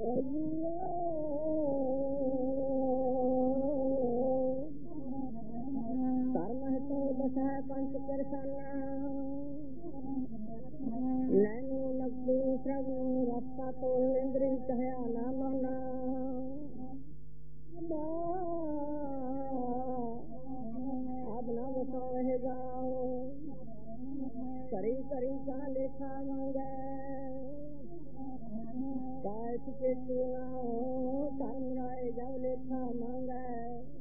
ਧਰਮ ਤੋਂ ਬਸਾ ਪੰਚ ਕਰਸਾਨਾ ਨੈਨੋ ਨਕੂ ਪ੍ਰਭ ਰਸਤਾ ਤੋਂ ਇੰਦਰੀ ਕਹਿਆ ਨਾ ਮਾਨਾ ਆਪ ਨਾ ਬਸਾਵੇ ਜਾਓ ਕਰੀ ਕਰੀ ਕਾ ਲੇਖਾ ਮੰਗੈ ਕਾਇਤ ਕੇ ਸੁਣਾਓ ਧਰਮ ਰਾਏ ਜਾਓ ਲੇਖਾ ਮੰਗੈ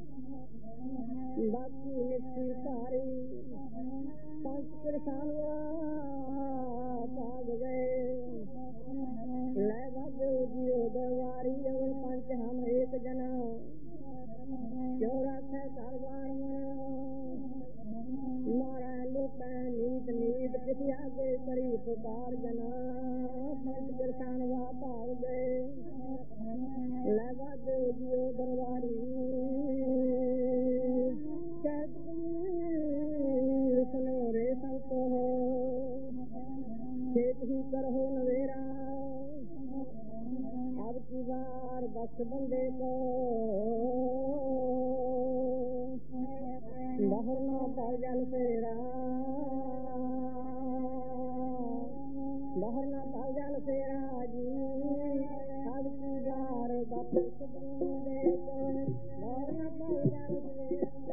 ਬਾਕੀ ਨਿੱਤੀ ਸਾਰੀ ਪੰਚ ਕਿਰਸਾਨਵਾ ਭਾਗ ਗਏ ਲੈ ਬਾਬੇ ਜੀਓ ਦਰਬਾਰੀ ਜਵਨ ਪੰਚ ਹਮ ਇੱਕ ਜਨਾ ਕਿਉਂ ਰੱਖੈ ਸਰਵਾਨ ਮਾਰਾ ਲੁਟੈ ਨੀਤ ਨੀਤ ਕਿਸ ਆਗੇ ਕਰੀ ਪੁਕਾਰ ਜਨਾ ਪੰਚ ਕਿਰਸਾਨਵਾ ਭਾਗ ਗਏ ਲੈ ਬਾਬੇ ਜੀਓ ਦਰਬਾਰੀ सुनो रे संतो हो खेत ही करहो नवेरा अब की बार बस बंदे को बाहर ना पाल जल फेरा बाहर ना पाल जल फेरा जी अब की बार बस बंदे को बाहर ना पाल जल फेरा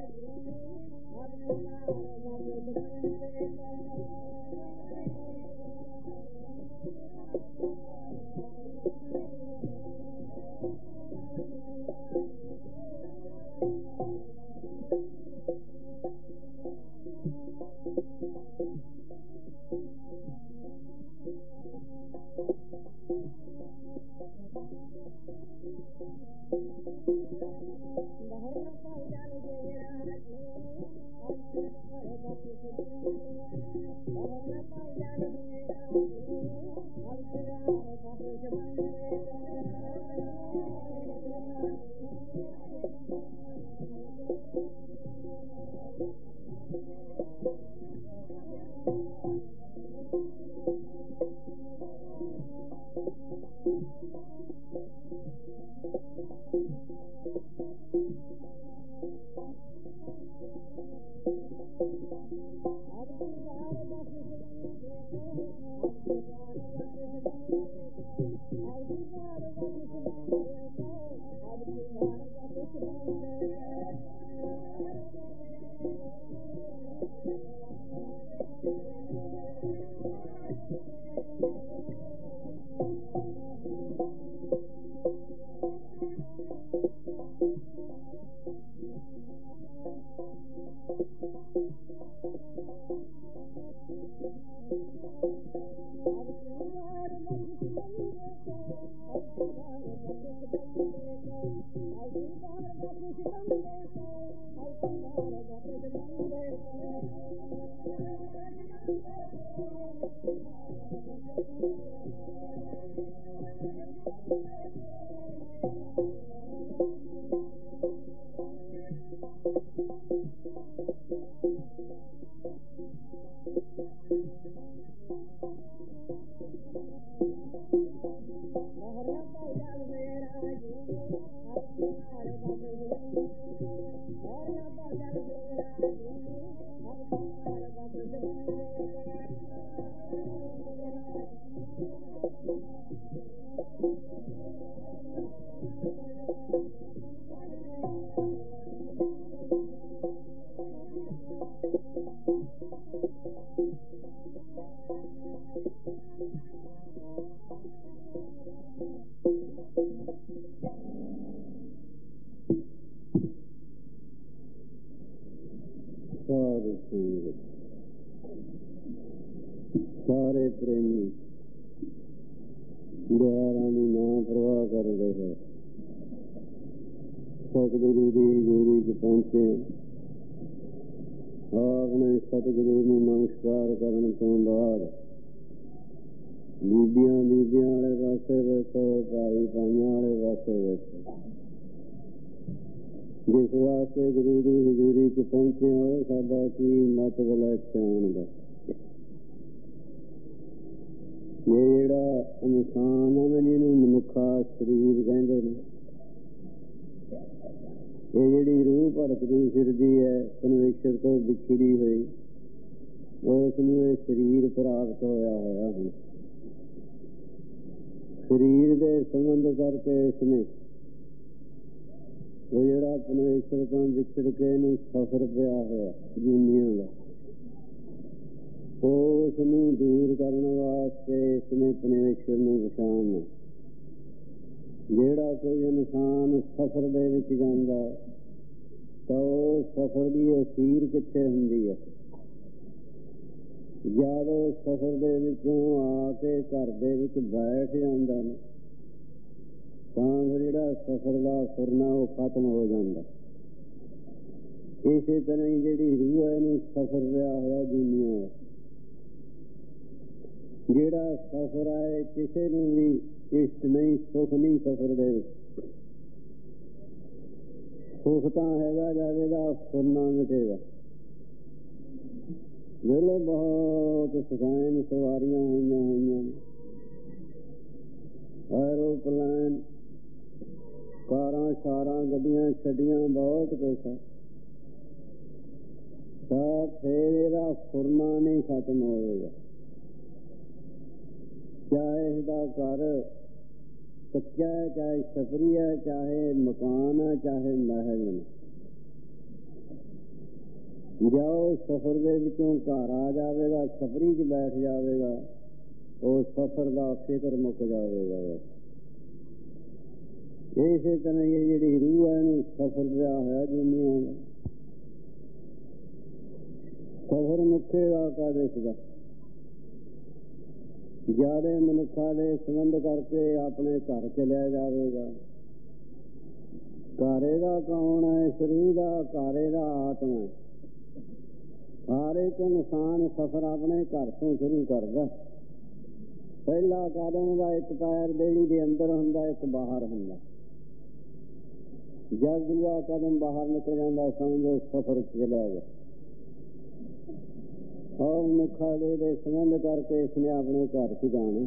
ਸਾਰੇ ਪ੍ਰੇਮੀ ਦੁਆਰਾਂ ਦੀ ਨਾ ਪ੍ਰਵਾਹ ਕਰ ਰਹੇ ਸਤਿਗੁਰੂ ਦੀ ਹਜ਼ੂਰੀ ਚ ਪਹੁੰਚੇ। ਆਪਣੇ ਸਤਿਗੁਰੂ ਨੂੰ ਨਮਸਕਾਰ ਕਰਨ ਤੋਂ ਬਾਅਦ ਬੀਬੀਆਂ ਵਾਲੇ ਪਾਸੇ ਵੇਖੋ, ਭਾਈ ਭਾਈਆਂ ਵਾਲੇ ਪਾਸੇ ਵੇਖੋ। ਜਿਸ ਵਾਸਤੇ ਗੁਰੂ ਦੀ ਹਜ਼ੂਰੀ ਚ ਪਹੁੰਚੇ ਹੋ, ਸਾਡਾ ਕੀ ਮਤਲਬ ਹੈ ਇੱਥੇ ਆਉਣ ਦਾ। ਇਹ ਜਿਹੜਾ ਇਨਸਾਨ ਹੈ ਜਿਹਨੂੰ ਮਨੁੱਖਾ ਸਰੀਰ ਕਹਿੰਦੇ ਨੇ, ਇਹ ਜਿਹੜੀ ਰੂਹ ਭਟਕਦੀ ਫਿਰਦੀ ਹੈ ਪਰਮੇਸ਼ਰ ਤੋਂ ਵਿਛੜੀ ਹੋਈ, ਉਸ ਨੂੰ ਇਹ ਸਰੀਰ ਪ੍ਰਾਪਤ ਹੋਇਆ ਹੈ। ਸਰੀਰ ਦੇ ਸੰਬੰਧ ਕਰਕੇ ਇਸਨੇ ਉਹ ਜਿਹੜਾ ਪਰਮੇਸ਼ਰ ਤੋਂ ਵਿਛੜ ਕੇ ਇਹਨੂੰ ਸਫ਼ਰ ਪਿਆ ਹੋਇਆ ਦੁਨੀਆਂ ਦਾ, ਉਸ ਨੂੰ ਦੂਰ ਕਰਨ ਵਾਸਤੇ ਇਸਨੇ ਪਰਮੇਸ਼ਰ ਨੂੰ ਪਛਾਣਨਾ। ਜਿਹੜਾ ਕੋਈ ਇਨਸਾਨ ਸਫ਼ਰ ਦੇ ਵਿੱਚ ਜਾਂਦਾ ਤਾਂ ਉਹ ਸਫ਼ਰ ਦੀ ਅਖੀਰ ਕਿੱਥੇ ਹੁੰਦੀ ਹੈ? ਜਦ ਉਹ ਸਫ਼ਰ ਦੇ ਵਿੱਚੋਂ ਆ ਕੇ ਘਰ ਦੇ ਵਿੱਚ ਬੈਠ ਜਾਂਦਾ ਨੇ ਤਾਂ ਫਿਰ ਜਿਹੜਾ ਸਫ਼ਰ ਦਾ ਫੁਰਨਾ ਉਹ ਖਤਮ ਹੋ ਜਾਂਦਾ। ਇਸੇ ਤਰ੍ਹਾਂ ਹੀ ਜਿਹੜੀ ਰੂਹ ਹੈ ਇਹਨੂੰ ਸਫ਼ਰ ਰਿਹਾ ਹੋਇਆ ਦੁਨੀਆਂ ਦਾ, ਜਿਹੜਾ ਸਫ਼ਰ ਆਏ ਕਿਸੇ ਨੂੰ ਵੀ ਇਸ਼ਟ ਨਹੀਂ, ਸੁੱਖ ਨਹੀਂ ਸਫ਼ਰ ਦੇ ਵਿੱਚ। ਸੁੱਖ ਤਾਂ ਹੈਗਾ ਜਾਵੇਗਾ, ਫੁਰਨਾ ਮਿਟੇਗਾ। ਵੇਲੇ ਬਹੁਤ ਸਫਾਈਨ ਸਵਾਰੀਆਂ ਹੋਈਆਂ ਨੇ, ਐਰੋਪਲੈਨ, ਕਾਰਾਂ ਸ਼ਾਰਾਂ, ਗੱਡੀਆਂ ਛੱਡੀਆਂ, ਬਹੁਤ ਕੁਛ ਹੈ। ਤਾਂ ਫਿਰ ਇਹਦਾ ਫੁਰਨਾ ਨਹੀਂ ਖਤਮ ਹੋਵੇਗਾ। ਚਾਹੇ ਇਹਦਾ ਘਰ ਕੱਚਾ ਹੈ, ਚਾਹੇ ਛਪਰੀ ਹੈ, ਚਾਹੇ ਮਕਾਨ ਹੈ, ਚਾਹੇ ਮਹਿਲ ਹੈ, ਜਾਓ ਸਫ਼ਰ ਦੇ ਵਿੱਚੋਂ ਘਰ ਆ ਜਾਵੇਗਾ, ਛਪਰੀ 'ਚ ਬੈਠ ਜਾਵੇਗਾ, ਉਹ ਸਫ਼ਰ ਦਾ ਫਿਕਰ ਮੁੱਕ ਜਾਵੇਗਾ। ਇਸੇ ਤਰ੍ਹਾਂ ਇਹ ਜਿਹੜੀ ਰੂਹ ਹੈ ਇਹਨੂੰ ਸਫ਼ਰ ਰਿਹਾ ਹੋਇਆ ਦੁਨੀਆਂ ਦਾ। ਸਫ਼ਰ ਮੁੱਕੇਗਾ ਕਾਹਦੇ ਦਾ? ਜ਼ਿਆਦਾ ਮਨੁੱਖਾਂ ਦੇ ਸੰਬੰਧ ਕਰਕੇ ਆਪਣੇ ਘਰ ਚਲਿਆ ਜਾਵੇਗਾ। ਘਰ ਦਾ ਕੌਣ ਹੈ? ਸਰੀਰ ਦਾ ਘਰ ਦਾ ਆਤਮਾ। ਹਰ ਇੱਕ ਇਨਸਾਨ ਸਫ਼ਰ ਆਪਣੇ ਘਰ ਤੋਂ ਸ਼ੁਰੂ ਕਰਦਾ। ਪਹਿਲਾ ਕਦਮ ਦਾ ਇੱਕ ਪੈਰ ਬੇੜੀ ਦੇ ਅੰਦਰ ਹੁੰਦਾ, ਇੱਕ ਬਾਹਰ ਹੁੰਦਾ। ਜਦ ਦੂਆ ਕਦਮ ਬਾਹਰ ਨਿਕਲ ਜਾਂਦਾ ਸਮਝੋ ਸਫ਼ਰ ਚਲਿਆ ਗਿਆ। ਔਰ ਮਨੁੱਖਾਂ ਦੇ ਸੰਬੰਧ ਕਰਕੇ ਇਸਨੇ ਆਪਣੇ ਘਰ 'ਚ ਜਾਣਾ।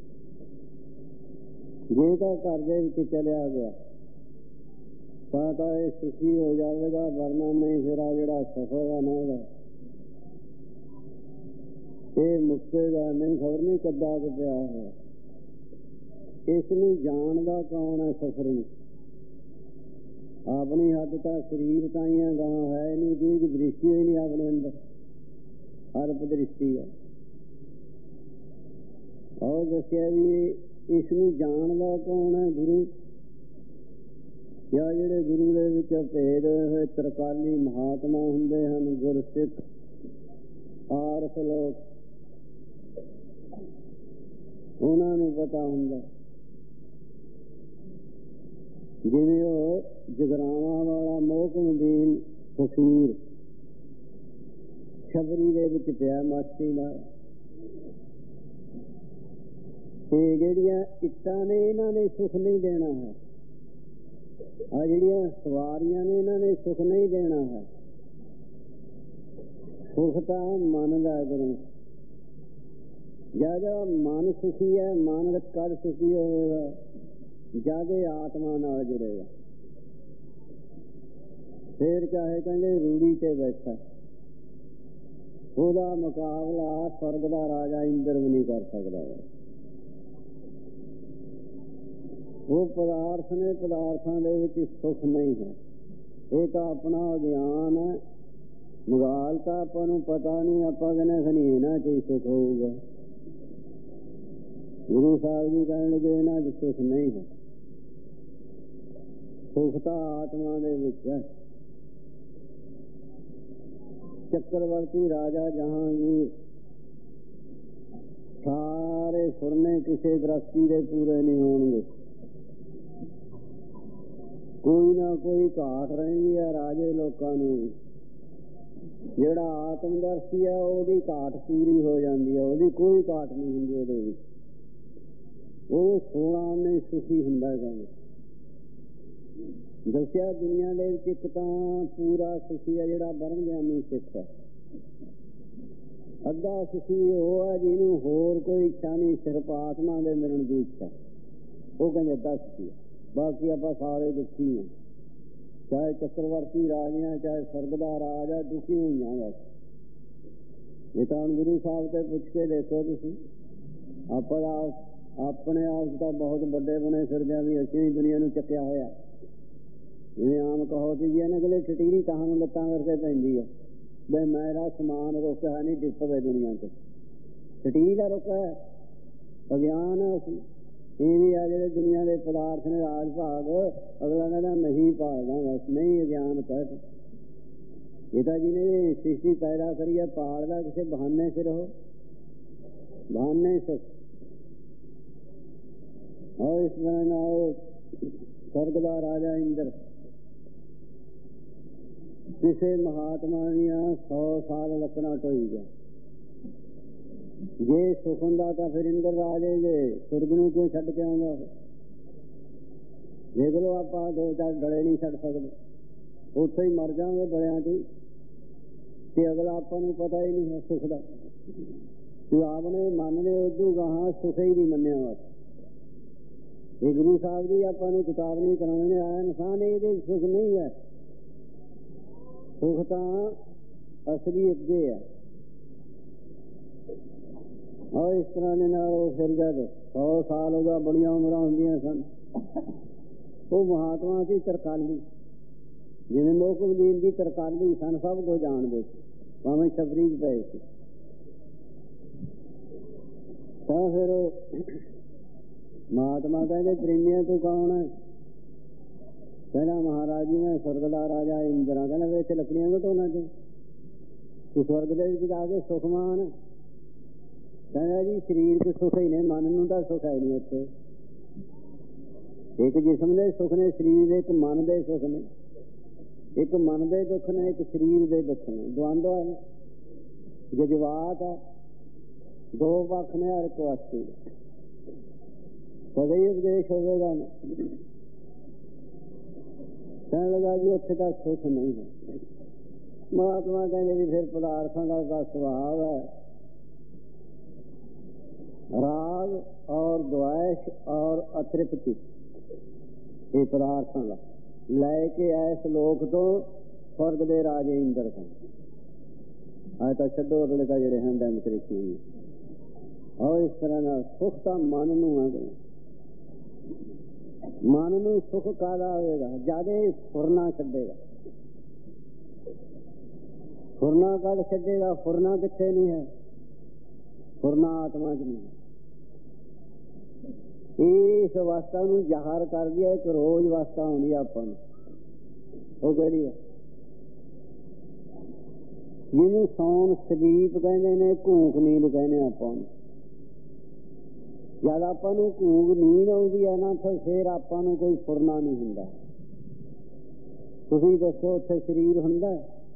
ਜੇ ਤਾਂ ਘਰ ਦੇ ਵਿੱਚ ਚਲਿਆ ਗਿਆ ਤਾਂ ਇਹ ਸੁਖੀ ਹੋ ਜਾਵੇਗਾ, ਵਰਨਾ ਨਹੀਂ ਫਿਰ ਆ ਜਿਹੜਾ ਸਫ਼ਰ ਹੈ ਨਾ ਇਹ ਮੁੱਕੇਗਾ ਨਹੀਂ, ਖਬਰ ਨਹੀਂ ਕੱਦਾ ਪਿਆ ਹੈ। ਇਸ ਨੂੰ ਜਾਣਦਾ ਕੌਣ ਹੈ? ਸਫ਼ਰ ਨੂੰ ਆਪਣੀ ਹੱਦ ਤਾਂ ਸਰੀਰ ਤਾਈਆਂ ਗਾਂ ਹੈ ਨਹੀਂ, ਦੂਜੀ ਦ੍ਰਿਸ਼ਟੀ ਹੋਈ ਨਹੀਂ ਆਪਣੇ ਅੰਦਰ, ਅਰਪ ਦ੍ਰਿਸ਼ਟੀ ਹੈ। ਔਰ ਦੱਸਿਆ ਵੀ ਇਸ ਨੂੰ ਜਾਣਦਾ ਕੌਣ ਹੈ? ਗੁਰੂ, ਜਾਂ ਜਿਹੜੇ ਗੁਰੂ ਦੇ ਵਿੱਚ ਭੇਦ ਹੋਏ ਤਰਕਾਲੀ ਮਹਾਤਮਾ ਹੁੰਦੇ ਹਨ, ਗੁਰਸਿੱਖ, ਆਰਸ ਲੋਕ, ਉਹਨਾਂ ਨੂੰ ਪਤਾ ਹੁੰਦਾ। ਜਿਵੇਂ ਉਹ ਜਗਰਾਵਾਂ ਵਾਲਾ ਮੋਹਕਮਦੀਨ ਫਕੀਰ ਛਬਰੀ ਦੇ ਵਿੱਚ ਪਿਆ ਮਸਤੀ ਨਾਲ, ਤੇ ਜਿਹੜੀਆਂ ਇੱਟਾਂ ਨੇ ਇਹਨਾਂ ਨੇ ਸੁੱਖ ਨਹੀਂ ਦੇਣਾ ਹੈ, ਆ ਜਿਹੜੀਆਂ ਸਵਾਰੀਆਂ ਨੇ ਇਹਨਾਂ ਨੇ ਸੁੱਖ ਨਹੀਂ ਦੇਣਾ ਹੈ। ਸੁੱਖ ਤਾਂ ਮਨ ਦਾ ਗੁਰੂ। ਜਦ ਮਨ ਸੁਖੀ ਹੈ, ਮਨ ਕਦ ਸੁਖੀ ਹੋਵੇਗਾ? ਜਦ ਆਤਮਾ ਨਾਲ ਜੁੜੇਗਾ। ਫਿਰ ਚਾਹੇ ਕਹਿੰਦੇ ਰੂੜੀ ਤੇ ਬੈਠਾ, ਉਹਦਾ ਮੁਕਾਬਲਾ ਸਵਰਗ ਦਾ ਰਾਜਾ ਇੰਦਰ ਵੀ ਨਹੀਂ ਕਰ ਸਕਦਾ। ਉਹ ਪਦਾਰਥ ਨੇ, ਪਦਾਰਥਾਂ ਦੇ ਵਿੱਚ ਸੁੱਖ ਨਹੀਂ ਹੈ। ਇਹ ਤਾਂ ਆਪਣਾ ਗਿਆਨ ਹੈ, ਮਗਾਲ ਤਾਂ ਆਪਾਂ ਨੂੰ ਪਤਾ ਨਹੀਂ। ਆਪਾਂ ਕਹਿੰਦੇ ਖਨੀ ਇਹਨਾਂ 'ਚ ਹੀ ਸੁੱਖ ਹੋਊਗਾ। ਗੁਰੂ ਸਾਹਿਬ ਜੀ ਕਹਿਣ ਲੱਗੇ ਇਹਨਾਂ 'ਚ ਸੁੱਖ ਨਹੀਂ ਹੈ। ਸੁੱਖ ਤਾਂ ਆਤਮਾ ਦੇ ਵਿੱਚ ਹੈ। ਚੱਕਰਵਰਤੀ ਰਾਜਾ ਜਹਾਂਗੀਰ ਸਾਰੇ ਫੁਰਨੇ ਕਿਸੇ ਗ੍ਰਸਤੀ ਦੇ ਪੂਰੇ ਨਹੀਂ ਹੋਣਗੇ। ਕੋਈ ਨਾ ਕੋਈ ਘਾਟ ਰਹਿੰਦੀ ਹੈ ਰਾਜੇ ਲੋਕਾਂ ਨੂੰ। ਜਿਹੜਾ ਆਤਮਦਰਸ਼ੀ ਹੈ ਉਹਦੀ ਘਾਟ ਪੂਰੀ ਹੋ ਜਾਂਦੀ ਹੈ, ਉਹਦੀ ਕੋਈ ਘਾਟ ਨਹੀਂ ਹੁੰਦੀ ਉਹਦੇ ਵਿੱਚ। ਉਹ ਸੋਹਣਾ ਨਹੀਂ ਸੁਖੀ ਹੁੰਦਾ ਕਹਿੰਦੇ। ਦੱਸਿਆ ਦੁਨੀਆਂ ਦੇ ਵਿੱਚ ਇੱਕ ਤਾਂ ਪੂਰਾ ਸੁਖੀ ਹੈ ਜਿਹੜਾ ਬ੍ਰਹਮ ਗਿਆਨੀ ਸਿੱਖ ਹੈ। ਅੱਧਾ ਸੁਖੀ ਉਹ ਹੈ ਜਿਹਨੂੰ ਹੋਰ ਕੋਈ ਇੱਛਾ ਨਹੀਂ, ਸਿਰਫ ਆਤਮਾ ਦੇ ਮਿਲਣ ਦੀ ਇੱਛਾ। ਉਹ ਕਹਿੰਦੇ ਅੱਧਾ ਸੁਖੀ ਹੈ। ਬਾਕੀ ਆਪਾਂ ਸਾਰੇ ਦੁਖੀ ਹਾਂ, ਚਾਹੇ ਚੱਕਰਵਰਤੀ ਰਾਜ ਆ, ਚਾਹੇ ਸਰਗ ਦਾ ਰਾਜ ਆ, ਦੁਖੀ ਹੋਈਆਂ ਬਸ। ਇਹ ਤਾਂ ਹੁਣ ਗੁਰੂ ਸਾਹਿਬ ਤੇ ਪੁੱਛ ਕੇ ਦੇਖੋ ਤੁਸੀਂ। ਆਪਣੇ ਆਪ ਤਾਂ ਬਹੁਤ ਵੱਡੇ ਬਣੇ ਫਿਰਦੇ ਆ ਵੀ ਅਸੀਂ ਦੁਨੀਆ ਨੂੰ ਚੱਕਿਆ ਹੋਇਆ। ਜਿਵੇਂ ਆਮ ਕਹੋ ਸੀ ਜੀ ਇਹਨਾਂ ਕੋਲੇ ਟਟੀਰੀ ਕਹਾਂ ਨੂੰ ਲੱਤਾਂ ਕਰਕੇ ਪੈਂਦੀ ਆ, ਬਈ ਮੇਰਾ ਸਮਾਨ ਰੁਕਿਆ ਨਹੀਂ, ਡਿੱਪ ਪਵੇ ਦੁਨੀਆ ਚ। ਟਟੀਰੀ ਦਾ ਰੁਕਾ ਹੈ, ਅਗਿਆਨ ਹੈ। ਅਸੀਂ ਇਹ ਵੀ ਆ ਜਿਹੜੇ ਦੁਨੀਆ ਦੇ ਪਦਾਰਥ ਨੇ ਰਾਜ ਭਾਗ, ਅਗਲਾ ਕਹਿੰਦਾ ਨਹੀਂ ਭਾਲਦਾ, ਬਸ ਨਹੀਂ ਅਗਿਆਨ ਪੈਦਾ। ਇਹ ਤਾਂ ਜਿਹਨੇ ਸ੍ਰਿਸ਼ਟੀ ਪੈਦਾ ਕਰੀ ਹੈ ਪਾਲਦਾ ਕਿਸੇ ਬਹਾਨੇ ਸਿਰ, ਹੋ ਬਹਾਨੇ ਸਿਰ। ਔਰ ਇਸ ਤਰ੍ਹਾਂ ਨਾਲ ਸਰਗ ਦਾ ਰਾਜਾ ਇੰਦਰ ਕਿਸੇ ਮਹਾਤਮਾ ਦੀਆਂ 100 ਸਾਲ ਲੱਕਣਾ ਢੋਈ ਗਿਆ। ਜੇ ਸੁਖ ਹੁੰਦਾ ਤਾਂ ਫਿਰ ਇੰਦਰ ਰਾਜੇ ਦੇ ਸੁਰਗ ਨੂੰ ਕਿਉਂ ਛੱਡ ਕੇ ਆਉਂਦਾ? ਦੇਖ ਲਓ, ਆਪਾਂ 2-4 ਡਲੇ ਨਹੀਂ ਛੱਡ ਸਕਦੇ, ਉੱਥੇ ਹੀ ਮਰ ਜਾਵਾਂਗੇ ਬੜਿਆਂ ਚ। ਤੇ ਅਗਲਾ ਆਪਾਂ ਨੂੰ ਪਤਾ ਹੀ ਨਹੀਂ ਹੈ ਸੁਖ ਦਾ। ਜੋ ਆਪਣੇ ਮੰਨਦੇ ਉਦੋਂ ਗਾਹਾਂ ਸੁਖ ਹੀ ਨਹੀਂ ਮੰਨਿਆ। ਬਸ ਇਹ ਗੁਰੂ ਸਾਹਿਬ ਦੀ ਆਪਾਂ ਨੂੰ ਚੇਤਾਵਨੀ ਕਰਾਉਂਦੇ ਨੇ, ਆਇਆ ਇਨਸਾਨ ਇਹਦੇ ਸੁਖ ਨਹੀਂ ਹੈ। ਸੁਖ ਤਾਂ ਅਸਲੀ ਅੱਗੇ ਹੈ। ਔਰ ਇਸ ਤਰ੍ਹਾਂ ਦੇ ਨਾਲ ਉਹ ਫਿਰ ਜਦ 100 ਸਾਲ ਉਹਦਾ ਬੜੀਆਂ ਉਮਰਾਂ ਹੁੰਦੀਆਂ ਸਨ, ਉਹ ਮਹਾਤਮਾ ਸੀ ਤਰਕਾਲੀ, ਜਿਵੇਂ ਮੋਹਕਮਦੀਨ ਦੀ ਤਰਕਾਲੀ ਸਨ, ਸਭ ਕੁਝ ਜਾਣਦੇ ਸੀ, ਭਾਵੇਂ ਛਬਰੀ ਪਏ ਸੀ। ਤਾਂ ਫਿਰ ਉਹ ਮਹਾਤਮਾ ਕਹਿੰਦੇ ਪ੍ਰੇਮੀਆਂ ਤੂੰ ਕੌਣ ਹੈ? ਕਹਿੰਦਾ ਮਹਾਰਾਜ ਜੀ ਮੈਂ ਸਵਰਗ ਦਾ ਰਾਜਾ ਇੰਦਰਾ। ਕਹਿੰਦਾ ਵੇ ਇੱਥੇ ਲੱਕੜੀਆਂ ਘਟਾਉਣਾ ਤੂੰ ਸਵਰਗ ਦੇ ਵਿੱਚ ਜਾ ਕੇ ਸੁਖਮਾਨ। ਕਹਿੰਦਾ ਜੀ ਸਰੀਰ ਚ ਸੁਖ ਹੀ ਨੇ, ਮਨ ਨੂੰ ਤਾਂ ਸੁਖ ਹੈ ਨਹੀਂ ਉੱਥੇ। ਇੱਕ ਜਿਸਮ ਦੇ ਸੁਖ ਨੇ, ਸਰੀਰ ਦੇ, ਇੱਕ ਮਨ ਦੇ ਸੁਖ ਨੇ। ਇੱਕ ਮਨ ਦੇ ਦੁੱਖ ਨੇ, ਇੱਕ ਸਰੀਰ ਦੇ ਦੁੱਖ ਨੇ। ਦਵੰਦ ਹੈ, ਜਜ਼ਬਾਤ ਹੈ, ਦੋ ਪੱਖ ਨੇ ਹਰ ਇੱਕ ਵਾਸਤੇ। ਕਦੇ ਹੀ ਉਪਦੇਸ਼ ਹੋਵੇਗਾ ਨਹੀਂ। ਕਹਿਣ ਲੱਗਾ ਜੀ ਉੱਥੇ ਤਾਂ ਸੁਖ ਨਹੀਂ ਹੈ। ਮਹਾਤਮਾ ਕਹਿੰਦੇ ਵੀ ਫਿਰ ਪਦਾਰਥਾਂ ਦਾ ਸੁਭਾਵ ਹੈ ਰਾਗ ਔਰ ਦੁਆਇਸ਼ ਔਰ ਅਤ੍ਰਿਪਤੀ। ਇਹ ਪਦਾਰਥਾਂ ਦਾ ਲੈ ਕੇ ਇਸ ਲੋਕ ਤੋਂ ਸਵਰਗ ਦੇ ਰਾਜੇ ਇੰਦਰ ਤੋਂ ਆਏ ਤਾਂ ਛੱਡੋ, ਅਗਲੇ ਤਾਂ ਜਿਹੜੇ ਹਨ ਡੈਮੋਕ੍ਰੇਸੀ। ਔਰ ਇਸ ਤਰ੍ਹਾਂ ਨਾਲ ਸੁਖ ਤਾਂ ਮਨ ਨੂੰ ਹੈ। ਮਨ ਨੂੰ ਸੁਖ ਕਾਹਦਾ ਹੋਵੇਗਾ? ਜਦ ਫੁਰਨਾ ਛੱਡੇਗਾ। ਫੁਰਨਾ ਕਦ ਛੱਡੇਗਾ? ਫੁਰਨਾ ਕਿੱਥੇ ਨਹੀਂ ਹੈ? ਫੁਰਨਾ ਆਤਮਾ ਚ ਨਹੀਂ ਹੈ। ਇਸ ਅਵਸਥਾ ਨੂੰ ਜ਼ਾਹਰ ਕਰਦੀ ਹੈ। ਇੱਕ ਰੋਜ਼ ਅਵਸਥਾ ਹੁੰਦੀ ਹੈ ਆਪਾਂ ਨੂੰ, ਉਹ ਕਿਹੜੀ ਹੈ? ਜਿਹਨੂੰ ਸੌਣ ਸਲੀਪ ਕਹਿੰਦੇ ਨੇ, ਘੂਕ ਨੀਂਦ ਕਹਿੰਦੇ ਆਪਾਂ ਨੂੰ। ਜਦ ਆਪਾਂ ਨੂੰ ਘੂਕ ਨੀਂਦ ਆਉਂਦੀ ਹੈ ਨਾ, ਫਿਰ ਆਪਾਂ ਨੂੰ ਕੋਈ ਫੁਰਨਾ ਨਹੀਂ ਹੁੰਦਾ। ਤੁਸੀਂ ਦੱਸੋ, ਉੱਥੇ ਸਰੀਰ ਹੁੰਦਾ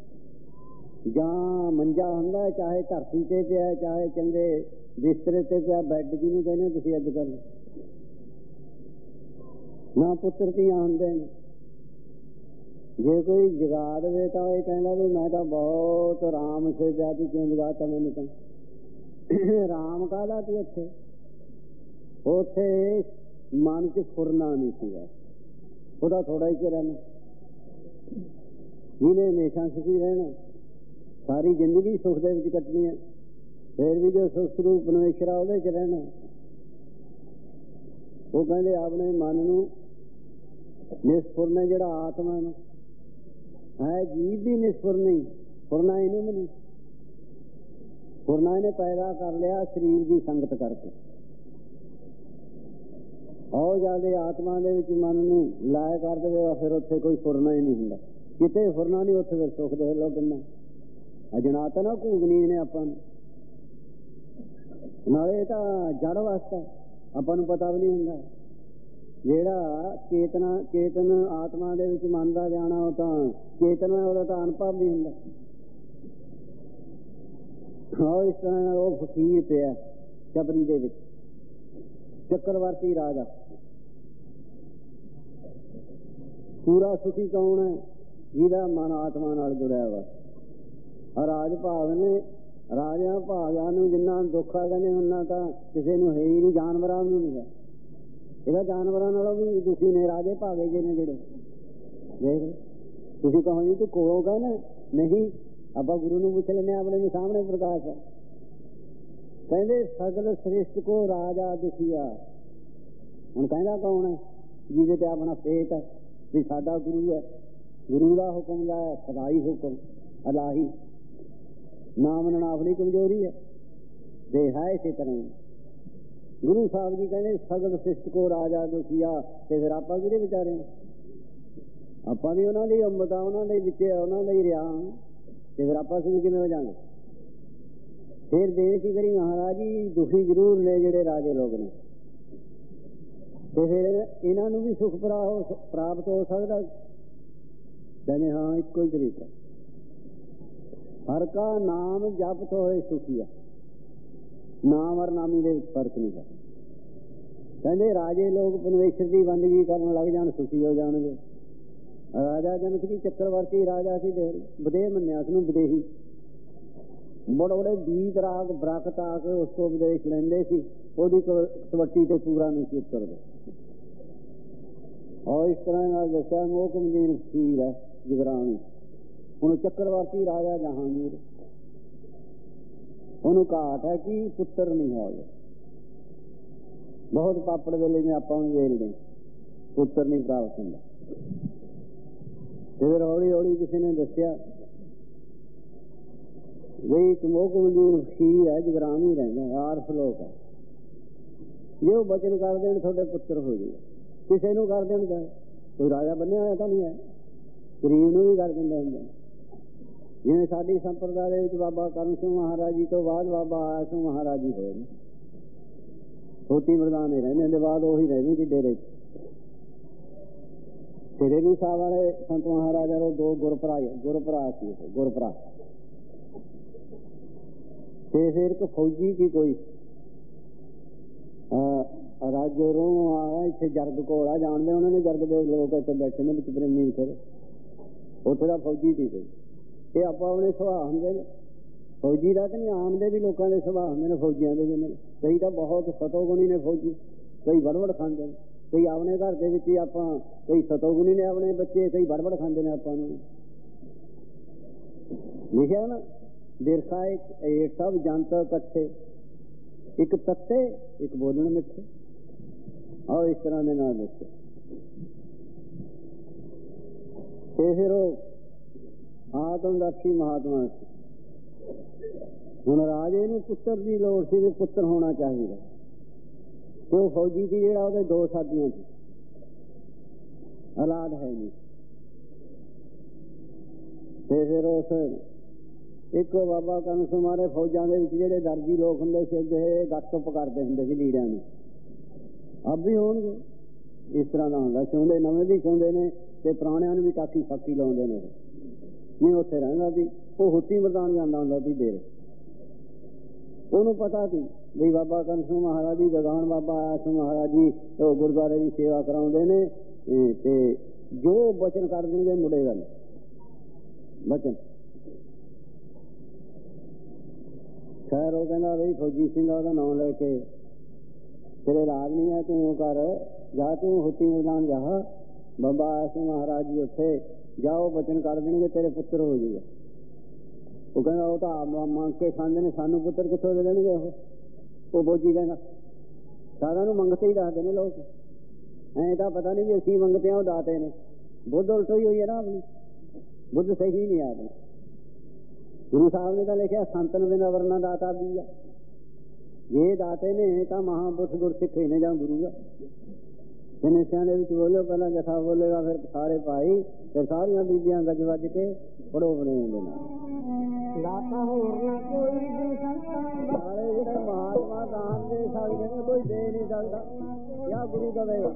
ਜਾਂ ਮੰਜਾ ਹੁੰਦਾ, ਚਾਹੇ ਧਰਤੀ ਤੇ ਪਿਆ, ਚਾਹੇ ਚੰਗੇ ਬਿਸਤਰੇ ਤੇ ਪਿਆ, ਬੈੱਡ ਜਿਹਨੂੰ ਕਹਿੰਦੇ ਤੁਸੀਂ ਅੱਜ ਕੱਲ੍ਹ, ਨਾ ਪੁੱਤਰ ਧੀਆਂ ਹੁੰਦੇ ਨੇ। ਜੇ ਕੋਈ ਜਗਾ ਦੇਵੇ ਤਾਂ ਇਹ ਕਹਿੰਦਾ ਵੀ ਮੈਂ ਤਾਂ ਬਹੁਤ ਆਰਾਮ ਸੇ ਵਿਆਹ ਕਿਉਂ ਜਗਾਤਾ ਮੈਨੂੰ ਤਾਂ। ਆਰਾਮ ਕਾਹਦਾ ਸੀ ਉੱਥੇ? ਉੱਥੇ ਮਨ ਚ ਫੁਰਨਾ ਨਹੀਂ ਸੀਗਾ, ਉਹਦਾ ਥੋੜਾ ਹੀ ਰਹਿਣਾ। ਜਿਹਨੇ ਹਮੇਸ਼ਾ ਸੁਖੀ ਰਹਿਣਾ, ਸਾਰੀ ਜ਼ਿੰਦਗੀ ਸੁਖ ਦੇ ਵਿੱਚ ਕੱਟਣੀ ਹੈ, ਫਿਰ ਵੀ ਜੋ ਸੁਖ ਸਰੂਪ ਪਰਮੇਸ਼ਰ ਆ ਉਹਦੇ ਚ ਰਹਿਣਾ। ਉਹ ਕਹਿੰਦੇ ਆਪਣੇ ਮਨ ਨੂੰ ਨਿਸਫੁਰਨਾ, ਜਿਹੜਾ ਆਤਮਾ ਨੂੰ ਹੈ, ਜੀਵ ਵੀ ਨਿਸਫੁਰ ਨਹੀਂ। ਫੁਰਨਾ ਇਹਨੂੰ ਵੀ ਨਹੀਂ, ਫੁਰਨਾ ਇਹਨੇ ਪੈਦਾ ਕਰ ਲਿਆ ਸਰੀਰ ਦੀ ਸੰਗਤ ਕਰਕੇ। ਬਹੁਤ ਜ਼ਿਆਦਾ ਆਤਮਾ ਦੇ ਵਿੱਚ ਮਨ ਨੂੰ ਲਾਇਆ ਕਰ ਦੇਵੇਗਾ, ਫਿਰ ਉੱਥੇ ਕੋਈ ਫੁਰਨਾ ਹੀ ਨਹੀਂ ਹੁੰਦਾ। ਕਿਤੇ ਫੁਰਨਾ ਨਹੀਂ, ਉੱਥੇ ਫਿਰ ਸੁੱਖ ਦੇਖ ਲਓ ਕਿੰਨਾ ਅਜਨਾਤਾ ਨਾ ਘੂਗਨੀ ਨੇ ਆਪਾਂ ਨੂੰ। ਨਾਲੇ ਤਾਂ ਜੜ ਵਾਸਤਾ ਆਪਾਂ ਨੂੰ ਪਤਾ ਵੀ ਨਹੀਂ ਹੁੰਦਾ। ਜਿਹੜਾ ਚੇਤਨ ਆਤਮਾ ਦੇ ਵਿੱਚ ਮਨ ਦਾ ਜਾਣਾ, ਉਹ ਤਾਂ ਚੇਤਨ ਹੈ, ਉਹਦਾ ਤਾਂ ਅਨੁਭਵ ਨਹੀਂ ਹੁੰਦਾ। ਔਰ ਇਸ ਤਰ੍ਹਾਂ ਨਾਲ ਉਹ ਫਕੀਰ ਪਿਆ ਛਬਰੀ ਦੇ ਵਿੱਚ, ਚੱਕਰਵਰਤੀ ਰਾਜਾ। ਪੂਰਾ ਸੁਖੀ ਕੌਣ ਹੈ? ਜਿਹਦਾ ਮਨ ਆਤਮਾ ਨਾਲ ਜੁੜਿਆ ਵਾ। ਰਾਜ ਭਾਗ ਨੇ ਰਾਜਿਆਂ ਭਾਗਾਂ ਨੂੰ ਜਿੰਨਾ ਦੁੱਖ ਆ ਕਹਿੰਦੇ ਉਹਨਾਂ ਤਾਂ ਕਿਸੇ ਨੂੰ ਹੈ ਹੀ ਨਹੀਂ, ਜਾਨਵਰਾਂ ਨੂੰ ਨਹੀਂ ਹੈ। ਇਹਦਾ ਜਾਨਵਰਾਂ ਨਾਲੋਂ ਵੀ ਦੁਖੀ ਨੇ ਰਾਜੇ ਭਾਗੇ ਜੇ ਨੇ ਜਿਹੜੇ। ਦੇਖ ਤੁਸੀਂ ਕਹੋ ਜੀ ਤੂੰ ਕੋਲੋਂ ਕਹਿੰਦਾ ਨਹੀਂ, ਆਪਾਂ ਗੁਰੂ ਨੂੰ ਪੁੱਛ ਲੈਂਦੇ ਆਪਣੇ ਦੇ ਸਾਹਮਣੇ ਪ੍ਰਕਾਸ਼ ਹੈ। ਕਹਿੰਦੇ ਸਗਲ ਸ੍ਰਿਸ਼ਟ ਕੋ ਰਾਜਾ ਦੁਖੀਆ। ਹੁਣ ਕਹਿੰਦਾ ਕੌਣ ਹੈ? ਜਿਹਦੇ ਤੇ ਆਪਣਾ ਪੇਟ ਹੈ ਵੀ ਸਾਡਾ ਗੁਰੂ ਹੈ, ਗੁਰੂ ਦਾ ਹੁਕਮ ਦਾ ਹੈ, ਖੁਦਾਈ ਹੁਕਮ ਅਲਾਹੀ ਨਾ ਮੰਨਣਾ ਆਪਣੀ ਕਮਜ਼ੋਰੀ ਹੈ। ਤੇ ਹੈ ਇਸੇ ਤਰ੍ਹਾਂ ਗੁਰੂ ਸਾਹਿਬ ਜੀ ਕਹਿੰਦੇ ਸਗਲ ਸ੍ਰਿਸ਼ਟ ਕੋ ਰਾਜਾ ਦੁਖੀਆ। ਤੇ ਫਿਰ ਆਪਾਂ ਕਿਹਦੇ ਵਿਚਾਰੇ? ਆਪਾਂ ਵੀ ਉਹਨਾਂ ਦੀ ਅੰਮ੍ਰਿਤ ਆ, ਉਹਨਾਂ ਦੇ ਵਿੱਚ ਉਹਨਾਂ ਦਾ ਹੀ ਰਿਹਾ। ਤੇ ਫਿਰ ਆਪਾਂ ਸੁਣ ਕਿਵੇਂ ਹੋ ਜਾਵਾਂਗੇ? ਫਿਰ ਬੇਨਤੀ ਕਰੀ ਮਹਾਰਾਜ ਜੀ ਦੁਖੀ ਜ਼ਰੂਰ ਨੇ ਜਿਹੜੇ ਰਾਜੇ ਲੋਕ ਨੇ, ਤੇ ਫਿਰ ਇਹਨਾਂ ਨੂੰ ਵੀ ਸੁਖ ਪ੍ਰਾਪਤ ਹੋ ਸਕਦਾ। ਕਹਿੰਦੇ ਹਾਂ ਇੱਕੋ ਹੀ ਤਰੀਕਾ, ਹਰ ਕਾ ਨਾਮ ਜਪਤ ਹੋਏ ਸੁਖੀਆ। ਨਾਮ ਔਰ ਨਾਮੀ ਦੇ ਵਿੱਚ ਫਰਕ ਨਹੀਂ ਹੈ। ਕਹਿੰਦੇ ਰਾਜੇ ਲੋਕ ਪਰਮੇਸ਼ਰ ਦੀ ਬੰਦਗੀ ਕਰਨ ਲੱਗ ਜਾਣ ਸੁਖੀ ਹੋ ਜਾਣਗੇ। ਰਾਜਾ ਜਨਕ ਜੀ ਚੱਕਰਵਰਤੀ ਰਾਜਾ ਸੀ, ਵਧੇਹ ਮੰਨਿਆ ਉਸਨੂੰ ਵਿਦੇਹੀ। ਬੜੇ ਬੜੇ ਬੀਜ ਰਾਗ ਬਰਕਤ ਆ ਕੇ ਉਸ ਤੋਂ ਉਪਦੇਸ਼ ਲੈਂਦੇ ਸੀ, ਉਹਦੀ ਕਵੱਟੀ ਤੇ ਪੂਰਾ ਨਹੀਂ ਸੀ ਉਤਰਦੇ। ਔਰ ਇਸ ਤਰ੍ਹਾਂ ਨਾਲ ਦੱਸਿਆ ਮੋਹ ਮਦੀਨ ਖੀਰ ਹੈ ਜਗਰਾਣੀ। ਹੁਣ ਚੱਕਰਵਰਤੀ ਰਾਜਾ ਜਹਾਂਗੀਰ, ਉਹਨੂੰ ਘਾਟ ਹੈ ਕਿ ਪੁੱਤਰ ਨਹੀਂ ਹੈ। ਬਹੁਤ ਪਾਪੜ ਵੇਲੇ ਨੇ ਆਪਾਂ ਨੂੰ ਵੇਲਦੇ, ਪੁੱਤਰ ਨਹੀਂ ਪ੍ਰਾਪਤ ਹੁੰਦਾ। ਫਿਰ ਹੌਲੀ ਹੌਲੀ ਕਿਸੇ ਨੇ ਦੱਸਿਆ ਵੀ ਇੱਕ ਮੋਹਕਮਦੀਨ ਖੀਰ ਹੈ ਜਗਰਾਮੀ ਰਹਿੰਦਾ, ਆਰਫ ਲੋਕ ਹੈ। ਜੇ ਉਹ ਬਚਨ ਕਰ ਦੇਣ ਤੁਹਾਡੇ ਪੁੱਤਰ ਹੋ ਜਾਊਗਾ। ਕਿਸੇ ਨੂੰ ਕਰ ਦੇਣ, ਕੋਈ ਰਾਜਾ ਬੰਨਿਆ ਹੋਇਆ ਤਾਂ ਨਹੀਂ ਹੈ, ਗਰੀਬ ਨੂੰ ਵੀ ਕਰ ਦਿੰਦੇ ਹੁੰਦੇ। ਜਿਵੇਂ ਸਾਡੀ ਸੰਪਰਦਾ ਦੇ ਵਿੱਚ ਬਾਬਾ ਕਰਮ ਸਿੰਘ ਮਹਾਰਾਜ ਜੀ ਤੋਂ ਬਾਅਦ ਬਾਬਾ ਆਇਆ ਸਿੰਘ ਮਹਾਰਾਜ ਜੀ ਹੋਏ ਨੇ, ਛੋਟੀ ਮਰਦਾਨੇ ਰਹਿੰਦੇ ਦੇ ਬਾਅਦ ਉਹੀ ਰਹਿੰਦੇ ਸੀ ਡੇਰੇ 'ਚ। ਰੇਲੂ ਸਾਹਿਬ ਵਾਲੇ ਸੰਤ ਮਹਾਰਾਜਾ ਦੇ ਦੋ ਗੁਰਪਰਾ ਸੀ, ਗੁਰਪਰਾ। ਤੇ ਫਿਰ ਇੱਕ ਫੌਜੀ ਸੀ ਕੋਈ ਰਾਜੋਂ ਆਇਆ ਇੱਥੇ ਜਰਗ ਕੋਲ ਆ, ਜਾਣਦੇ ਉਹਨਾਂ ਨੇ ਜਰਗ ਦੇ ਲੋਕ ਇੱਥੇ ਬੈਠੇ ਨੇ ਵਿੱਚ ਪ੍ਰੇਮੀ ਫਿਰ ਉੱਥੇ ਦਾ ਫੌਜੀ ਸੀ ਕੋਈ। ਇਹ ਆਪਾਂ ਆਪਣੇ ਸੁਭਾਅ ਹੁੰਦੇ ਨੇ, ਫੌਜੀ ਦਾ ਤਾਂ ਨਹੀਂ, ਆਮ ਦੇ ਵੀ ਲੋਕਾਂ ਦੇ ਸੁਭਾਅ ਹੁੰਦੇ ਨੇ, ਫੌਜੀਆਂ ਦੇ ਵੀ ਨੇ। ਕਈ ਤਾਂ ਬਹੁਤ ਸਤੋਗੁਣੀ ਨੇ ਫੌਜੀ, ਕਈ ਵੜਵੜ ਖਾਂਦੇ ਨੇ। ਕਈ ਆਪਣੇ ਘਰ ਦੇ ਵਿੱਚ ਹੀ ਆਪਾਂ, ਕਈ ਸਤੋਗੁਣੀ ਨੇ ਆਪਣੇ ਬੱਚੇ, ਕਈ ਵੜਵੜ ਖਾਂਦੇ ਨੇ ਆਪਾਂ ਨੂੰ। ਲਿਖਿਆ ਨਾ ਬਿਰਖਾ ਇਹ ਸਭ ਜੰਤ ਇਕੱਠੇ, ਇੱਕ ਤੱਤੇ ਇੱਕ ਬੋਲਣ ਮਿੱਠੇ। ਆਹ ਇਸ ਤਰ੍ਹਾਂ ਦੇ ਨਾਲ ਦੱਸੇ। ਤੇ ਫਿਰ ਉਹ ਆਤਮਦਰਸ਼ੀ ਮਹਾਤਮਾ ਸੀ। ਹੁਣ ਰਾਜੇ ਨੂੰ ਪੁੱਤਰ ਦੀ ਲੋੜ ਸੀ, ਵੀ ਪੁੱਤਰ ਹੋਣਾ ਚਾਹੀਦਾ। ਤੇ ਉਹ ਫੌਜੀ ਸੀ ਜਿਹੜਾ, ਉਹਦੇ ਦੋ ਸਾਥੀਆਂ ਸੀ, ਔਲਾਦ ਹੈ ਨਹੀਂ। ਤੇ ਫਿਰ ਉਸ ਇੱਕ ਬਾਬਾ ਕਰਮ ਸਿੰਘ ਮਹਾਰਾਜ ਫੌਜਾਂ ਦੇ ਵਿੱਚ ਜਿਹੜੇ ਦਰਜੀ ਲੋਕ ਹੁੰਦੇ ਸੀ, ਅੱਗੇ ਗੱਟਪ ਕਰਦੇ ਹੁੰਦੇ ਸੀ ਲੀੜਿਆਂ ਨੂੰ। ਆਪ ਵੀ ਹੋਣਗੇ ਇਸ ਤਰ੍ਹਾਂ ਦਾ ਹੁੰਦਾ, ਸਿਉਂਦੇ ਨਵੇਂ ਵੀ ਸਿਉਂਦੇ ਨੇ ਤੇ ਪੁਰਾਣਿਆਂ ਨੂੰ ਵੀ ਟਾਕੀ ਸਾਕੀ ਲਾਉਂਦੇ ਨੇ। ਨਹੀਂ ਉੱਥੇ ਰਹਿੰਦਾ ਸੀ, ਉਹ ਹੁੱਤੀ ਮਰਦਾਨ ਜਾਂਦਾ ਹੁੰਦਾ ਸੀ ਡੇਰੇ। ਉਹਨੂੰ ਪਤਾ ਸੀ ਵੀ ਬਾਬਾ ਕਰਮ ਸਿੰਘ ਮਹਾਰਾਜ ਜੀ ਜਗਾਨ ਬਾਬਾ ਆਇਆ ਸਿੰਘ ਮਹਾਰਾਜ ਜੀ ਉਹ ਗੁਰਦੁਆਰੇ ਦੀ ਸੇਵਾ ਕਰਾਉਂਦੇ ਨੇ, ਤੇ ਜੋ ਬਚਨ ਕਰ ਦੇਣਗੇ ਮੁੜੇ ਗੱਲ ਬਚਨ। ਖੈਰ ਉਹ ਕਹਿੰਦਾ ਬਈ ਫੌਜੀ ਸਿੰਘ ਉਹਦਾ ਨਾਂ ਲੈ ਕੇ, ਤੇਰੇ ਰਾਜ ਨਹੀਂ ਹੈ, ਤੂੰ ਉਹ ਕਰ ਜਾ, ਤੂੰ ਹੁੱਤੀ ਮੈਦਾਨ ਜਾ, ਬਾਬਾ ਆਇਆ ਸਿੰਘ ਮਹਾਰਾਜ ਜੀ ਉੱਥੇ ਜਾਓ, ਬਚਨ ਕਰ ਦੇਣਗੇ, ਤੇਰੇ ਪੁੱਤਰ ਹੋ ਜਾਊਗਾ। ਉਹ ਕਹਿੰਦਾ ਉਹ ਤਾਂ ਮੰਗ ਕੇ ਖਾਂਦੇ ਨੇ, ਸਾਨੂੰ ਪੁੱਤਰ ਕਿੱਥੋਂ ਦੇ ਦੇਣਗੇ? ਉਹ ਫੌਜੀ ਕਹਿੰਦਾ ਸਾਰਿਆਂ ਨੂੰ ਮੰਗਤੇ ਹੀ ਦੱਸਦੇ ਨੇ ਲੋਕ, ਐਂ ਤਾਂ ਪਤਾ ਨਹੀਂ ਵੀ ਅਸੀਂ ਮੰਗਤੇ ਆ, ਉਹ ਦਾਤੇ ਨੇ। ਬੁੱਧ ਉਲਟੋ ਹੀ ਹੋਈ ਹੈ ਨਾ ਆਪਣੀ, ਬੁੱਧ ਸਹੀ ਨਹੀਂ ਆਪਣੀ। ਗੁਰੂ ਸਾਹਿਬ ਨੇ ਤਾਂ ਲਿਖਿਆ ਸੰਤਨ ਬਿਨਾਂ ਵਰਨਾ ਦਾਤਾ ਵੀ ਆ। ਜੇ ਦਾਤੇ ਨੇ ਤਾਂ ਮਹਾਂਪੁਰਖ ਗੁਰਸਿੱਖੇ ਨੇ ਜਾਂ ਗੁਰੂ ਆ। ਤੇ ਨਸ਼ਿਆਂ ਦੇ ਵਿੱਚ ਬੋਲੋ, ਪਹਿਲਾਂ ਜਥਾ ਬੋਲੇਗਾ, ਫਿਰ ਸਾਰੇ ਭਾਈ, ਫਿਰ ਸਾਰੀਆਂ ਬੀਬੀਆਂ ਗੱਜ ਵੱਜ ਕੇ ਪੜੋ ਬਣੇ ਹੁੰਦੇ ਨੇ। ਦਾਤਾ ਹੋਰ ਨਾ ਕੋਈ ਸਾਰੇ ਜਿਹੜੇ ਮਹਾਤਮਾ ਦਾਨ ਦੇ ਸਕਦੇ ਨੇ, ਕੋਈ ਦੇ ਨਹੀਂ ਸਕਦਾ, ਜਾਂ ਗੁਰੂ ਦੇਵੇਗਾ।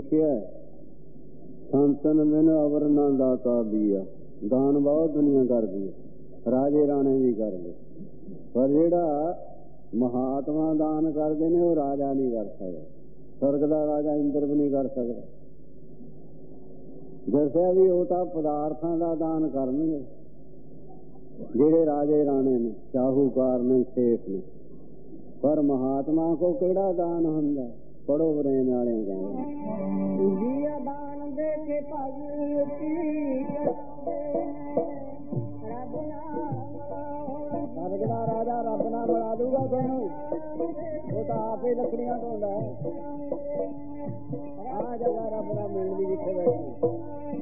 ਲਿਖਿਆ ਸੰਤਨ ਬਿਨ ਅਵਰ ਨਾ ਦਾਤਾ ਦੀਆ। ਦਾਨ ਬਹੁਤ ਦੁਨੀਆ ਕਰਦੀ ਹੈ, ਰਾਜੇ ਰਾਣੇ ਵੀ ਕਰਦੇ, ਪਰ ਜਿਹੜਾ ਮਹਾਤਮਾ ਦਾਨ ਕਰਦੇ ਨੇ ਉਹ ਰਾਜਾ ਨਹੀਂ ਕਰ ਸਕਦਾ। ਸਵਰਗ ਦਾ ਰਾਜਾ ਇੰਦਰ ਵੀ ਨਹੀਂ ਕਰ ਸਕਦਾ। ਦੱਸਿਆ ਵੀ ਉਹ ਤਾਂ ਪਦਾਰਥਾਂ ਦਾ ਦਾਨ ਕਰਨਗੇ ਜਿਹੜੇ ਰਾਜੇ ਰਾਣੇ ਨੇ, ਸ਼ਾਹੂਕਾਰ ਨੇ, ਸੇਠ ਨੇ, ਪਰ ਮਹਾਤਮਾ ਕੋ ਕਿਹੜਾ ਦਾਨ ਹੁੰਦਾ? ਪੜੋ ਬਰੇਨ ਵਾਲਿਆਂ ਕਹਿੰਦੇ ਦਾਨ ਦੇ ਕੇ ਸਵਰਗ ਦਾ ਰਾਜਾ ਰੱਬ ਨਾਲ ਮਿਲਾ ਦੂਗਾ ਤੁਹਾਨੂੰ, ਉਹ ਤਾਂ ਆਪ ਹੀ ਲੱਕੜੀਆਂ ਢੋਂਦਾ ਹੈ। ਆਹ ਜਗ੍ਹਾ ਰੱਬ ਨਾਲ ਮਿਲਣ ਦੀ ਜਿੱਥੇ ਬੈਠੀ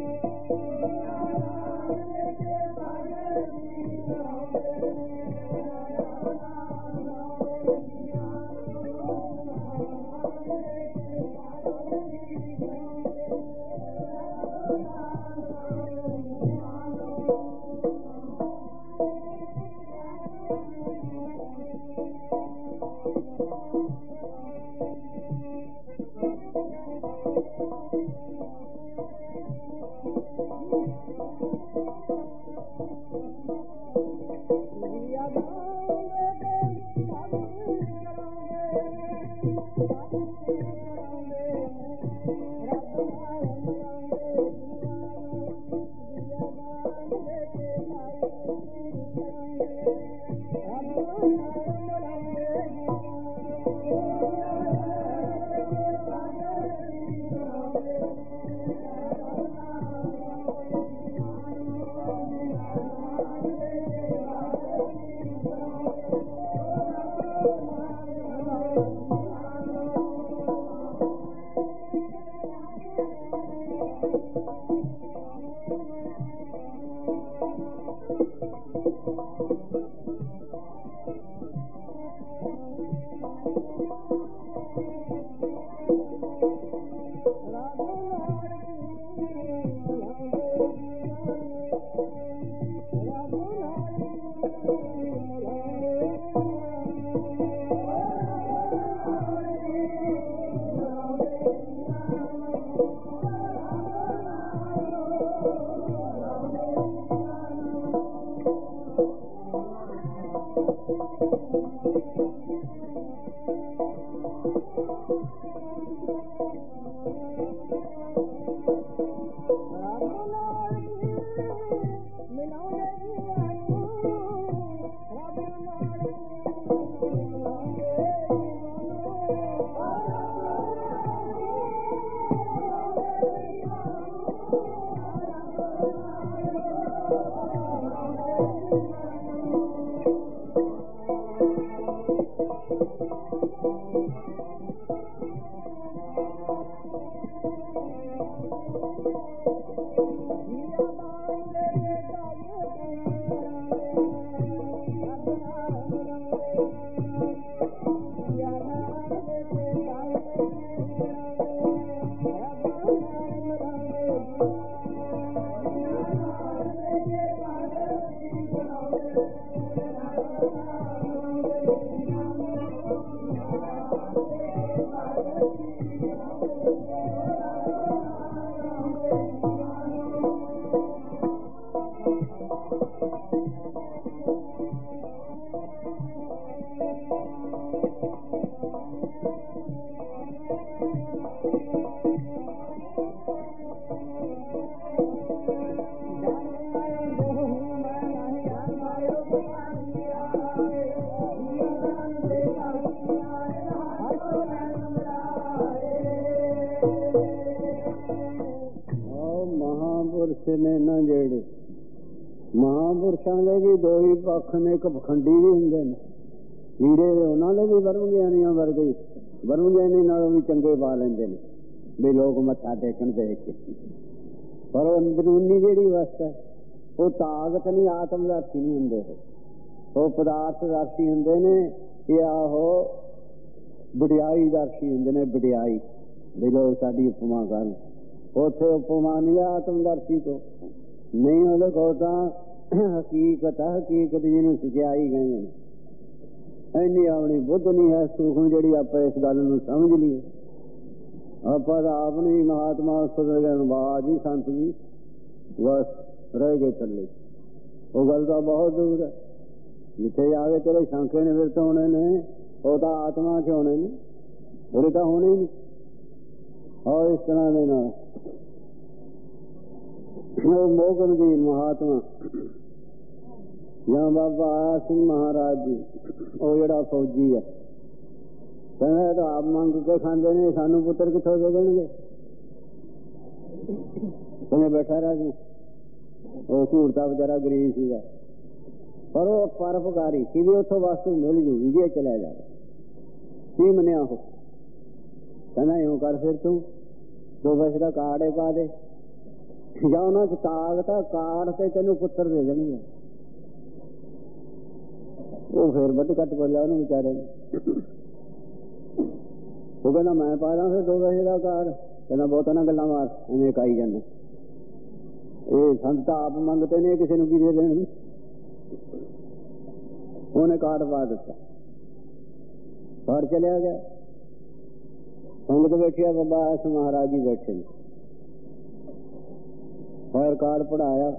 ਨੇ ਨਾ ਜਿਹੜੇ ਮਹਾਂਪੁਰਸ਼ਾਂ ਦੇ ਵੀ ਦੋ ਹੀ ਪੱਖ ਨੇ, ਇੱਕ ਪਖੰਡੀ ਵੀ ਹੁੰਦੇ ਨੇ, ਹੀਰੇ ਦੇ ਉਹਨਾਂ ਦੇ ਵੀ ਬਰਮ ਗਿਆਨੀਆਂ ਵਰਗੇ ਬਰਮ ਗਿਆਨੀ ਨਾਲੋਂ ਵੀ ਚੰਗੇ ਪਾ ਲੈਂਦੇ ਨੇ ਵੀ ਲੋਕ ਮੱਥਾ ਟੇਕਣ ਦੇਖ ਕੇ, ਪਰ ਉਹ ਅੰਦਰੂਨੀ ਜਿਹੜੀ ਅਵਸਥਾ ਉਹ ਤਾਕਤ ਨਹੀਂ, ਆਤਮਦਾਸੀ ਨਹੀਂ ਹੁੰਦੇ, ਉਹ ਪਦਾਰਥਦਾਸੀ ਹੁੰਦੇ ਨੇ ਜਾਂ ਉਹ ਵਡਿਆਈ ਦਾਸੀ ਹੁੰਦੇ ਨੇ, ਵਡਿਆਈ ਵੀ ਲੋਕ ਸਾਡੀ ਉਪਮਾ ਕਰਨ। ਉੱਥੇ ਉਪਮਾ ਨਹੀਂ ਆਤਮਦਰਸ਼ੀ ਤੋਂ ਨਹੀਂ, ਉਹਦੇ ਕੋਲ ਤਾਂ ਹਕੀਕਤ ਹੈ, ਹਕੀਕਤ ਜਿਹਨੂੰ ਸਚਾਈ ਕਹਿੰਦੇ ਨੇ। ਇੰਨੀ ਆਪਣੀ ਬੁੱਧ ਨਹੀਂ ਹੈ ਸੂਖਮ ਜਿਹੜੀ ਆਪਾਂ ਇਸ ਗੱਲ ਨੂੰ ਸਮਝ ਲਈਏ। ਆਪਾਂ ਤਾਂ ਆਪਣੀ ਮਹਾਤਮਾ ਬਾਦ ਜੀ ਸੰਤ ਜੀ ਬਸ ਰਹਿ ਗਏ ਥੱਲੇ। ਉਹ ਗੱਲ ਤਾਂ ਬਹੁਤ ਦੂਰ ਹੈ। ਜਿੱਥੇ ਜਾ ਕੇ ਤੇਰੇ ਸ਼ੰਕੇ ਨੇ ਵਿਰਤ ਹੋਣੇ ਨੇ, ਉਹ ਤਾਂ ਆਤਮਾ 'ਚ ਹੋਣੇ ਨੇ, ਉਹਦੇ ਤਾਂ ਹੋਣੇ ਹੀ ਨਹੀਂ। ਔਰ ਇਸ ਤਰ੍ਹਾਂ ਦੇ ਨਾਲ ਉਹ ਮੋਹਕਮ ਦੀ ਮਹਾਤਮਾ ਜਾਂ ਬਾਬਾ ਆਇਆ ਸਿੰਘ ਮਹਾਰਾਜ ਜੀ, ਉਹ ਜਿਹੜਾ ਫੌਜੀ ਆ, ਕਹਿੰਦਾ ਤਾਂ ਆਪ ਮੰਗ ਕੇ ਖਾਂਦੇ ਨੇ, ਸਾਨੂੰ ਪੁੱਤਰ ਕਿੱਥੋਂ ਦੇ ਦੇਣਗੇ? ਕਹਿੰਦੇ ਬੈਠਾ ਰਹਿ ਤੂੰ। ਉਹ ਝੂਠਦਾ ਵਿਚਾਰਾ ਗਰੀਬ ਸੀਗਾ, ਪਰ ਉਹ ਪਰਉਪਕਾਰੀ ਸੀ ਵੀ ਉੱਥੋਂ ਵਸਤੂ ਮਿਲ ਜੂਗੀ ਜੇ ਚਲਿਆ ਜਾਵੇ। ਕੀ ਮੰਨਿਆ ਉਹ? ਕਹਿੰਦਾ ਇਉਂ ਕਰ ਫਿਰ ਤੂੰ 2 ਪੈਸੇ ਦਾ ਕਾਰਡ ਪਾ ਦੇ, ਜਾਂ ਉਹਨਾਂ 'ਚ ਤਾਕਤ ਆ, ਕਾਰਡ ਤੇ ਤੈਨੂੰ ਪੁੱਤਰ ਦੇ ਦੇਣਗੇ। ਉਹ ਫੇਰ ਵੱਧ ਘੱਟ ਬੋਲਿਆ ਉਹਨੂੰ ਵਿਚਾਰੇ ਨੂੰ। ਉਹ ਕਹਿੰਦਾ ਮੈਂ ਪਾ ਦਾਂ ਫਿਰ 2 ਪੈਸੇ ਦਾ ਕਾਰਡ। ਕਹਿੰਦਾ ਬਹੁਤਾਂ ਨਾ ਗੱਲਾਂ ਮਾਰ, ਐਵੇਂ ਕਾਈ ਜਾਂਦੇ। ਇਹ ਸੰਤ ਆਪ ਮੰਗਤੇ ਨੇ, ਕਿਸੇ ਨੂੰ ਕੀ ਦੇ ਦੇਣ। ਉਹਨੇ ਕਾਰਡ ਪਾ ਦਿੱਤਾ, ਬਾਹਰ ਚਲਿਆ ਗਿਆ। ਸੰਗਤ ਬੈਠਿਆ, ਬਾਬਾ ਐਸ ਮਹਾਰਾਜ ਜੀ ਬੈਠੇ ਨੇ। ਫਿਰ ਕਾਰਡ ਪੜਾਇਆ।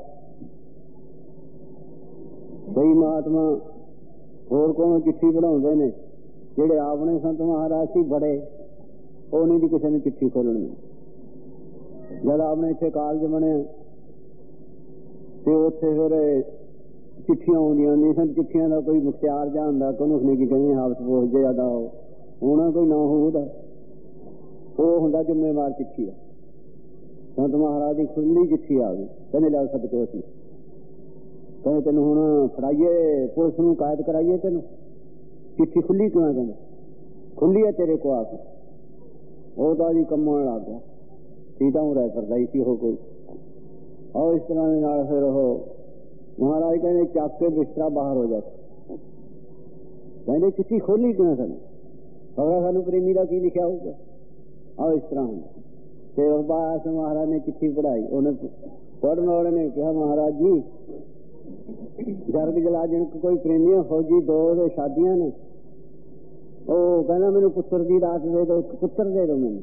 ਕਈ ਮਹਾਤਮਾ ਹੋਰ ਕੋਲੋਂ ਚਿੱਠੀ ਪੜਾਉਂਦੇ ਨੇ, ਜਿਹੜੇ ਆਪਣੇ ਸੰਤ ਮਹਾਰਾਜ ਸੀ ਬੜੇ, ਉਹ ਨਹੀਂ ਜੀ ਕਿਸੇ ਨੂੰ ਚਿੱਠੀ ਖੋਲਣੀ। ਜਦ ਆਪਣੇ ਇੱਥੇ ਕਾਲਜ ਬਣਿਆ ਤੇ ਉੱਥੇ ਫਿਰ ਚਿੱਠੀਆਂ ਆਉਂਦੀਆਂ ਨਹੀਂ ਸਨ। ਚਿੱਠੀਆਂ ਦਾ ਕੋਈ ਮੁਖਤਿਆਰ ਜਿਹਾ ਹੁੰਦਾ, ਕੋਨੂੰ ਨਹੀਂ ਕਹਿੰਦੇ ਹਾਫਸ ਪੋਸਟ ਜਿਆਦਾ ਹੋਣਾ, ਕੋਈ ਨਾ ਹੋਊਗਾ, ਉਹ ਹੁੰਦਾ ਜ਼ਿੰਮੇਵਾਰ ਚਿੱਠੀ ਦਾ। ਸੰਤ ਮਹਾਰਾਜ ਦੀ ਖੁੱਲੀ ਚਿੱਠੀ ਆ ਗਈ। ਕਹਿੰਦੇ ਲਿਆਓ ਸਦਕੇ ਅਸੀਂ, ਕਹਿੰਦੇ ਤੈਨੂੰ ਹੁਣ ਫੜਾਈਏ, ਪੁਲਿਸ ਨੂੰ ਕਾਇਦ ਕਰਾਈਏ ਤੈਨੂੰ। ਚਿੱਠੀ ਖੁੱਲੀ ਕਿਉਂ? ਕਹਿੰਦੇ ਖੁੱਲੀ ਹੈ ਤੇਰੇ ਕੋ ਆ ਕੇ। ਉਹ ਤਾਂ ਜੀ ਕੰਮਣ ਲੱਗ ਗਿਆ, ਸੀਤਾ ਨੂੰ ਰਹਿ ਕਰਦਾ ਸੀ ਉਹ ਕੋਈ। ਔਰ ਇਸ ਤਰ੍ਹਾਂ ਦੇ ਨਾਲ ਫਿਰ ਉਹ ਮਹਾਰਾਜ ਕਹਿੰਦੇ ਚੱਕ ਕੇ ਬਿਸਤਰਾ ਬਾਹਰ ਹੋ ਜਾ। ਕਹਿੰਦੇ ਚਿੱਠੀ ਖੋਲੀ ਕਿਉਂ? ਸਾਨੂੰ ਪਤਾ ਸਾਨੂੰ ਪ੍ਰੇਮੀ ਦਾ ਕੀ ਲਿਖਿਆ ਹੋਊਗਾ। ਆਹ ਇਸ ਤਰ੍ਹਾਂ ਹੁੰਦਾ। ਤੇ ਬਾਬਾ ਮਹਾਰਾਜ ਨੇ ਚਿੱਠੀ ਪੜ੍ਹਾਈ। ਉਹਨੇ ਪੜ੍ਹਨ ਵਾਲੇ ਨੇ ਕਿਹਾ ਮਹਾਰਾਜ ਜੀ ਜਰਗ ਜਲਾ ਜਨਕ ਕੋਈ ਪ੍ਰੇਮੀਆਂ ਫੌਜੀ 2 ਦੇ ਸ਼ਾਦੀਆਂ ਨੇ। ਉਹ ਕਹਿੰਦਾ ਮੈਨੂੰ ਪੁੱਤਰ ਦੀ ਰਾਤ ਦੇ ਦਿਓ, ਇੱਕ ਪੁੱਤਰ ਦੇ ਦਿਓ ਮੈਨੂੰ।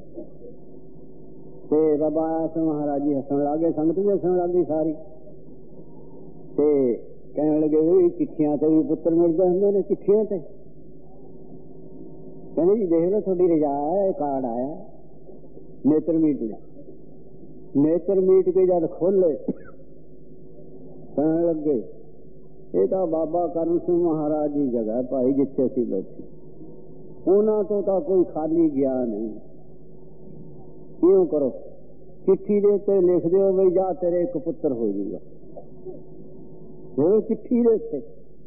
ਤੇ ਬਾਬਾ ਮਹਾਰਾਜ ਜੀ ਹੱਸਣ ਲੱਗ ਗਏ, ਸੰਗਤ ਵੀ ਹੱਸਣ ਲੱਗ ਗਈ ਸਾਰੀ। ਤੇ ਕਹਿਣ ਲੱਗੇ ਵੀ ਚਿੱਠੀਆਂ ਤੇ ਵੀ ਪੁੱਤਰ ਮਿਲਦੇ ਹੁੰਦੇ ਨੇ, ਚਿੱਠੀਆਂ ਤੇ। ਕਹਿੰਦੇ ਜੀ ਦੇਖ ਲਓ ਤੁਹਾਡੀ ਰਜਾ ਹੈ, ਕਾਰਡ ਆਇਆ ਨੇਤਰ ਮੀਟ ਨੇ। ਨੇਤਰ ਮੀਟ ਕੇ ਜਦ ਖੋਲੇ ਕਹਿਣ ਲੱਗੇ ਇਹ ਤਾਂ ਬਾਬਾ ਕਰਮ ਸਿੰਘ ਮਹਾਰਾਜ ਦੀ ਜਗ੍ਹਾ ਭਾਈ, ਜਿੱਥੇ ਅਸੀਂ ਬੈਠੇ। ਉਹਨਾਂ ਤੋਂ ਤਾਂ ਕੋਈ ਖਾਲੀ ਗਿਆ ਨਹੀਂ। ਇਉਂ ਕਰੋ, ਚਿੱਠੀ ਦੇ ਉੱਤੇ ਲਿਖ ਦਿਓ ਬਈ ਜਾ ਤੇਰੇ ਇੱਕ ਪੁੱਤਰ ਹੋ ਜਾਊਗਾ। ਚਿੱਠੀ ਦੇ ਉੱਤੇ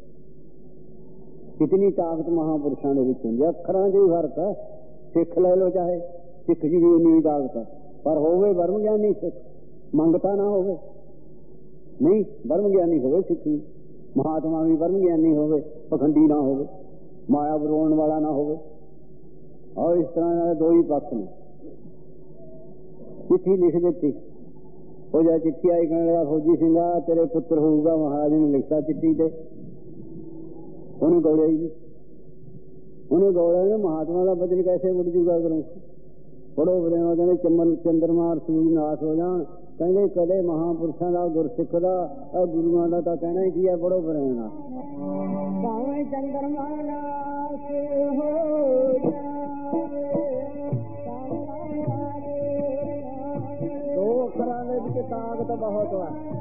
ਕਿਤਨੀ ਤਾਕਤ ਮਹਾਂਪੁਰਸ਼ਾਂ ਦੇ ਵਿੱਚ ਹੁੰਦੀ। ਅੱਖਰਾਂ 'ਚ ਹੀ ਫਰਕ ਹੈ। ਸਿੱਖ ਲੈ ਲਓ, ਚਾਹੇ ਸਿੱਖ ਜੀ ਦੀ ਉਨੀ ਤਾਕਤ, ਪਰ ਹੋਵੇ ਬਰਮ ਗਿਆਨੀ ਸਿੱਖ, ਮੰਗਤਾ ਨਾ ਹੋਵੇ। ਨਹੀਂ, ਬਰਮ ਗਿਆਨੀ ਹੋਵੇ ਸਿੱਖ ਵੀ, ਮਹਾਤਮਾ ਵੀ ਬਰਮ ਗਿਆਨੀ ਹੋਵੇ, ਪਖੰਡੀ ਨਾ ਹੋਵੇ, ਮਾਇਆ ਬਰੋਣ ਵਾਲਾ ਨਾ ਹੋਵੇ। ਔਰ ਇਸ ਤਰ੍ਹਾਂ ਨਾਲ 2 ਹੀ ਪੱਖ ਨੇ। ਚਿੱਠੀ ਲਿਖ ਦਿੱਤੀ। ਉਹ ਜਦ ਚਿੱਠੀ ਆਈ ਕਹਿਣ ਲੱਗਾ ਫੌਜੀ ਸਿੰਘਾ ਤੇਰੇ ਪੁੱਤਰ ਹੋਊਗਾ। ਮਹਾਰਾਜ ਨੇ ਲਿਖਤਾ ਚਿੱਠੀ ਤੇ। ਉਹਨੇ ਗੌਲਿਆ ਹੀ ਨਹੀਂ। ਉਹਨੇ ਗੌਲਿਆ ਨੇ ਮਹਾਤਮਾ ਦਾ ਬਚਨ ਕੈਸੇ ਮੁੜ ਜੂਗਾ ਕਰੋ। ਪੜੋ ਬਰੇਵਾ ਕਹਿੰਦੇ ਚੰਦਰਮਾ ਸੂਰਜ ਨਾਸ਼ ਹੋ ਜਾਣ। ਕਹਿੰਦੇ ਕਦੇ ਮਹਾਂਪੁਰਸ਼ਾਂ ਦਾ, ਗੁਰਸਿੱਖ ਦਾ, ਗੁਰੂਆਂ ਦਾ ਤਾਂ ਕਹਿਣਾ ਹੀ ਕੀ ਹੈ। ਪੜੋ ਬਰੇਵਾ ਭਾਵੇਂ ਚੰਦਰਮਾ ਨਾਸ਼ ਹੋ ਜਾਵੇ। 2 ਅੱਖਰਾਂ ਦੇ ਵਿੱਚ ਤਾਕਤ ਬਹੁਤ ਹੈ।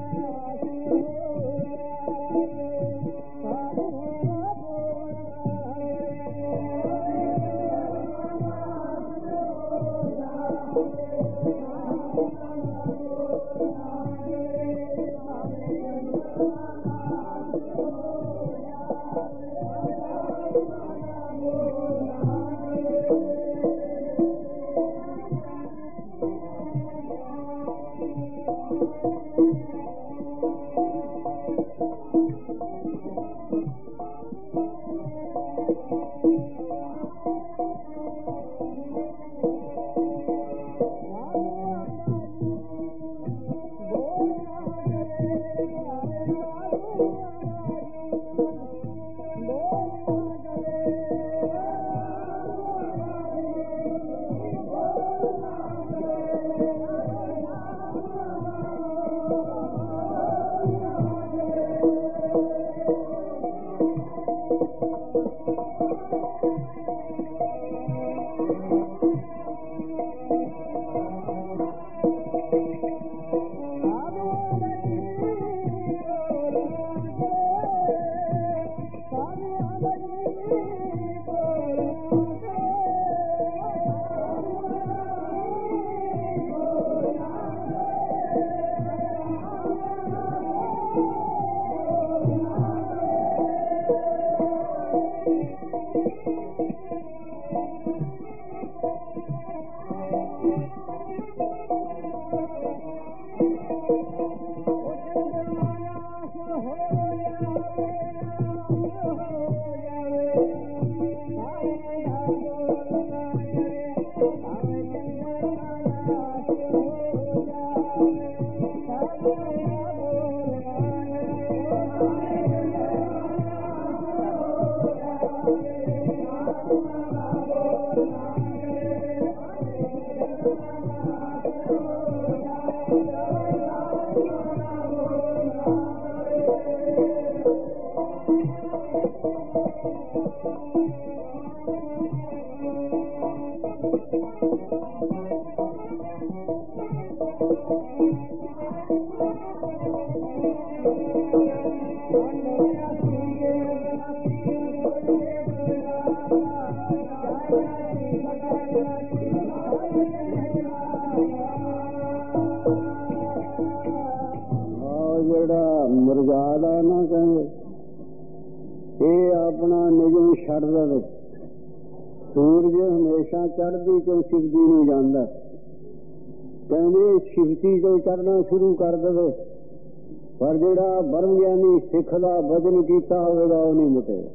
ਜਿਹੜਾ ਮਰਜ਼ਾਦਾ ਨਾ ਕਹਿੰਦੇ ਇਹ ਆਪਣਾ ਨਿਯਮ ਛੱਡ ਦੇਵੇ। ਸੂਰਜ ਹਮੇਸ਼ਾ ਚੜ੍ਹਦੀ ਚੋਂ ਛਿਪਦੀ ਨਹੀਂ ਜਾਂਦਾ, ਕਹਿੰਦੇ ਛਿਪਦੀ ਤੋਂ ਚੜ੍ਹਨਾ ਸ਼ੁਰੂ ਕਰ ਦੇਵੇ। ਪਰ ਜਿਹੜਾ ਬ੍ਰਹਮ ਗਿਆਨੀ ਸਿੱਖ ਦਾ ਭਜਨ ਕੀਤਾ ਹੋਵੇਗਾ ਉਹ ਨਹੀਂ ਮੁਟੇਗਾ।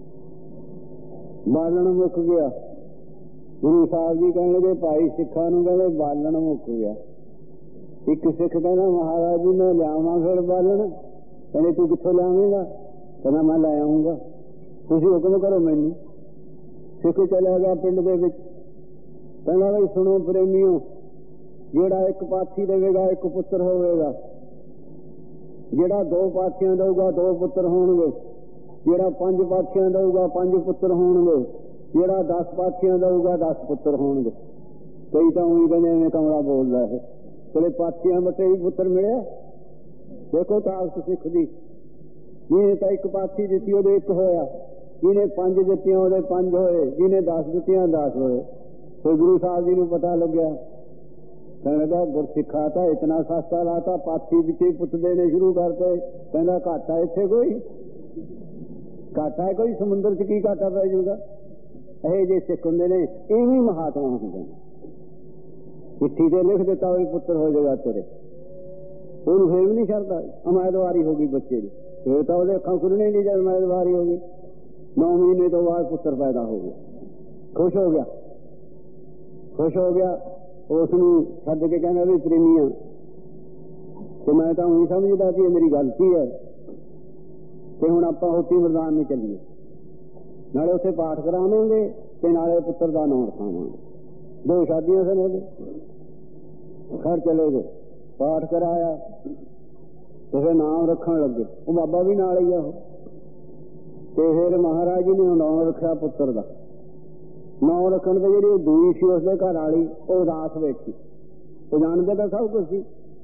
ਬਾਲਣ ਮੁੱਕ ਗਿਆ। ਗੁਰੂ ਸਾਹਿਬ ਜੀ ਕਹਿਣਗੇ ਭਾਈ ਸਿੱਖਾਂ ਨੂੰ ਕਹਿੰਦੇ ਬਾਲਣ ਮੁੱਕ ਗਿਆ। ਇੱਕ ਸਿੱਖ ਕਹਿੰਦਾ ਮਹਾਰਾਜ ਜੀ ਮੈਂ ਲਿਆਵਾਂ ਫਿਰ ਬਾਲਣ। ਕਹਿੰਦੇ ਤੂੰ ਕਿੱਥੋਂ ਲਿਆਵੇਂਗਾ? ਕਹਿੰਦਾ ਮੈਂ ਲੈ ਆਊਂਗਾ, ਤੁਸੀਂ ਹੁਕਮ ਕਰੋ ਮੈਨੂੰ। ਸਿੱਖ ਚਲਿਆ ਗਿਆ ਪਿੰਡ ਦੇ ਵਿੱਚ। ਕਹਿੰਦਾ ਬਈ ਸੁਣੋ ਪ੍ਰੇਮੀਓ, ਜਿਹੜਾ ਇੱਕ ਪਾਥੀ ਦੇਵੇਗਾ ਇੱਕ ਪੁੱਤਰ ਹੋਵੇਗਾ, ਜਿਹੜਾ 2 ਪਾਥੀਆਂ ਦਊਗਾ 2 ਪੁੱਤਰ ਹੋਣਗੇ, ਜਿਹੜਾ 5 ਪਾਥੀਆਂ ਦਊਗਾ 5 ਪੁੱਤਰ ਹੋਣਗੇ, ਜਿਹੜਾ 10 ਪਾਥੀਆਂ ਦਊਗਾ 10 ਪੁੱਤਰ ਹੋਣਗੇ। ਕਈ ਤਾਂ ਉਹੀ ਕਹਿੰਦੇ ਐਵੇਂ ਕਮਲਾ ਬੋਲਦਾ ਹੈ। ਕੋਲੇ ਪਾਥੀਆਂ ਵੱਟੇ ਵੀ ਪੁੱਤਰ ਮਿਲਿਆ। ਦੇਖੋ ਤਾਕਤ ਸਿੱਖ ਦੀ। ਜਿਹਨੇ ਤਾਂ 1 ਪਾਥੀ ਦਿੱਤੀ ਉਹਦੇ 1 ਹੋਇਆ, ਜਿਹਨੇ 5 ਦਿੱਤੀਆਂ ਉਹਦੇ 5 ਹੋਏ, ਜਿਹਨੇ 10 ਦਿੱਤੀਆਂ 10 ਹੋਏ। ਫਿਰ ਗੁਰੂ ਸਾਹਿਬ ਜੀ ਨੂੰ ਪਤਾ ਲੱਗਿਆ। ਕਹਿੰਦਾ ਗੁਰਸਿੱਖਾ ਤਾਂ ਇਤਨਾ ਸਸਤਾ ਲਾਤਾ, ਪਾਥੀ ਵਿੱਚੇ ਪੁੱਤ ਦੇਣੇ ਸ਼ੁਰੂ ਕਰਤੇ। ਕਹਿੰਦਾ ਘਾਟਾ ਇੱਥੇ ਕੋਈ ਘਾਟਾ ਕੋਈ ਸਮੁੰਦਰ 'ਚ ਕੀ ਘਾਟਾ ਪੈ ਜਾਊਗਾ। ਇਹ ਜੇ ਸਿੱਖ ਹੁੰਦੇ ਨੇ ਇਵੇਂ ਮਹਾਤਮਾ ਹੁੰਦੇ ਨੇ। ਚਿੱਠੀ ਤੇ ਲਿਖ ਦਿੱਤਾ ਵੀ ਪੁੱਤਰ ਹੋ ਜਾਏਗਾ ਤੇਰੇ, ਉਹਨੂੰ ਫੇਰ ਵੀ ਨਹੀਂ ਛੱਡਦਾ। ਉਮੀਦਵਾਰੀ ਹੋ ਗਈ ਬੱਚੇ ਦੀ, ਫੇਰ ਤਾਂ ਉਹਦੇ ਅੱਖਾਂ ਖੁੱਲ੍ਹਣੇ ਨਹੀਂ ਜਦ ਉਮੀਦਵਾਰੀ ਹੋ ਗਈ। 9 ਮਹੀਨੇ ਤੋਂ ਬਾਅਦ ਪੁੱਤਰ ਪੈਦਾ ਹੋ ਗਿਆ। ਖੁਸ਼ ਹੋ ਗਿਆ, ਖੁਸ਼ ਹੋ ਗਿਆ। ਉਸ ਨੂੰ ਛੱਡ ਕੇ ਕਹਿੰਦਾ ਵੀ ਪ੍ਰੇਮੀਆਂ ਤੇ ਮੈਂ ਤਾਂ ਉਹੀ ਸਮਝਦਾ ਕਿ ਇਹ ਮੇਰੀ ਗਲਤੀ ਹੈ ਤੇ ਹੁਣ ਆਪਾਂ ਹੋਤੀ ਮਰਦਾਨ ਨੂੰ ਚੱਲੀਏ, ਨਾਲੇ ਉੱਥੇ ਪਾਠ ਕਰਾਵਾਂਗੇ ਤੇ ਨਾਲੇ ਪੁੱਤਰ ਦਾ ਨਾਮ ਰਖਾਵਾਂਗੇ। 2 ਸ਼ਾਦੀਆਂ ਸਨ ਉਹਦੇ। ਘਰ ਚਲੇ ਗਏ, ਪਾਠ ਕਰਾਇਆ ਤੇ ਫਿਰ ਨਾਮ ਰੱਖਣ ਲੱਗੇ। ਉਹ ਬਾਬਾ ਵੀ ਨਾਲ ਹੀ ਆ ਉਹ। ਤੇ ਫਿਰ ਮਹਾਰਾਜ ਜੀ ਨੇ ਨਾਮ ਰੱਖਿਆ ਪੁੱਤਰ ਦਾ। ਨਾਮ ਰੱਖਣ ਤੇ ਜਿਹੜੀ ਦੂਈ ਸੀ ਉਸਦੇ ਘਰ ਵਾਲੀ ਉਹ ਉਦਾਸ ਬੈਠੀ। ਉਹ ਜਾਣਦੇ ਤਾਂ ਸਭ ਕੁਛ ਸੀ।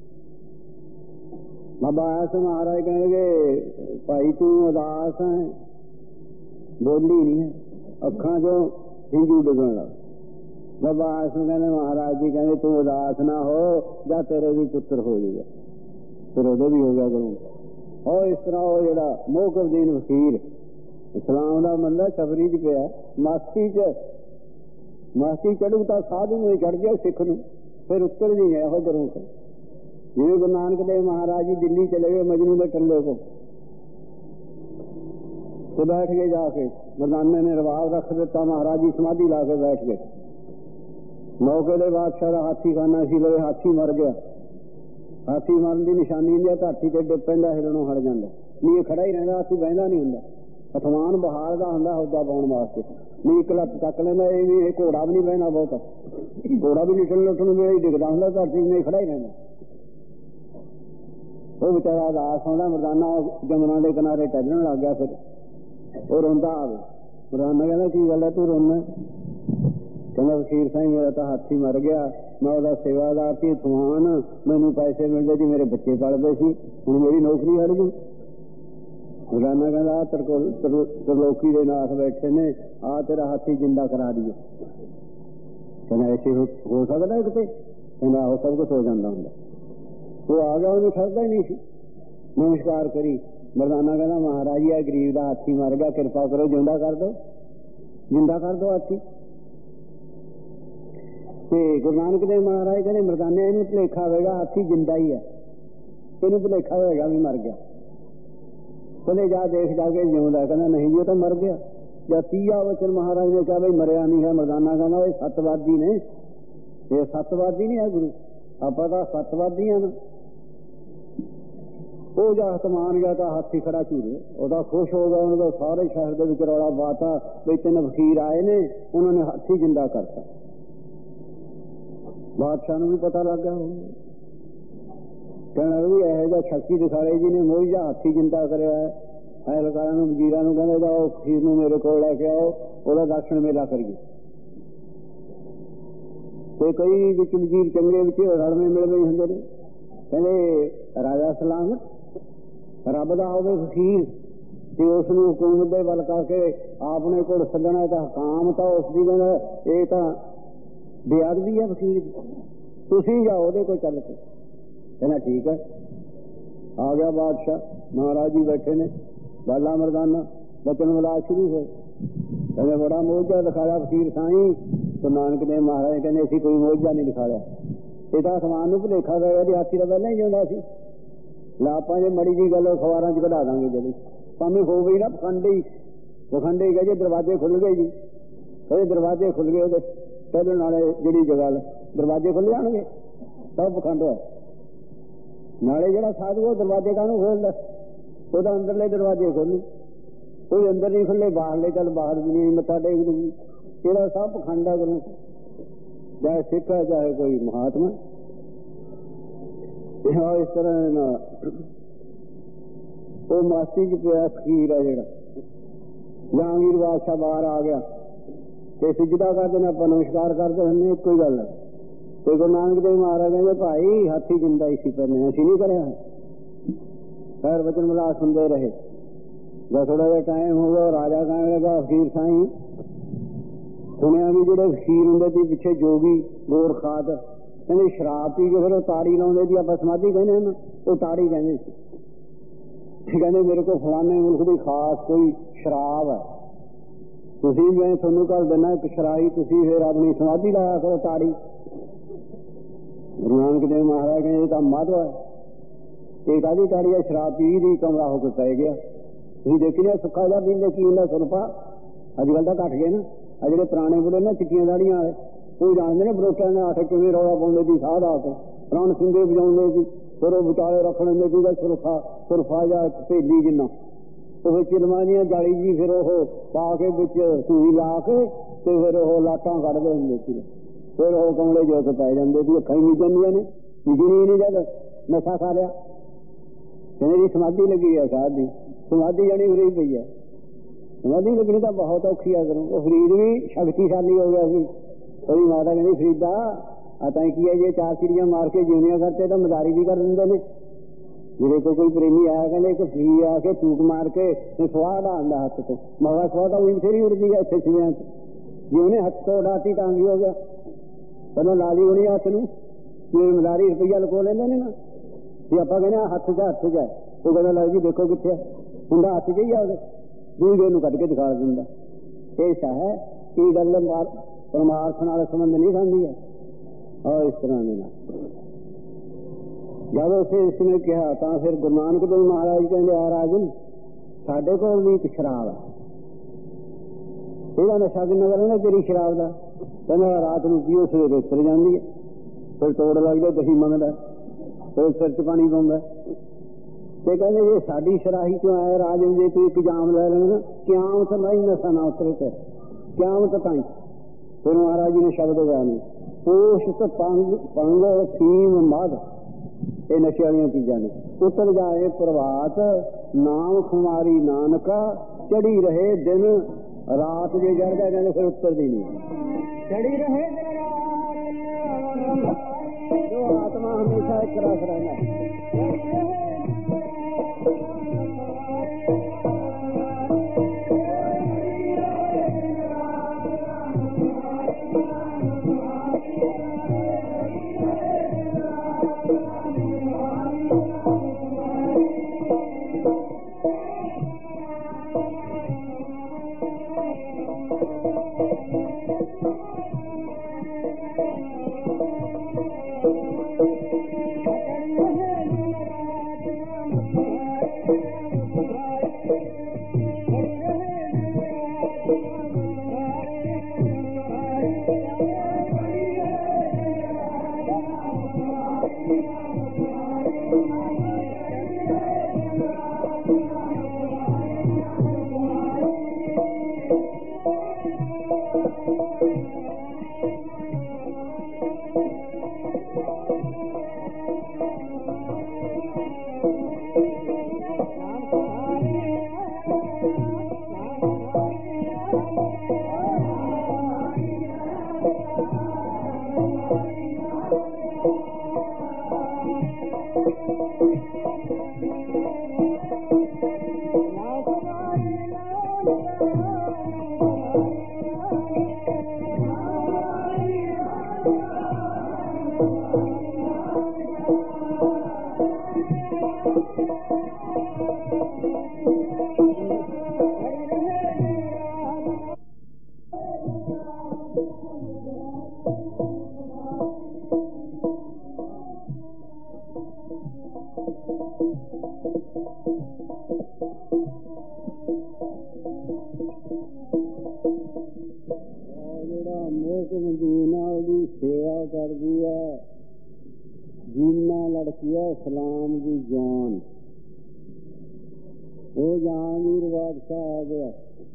ਬਾਬਾ ਆਇਆ ਸੀ, ਮਹਾਰਾਜ ਕਹਿਣਗੇ ਭਾਈ ਤੂੰ ਉਦਾਸ ਹੈ। ਬੋਲੀ ਨਹੀਂ ਹੈ, ਅੱਖਾਂ ਚੋਂ ਹਿੰਜੂ ਡਿੱਗਣ ਲੱਗ। ਬਾਬਾ ਆਇਆ ਸੀ, ਕਹਿੰਦੇ ਮਹਾਰਾਜ ਜੀ ਕਹਿੰਦੇ ਤੂੰ ਉਦਾਸ ਨਾ ਹੋ, ਜਾਂ ਤੇਰੇ ਵੀ ਪੁੱਤਰ ਹੋ ਜਾਊਗਾ। ਫਿਰ ਉਹਦੇ ਵੀ ਹੋ ਗਿਆ ਗੁਰੂ। ਉਹ ਇਸ ਤਰ੍ਹਾਂ ਉਹ ਜਿਹੜਾ ਮੋਹਕਬਦੀਨ ਫਕੀਰ ਇਸਲਾਮ ਦਾ ਬੰਦਾ ਛਬਰੀ 'ਚ ਪਿਆ, ਮਾਸੀ ਚੜੂ ਤਾਂ ਸਾਧੂ ਨੂੰ ਚੜ ਗਿਆ, ਸਿੱਖ ਨੂੰ ਫਿਰ ਉੱਤਰ ਨਹੀਂ ਗਿਆ ਉਹ ਗੁਰੂ ਤੋਂ। ਜਿਵੇਂ ਗੁਰੂ ਨਾਨਕ ਦੇਵ ਮਹਾਰਾਜ ਜੀ ਦਿੱਲੀ ਚਲੇ ਗਏ ਮਜਨੂ ਦੇ ਟੱਲੇ ਕੋਲ ਤੇ ਬੈਠ ਗਏ ਜਾ ਕੇ। ਮਰਦਾਨੇ ਨੇ ਰਵਾਬ ਰੱਖ ਦਿੱਤਾ, ਮਹਾਰਾਜ ਜੀ ਸਮਾਧੀ ਲਾ ਕੇ ਬੈਠ ਗਏ। ਮੌਕੇ ਦੇ ਬਾਦਸ਼ਾਹ ਦਾ ਹਾਥੀ ਖਾਨਾ ਸੀ, ਲਵੇ ਹਾਥੀ ਮਰ ਗਿਆ। ਹਾਥੀ ਮਰਨ ਦੀ ਨਿਸ਼ਾਨੀ ਹੁੰਦੀ ਹੈ ਧਰਤੀ ਤੇ ਡਿੱਗ ਪੈਂਦਾ, ਹਿਲਣੋਂ ਹਟ ਜਾਂਦਾ। ਨਹੀਂ ਇਹ ਖੜਾ ਹੀ ਰਹਿੰਦਾ, ਹਾਥੀ ਬਹਿੰਦਾ ਨਹੀਂ ਹੁੰਦਾ। ਅਸਮਾਨ ਬਹਾਰ ਦਾ ਹੁੰਦਾ ਹੁੱਦਾ ਪਾਉਣ ਵਾਸਤੇ। ਨਹੀਂ ਇੱਕ ਲੱਤ ਚੱਕ ਲੈਂਦਾ। ਇਹ ਵੀ ਇਹ ਘੋੜਾ ਵੀ ਨਹੀਂ ਬਹਿਣਾ ਬਹੁਤਾ, ਘੋੜਾ ਵੀ ਨਿਕਲ ਲੁੱਟ ਨੂੰ ਵੇਲੇ ਡਿੱਗਦਾ ਹੁੰਦਾ ਧਰਤੀ ਨਹੀਂ ਖੜਾ ਹੀ ਰਹਿੰਦਾ। ਉਹ ਵਿਚਾਰਾ ਉਦਾਸ ਆਉਂਦਾ। ਮਰਦਾਨਾ ਜਮਨਾ ਦੇ ਕਿਨਾਰੇ ਟੱਲਣ ਲੱਗ ਗਿਆ। ਫਿਰ ਉਹ ਰੋਂਦਾ ਆਵੇ। ਮਰਦਾਨਾ ਕਹਿੰਦਾ ਕੀ ਗੱਲ ਹੈ ਤੂੰ ਰੋਂਦਾ? ਕਹਿੰਦਾ ਵਕੀਰ ਸਿੰਘ ਮੇਰਾ ਤਾਂ ਹਾਥੀ ਮਰ ਗਿਆ, ਮੈਂ ਉਹਦਾ ਸੇਵਾਦਾਰ ਸੀ, ਥਵਾਨ ਮੈਨੂੰ ਪੈਸੇ ਮਿਲਦੇ ਸੀ, ਮੇਰੇ ਬੱਚੇ ਪਲਦੇ ਸੀ, ਹੁਣ ਮੇਰੀ ਨੌਕਰੀ ਹਟ ਗਈ। ਮਰਦਾਨਾ ਕਹਿੰਦਾ ਤਰਲੋਕੀ ਦੇ ਨਾਥ ਬੈਠੇ ਨੇ, ਆ ਤੇਰਾ ਹਾਥੀ ਜਿੰਦਾ ਕਰਾ ਦਈਏ। ਕਹਿੰਦਾ ਐਸੇ ਹੋ ਸਕਦਾ ਕਿਤੇ? ਕਹਿੰਦਾ ਉਹ ਸਭ ਕੁਛ ਹੋ ਜਾਂਦਾ ਹੁੰਦਾ। ਉਹ ਆ ਗਿਆ, ਉਹਨੂੰ ਛੱਡਦਾ ਹੀ ਨਹੀਂ ਸੀ। ਨਮਸਕਾਰ ਕਰੀ। ਮਰਦਾਨਾ ਕਹਿੰਦਾ ਮਹਾਰਾਜ ਜੀ ਆ ਗਰੀਬ ਦਾ ਹਾਥੀ ਮਰ ਗਿਆ, ਕਿਰਪਾ ਕਰੋ ਜਿੰਦਾ ਕਰ ਦੋ, ਜਿੰਦਾ ਕਰ ਦੋ ਹਾਥੀ। ਤੇ ਗੁਰੂ ਨਾਨਕ ਦੇਵ ਮਹਾਰਾਜ ਕਹਿੰਦੇ ਮਰਦਾਨੇ ਇਹਨੂੰ ਭੁਲੇਖਾ ਹੋਵੇਗਾ ਹਾਥੀ ਜਿੰਦਾ ਹੀ ਹੈ, ਇਹਨੂੰ ਭੁਲੇਖਾ ਹੋਵੇਗਾ ਵੀ ਮਰ ਗਿਆ। ਕਹਿੰਦੇ ਜਾ ਦੇਖ ਜਾ ਕੇ ਜਿਉਂਦਾ। ਕਹਿੰਦਾ ਨਹੀਂ ਜੀ ਉਹ ਤਾਂ ਮਰ ਗਿਆ। ਜਾਂ 30 ਵਚਨ ਮਹਾਰਾਜ ਨੇ ਕਿਹਾ ਬਈ ਮਰਿਆ ਨਹੀਂ ਹੈ। ਮਰਦਾਨਾ ਕਹਿੰਦਾ ਇਹ ਸੱਤਵਾਦੀ ਨੇ, ਇਹ ਸੱਤਵਾਦੀ ਨਹੀਂ ਹੈ ਗੁਰੂ, ਆਪਾਂ ਤਾਂ ਸੱਤਵਾਦੀ ਹਨ। ਉਹ ਜਾਤ ਮਾਨ ਗਿਆ ਤਾਂ ਹਾਥੀ ਖੜਾ ਝੂਰੇ, ਉਹਦਾ ਖੁਸ਼ ਹੋ ਗਿਆ। ਉਹਨਾਂ ਦਾ ਸਾਰੇ ਸ਼ਹਿਰ ਦੇ ਵਿੱਚ ਰੌਲਾ ਪਾਤਾ ਵੀ 3 ਫਕੀਰ ਆਏ ਨੇ, ਉਹਨਾਂ ਨੇ ਹਾਥੀ ਜਿੰਦਾ ਕਰਤਾ। ਬਾਦਸ਼ਾਹ ਨੂੰ ਵੀ ਪਤਾ ਲੱਗ ਗਿਆ, ਕਹਿਣਾ ਵੀ ਇਹੋ ਜਿਹਾ ਸ਼ਕਤੀ ਦਿਖਾਲੇ ਜੀ ਨੇ ਮੋਹ ਜਿਹਾ ਹਾਥੀ ਜਿੰਦਾ ਕਰਿਆ। ਐਲਕਾਰਾਂ ਨੂੰ ਵਜ਼ੀਰਾਂ ਨੂੰ ਕਹਿੰਦੇ ਜਾਓ ਫਕੀਰ ਨੂੰ ਮੇਰੇ ਕੋਲ ਲੈ ਕੇ ਆਓ, ਉਹਦਾ ਦਰਸ਼ਨ ਮੇਲਾ ਕਰੀਏ। ਤੇ ਕਈ ਵਿੱਚ ਵਜ਼ੀਰ ਚੰਗੇ ਵਿੱਚ ਰਲਵੇਂ ਮਿਲਵੇਂ ਹੁੰਦੇ ਨੇ, ਕਹਿੰਦੇ ਰਾਜਾ ਸਲਾਮਤ ਰੱਬ ਦਾ ਹੋਵੇ ਫਕੀਰ ਤੇ ਉਸ ਨੂੰ ਹਕੂਮਤ ਦੇ ਵੱਲ ਕਰਕੇ ਆਪਣੇ ਕੋਲ ਸੱਦਣਾ ਤਾਂ ਹਕਾਮ ਤਾਂ ਉਸ ਦੀ ਕਹਿੰਦਾ ਇਹ ਤਾਂ ਬੇਅਦਬੀ ਹੈ ਫਕੀਰ, ਤੁਸੀਂ ਜਾਓ ਉਹਦੇ ਕੋਲ ਚੱਲ ਕੇ। ਕਹਿੰਦਾ ਠੀਕ ਹੈ। ਆ ਗਿਆ ਬਾਦਸ਼ਾਹ, ਮਹਾਰਾਜ ਜੀ ਬੈਠੇ ਨੇ, ਬਾਲਾ ਮਰਦਾਨਾ ਬਚਨ ਵਿਲਾਸ ਸ਼ੁਰੂ ਹੋਏ। ਕਹਿੰਦੇ ਬੜਾ ਮੋਹਜਾ ਦਿਖਾਇਆ ਫਕੀਰ ਸਾਈਂ। ਤੇ ਨਾਨਕ ਦੇਵ ਮਹਾਰਾਜ ਕਹਿੰਦੇ ਅਸੀਂ ਕੋਈ ਮੋਹਜਾ ਨਹੀਂ ਦਿਖਾਇਆ, ਇਹ ਤਾਂ ਅਸਮਾਨ ਨੂੰ ਭੁਲੇਖਾ ਗਿਆ ਜੀ, ਹਾਥੀ ਦਾ ਪਹਿਲਾਂ ਹੀ ਜਿਉਂਦਾ ਸੀ। ਲੈ ਆਪਾਂ ਜੇ ਮੜੀ ਜੀ ਗੱਲ ਅਖਬਾਰਾਂ 'ਚ ਕਢਾ ਦਾਂਗੇ ਜਦੋਂ ਭਾਵੇਂ ਹੋ ਗਈ ਨਾ ਪਖੰਡੀ ਕਹੇ ਜੀ ਦਰਵਾਜ਼ੇ ਖੁੱਲ ਗਏ ਜੀ, ਉਹਦੇ ਦਰਵਾਜ਼ੇ ਖੁੱਲ ਗਏ, ਉਹਦੇ ਪਹਿਲੇ ਨਾਲੇ ਜਿਹੜੀ ਜਗ੍ਹਾ ਦਰਵਾਜ਼ੇ ਖੁੱਲ ਜਾਣਗੇ, ਸਭ ਪਖੰਡ ਹੋਇਆ। ਨਾਲੇ ਜਿਹੜਾ ਸਾਧੂ ਉਹ ਦਰਵਾਜ਼ੇ ਕਾਹਨੂੰ ਖੋਲਦਾ, ਉਹਦਾ ਅੰਦਰਲੇ ਦਰਵਾਜ਼ੇ ਖੋਲੂ, ਕੋਈ ਅੰਦਰ ਨਹੀਂ ਖੁੱਲੇ ਬਾਹਰਲੇ ਚੱਲ ਬਾਹਰ ਵੀ ਨਹੀਂ ਮੱਥਾ ਟੇਕ ਦੂਗੀ। ਇਹਦਾ ਸਭ ਪਖੰਡ ਆ ਗੁਰੂ, ਚਾਹੇ ਸਿੱਖ ਹੈ ਚਾਹੇ ਕੋਈ ਮਹਾਤਮਾ। ਇਸ ਤਰ੍ਹਾਂ ਉਹ ਮਾਸੀ ਚ ਪਿਆ ਫਕੀਰ ਹੈ ਜਿਹੜਾ ਜਹਾਂਗੀਰ ਬਾਦਸ਼ਾਹ ਬਾਹਰ ਆ ਗਿਆ ਤੇ ਸਿਜਦਾ ਕਰਦੇ ਨੇ, ਆਪਾਂ ਨਮਸਕਾਰ ਕਰਦੇ ਹੁੰਦੇ, ਇੱਕੋ ਹੀ ਗੱਲ ਹੈ। ਤੇ ਗੁਰੂ ਨਾਨਕ ਦੇਵ ਮਹਾਰਾਜ ਕਹਿੰਦੇ ਭਾਈ ਹਾਥੀ ਜਿੰਦਾ ਹੀ ਸੀ ਪਹਿਲੇ, ਅਸੀਂ ਨਹੀਂ ਕਰਿਆ। ਖੈਰ ਵਚਨ ਵਿਲਾਸ ਹੁੰਦੇ ਰਹੇ। ਜਦ ਥੋੜਾ ਜਿਹਾ ਟਾਈਮ ਹੋ ਗਿਆ ਰਾਜਾ ਕਹਿਣ ਲੱਗਾ ਫਕੀਰ ਸਾਈਂ ਸੁਣਿਆ ਵੀ ਜਿਹੜੇ ਫਕੀਰ ਹੁੰਦੇ ਸੀ ਪਿੱਛੇ ਜੋਗੀ ਗੋਰਖਾਦ ਕਹਿੰਦੇ ਸ਼ਰਾਬ ਪੀ ਕੇ ਫਿਰ ਉਹ ਤਾੜੀ ਲਾਉਂਦੇ ਸੀ, ਆਪਾਂ ਸਮਾਧੀ ਕਹਿੰਦੇ ਹਨ, ਉਹ ਤਾੜੀ ਕਹਿੰਦੇ ਸੀ। ਕਹਿੰਦੇ ਮੇਰੇ ਕੋਲ ਫਲਾਣੇ ਮੁਲਕ ਦੀ ਖਾਸ ਕੋਈ ਸ਼ਰਾਬ ਹੈ, ਤੁਸੀਂ ਮੈਂ ਤੁਹਾਨੂੰ ਘਰ ਦੇਣਾ ਇੱਕ ਸ਼ਰਾਈ, ਤੁਸੀਂ ਫਿਰ ਆਪਣੀ ਸਮਾਧੀ ਲਾਇਆ ਕਰੋ ਤਾੜੀ। ਗੁਰੂ ਨਾਨਕ ਦੇਵ ਮਹਾਰਾਜ ਕਹਿੰਦੇ ਇਹ ਤਾਂ ਮੱਧ ਹੈ, ਇਹ ਕਾਹਦੀ ਤਾੜੀ ਹੈ, ਸ਼ਰਾਬ ਪੀ ਦੀ ਕਮਰਾ ਹੋ ਕੇ ਪੈ ਗਿਆ। ਤੁਸੀਂ ਦੇਖੀ ਨਾ ਸੁੱਕਾ ਜਾ ਪੀਂਦੇ ਕੀ ਹੁੰਦਾ ਸੁਰਪਾ, ਅੱਜ ਕੱਲ੍ਹ ਤਾਂ ਘੱਟ ਗਏ ਨਾ। ਆ ਜਿਹੜੇ ਪੁਰਾਣੇ ਬੁਲੇ ਨਾ ਚਿੱਟੀਆਂ ਦਾੜੀਆਂ ਵਾਲੇ ਉਹ ਜਾਣਦੇ ਨੇ ਬਰੋਟਿਆਂ ਦੇ ਹੱਥ ਕਿਵੇਂ ਰੌਲਾ ਪਾਉਂਦੇ ਸੀ, ਸਾਧ ਆ ਕੇ ਰਣ ਸਿੰਘੇ ਵਜਾਉਂਦੇ ਸੀ, ਫਿਰ ਉਹ ਵਿਚਾਲੇ ਰੱਖ ਲੈਂਦੇ ਸੀਗਾ ਸੁਰਫਾ ਜਾਂ ਭੇਲੀ ਜਿੰਨਾ, ਉਹ ਵਿੱਚ ਚਿਲਮਾਂ ਜਾਲੀ ਜੀ ਫਿਰ ਉਹ ਪਾ ਕੇ ਵਿੱਚ ਸੂਈ ਲਾ ਕੇ ਤੇ ਫਿਰ ਉਹ ਲਾਟਾਂ ਕੱਢਦੇ ਹੁੰਦੇ ਸੀ। ਫਿਰ ਉਹ ਕਮਲੇ ਜੋ ਕੇ ਪੈ ਜਾਂਦੇ ਸੀ, ਅੱਖਾਂ ਹੀ ਮੀਚ ਜਾਂਦੀਆਂ ਨੇ, ਮਿਜਣੀ ਨਹੀਂ ਜਦ ਨਸ਼ਾ ਖਾ ਲਿਆ। ਕਹਿੰਦੇ ਜੀ ਸਮਾਧੀ ਲੱਗੀ ਹੈ ਸਾਧ ਦੀ, ਸਮਾਧੀ ਜਾਣੀ ਉਰੇ ਪਈ ਹੈ। ਸਮਾਧੀ ਲੱਗਣੀ ਤਾਂ ਬਹੁਤ ਔਖੀ ਆ ਕਰੋ। ਉਹ ਫਰੀਦ ਵੀ ਸ਼ਕਤੀਸ਼ਾਲੀ ਹੋ ਗਿਆ ਸੀ। ਉਹਦੀ ਮਾਤਾ ਕਹਿੰਦੀ ਫਰੀਦਾ ਆ ਤਾਂ ਕੀ ਹੈ, ਜੇ 4 ਚਿੜੀਆਂ ਮਾਰ ਕੇ ਜਿਉਂਦੀਆਂ ਕਰਤੇ ਤਾਂ ਮਦਾਰੀ ਵੀ ਕਰ ਦਿੰਦੇ ਨੇ। ਜਿਹੜੇ ਕੋਈ ਪ੍ਰੇਮੀ ਆਇਆ ਕਹਿੰਦੇ ਇੱਕ ਫਰੀ ਆ ਕੇ ਫੂਕ ਮਾਰ ਕੇ ਸਵਾਹ ਦਾ ਆਉਂਦਾ ਹੱਥ ਤੋਂ, ਮਗਾ ਸਵਾਹ ਤਾਂ ਉਹੀ ਬਥੇਰੀ ਉੜਦੀ ਹੈ ਇੱਥੇ ਸੀਆਂ 'ਚ, ਜੇ ਉਹਨੇ ਹੱਥ ਤੋਂ ਉਡਾਤੀ ਤਾਂ ਵੀ ਹੋ ਗਿਆ। ਪਹਿਲਾਂ ਲਾਲੀ ਹੋਣੀ ਹੱਥ ਨੂੰ, ਜਿਵੇਂ ਮਦਾਰੀ ਰੁਪਈਆ ਲਕੋ ਲੈਂਦੇ ਨੇ ਨਾ, ਜੇ ਆਪਾਂ ਕਹਿੰਦੇ ਹੱਥ 'ਚ ਹੱਥ 'ਚ ਹੈ, ਉਹ ਕਹਿੰਦਾ ਲੱਗ ਜੀ ਦੇਖੋ ਕਿੱਥੇ ਹੁੰਦਾ, ਹੱਥ 'ਚ ਹੀ ਆ ਉਹਦੇ, ਦੂਜੇ ਨੂੰ ਕੱਢ ਕੇ ਦਿਖਾ ਦਿੰਦਾ। ਐਸਾ ਹੈ ਇਹ ਗੱਲ ਪਰਮਾਰਥ ਨਾਲ ਸੰਬੰਧ ਨਹੀਂ ਖਾਂਦੀ ਹੈ। ਔਰ ਇਸ ਤਰ੍ਹਾਂ ਦੇ ਨਾਲ ਜਦ ਉਸੇ ਇਸਨੇ ਕਿਹਾ ਤਾਂ ਫਿਰ ਗੁਰੂ ਨਾਨਕ ਦੇਵ ਮਹਾਰਾਜ ਕਹਿੰਦੇ ਆ ਰਾਜਨ ਸਾਡੇ ਕੋਲ ਵੀ ਇੱਕ ਸ਼ਰਾਬ ਹੈ, ਇਹਦਾ ਨਸ਼ਾ ਕਿੰਨਾ ਕਰਨਾ ਤੇਰੀ ਸ਼ਰਾਬ ਦਾ। ਕਹਿੰਦਾ ਰਾਤ ਨੂੰ ਪੀਓ ਸਵੇਰੇ ਉਤਰ ਜਾਂਦੀ ਹੈ, ਫਿਰ ਤੋੜ ਲੱਗਦਾ ਦਹੀਂ ਮੰਗਦਾ, ਫਿਰ ਸਿਰ 'ਚ ਪਾਣੀ ਪਾਉਂਦਾ। ਤੇ ਕਹਿੰਦੇ ਜੇ ਸਾਡੀ ਸ਼ਰਾਹੀ ਚੋਂ ਆਏ ਰਾਜਨ ਜੇ ਤੂੰ ਇੱਕ ਜਾਮ ਲੈ ਲੈਣਾ ਕਿਆਮਤ ਨਹੀਂ ਨਸ਼ਾ ਨਾ ਉਤਰੇ ਤੇ ਕਿਆਮਤ ਤਾਈਂ। ਫਿਰ ਮਹਾਰਾਜ ਜੀ ਨੇ ਸ਼ਬਦ ਗਾਏ ਪੋਸ਼ਤ ਪੰਗ ਫੀਮ ਮਦ, ਇਹ ਨਸ਼ੇ ਵਾਲੀਆਂ ਚੀਜ਼ਾਂ ਨੇ। ਉਤਰ ਜਾਏ ਪ੍ਰਭਾਤ ਨਾਮ ਖੁਮਾਰੀ ਨਾਨਕਾ, ਚੜੀ ਰਹੇ ਦਿਨ ਰਾਤ ਜੇ ਚੜ ਗਿਆ ਕਹਿੰਦੇ ਫਿਰ ਉਤਰਦੀ ਨਹੀਂ, ਚੜੀ ਰਹੇ ਦਿਨ ਰਾਤ, ਜੋ ਆਤਮਾ ਹਮੇਸ਼ਾ ਇੱਕ ਰਸ ਰਹਿਣਾ। सेवा कर दी है जीना लड़की है सलाम की जान वो जहांगीर बादशाह आ गया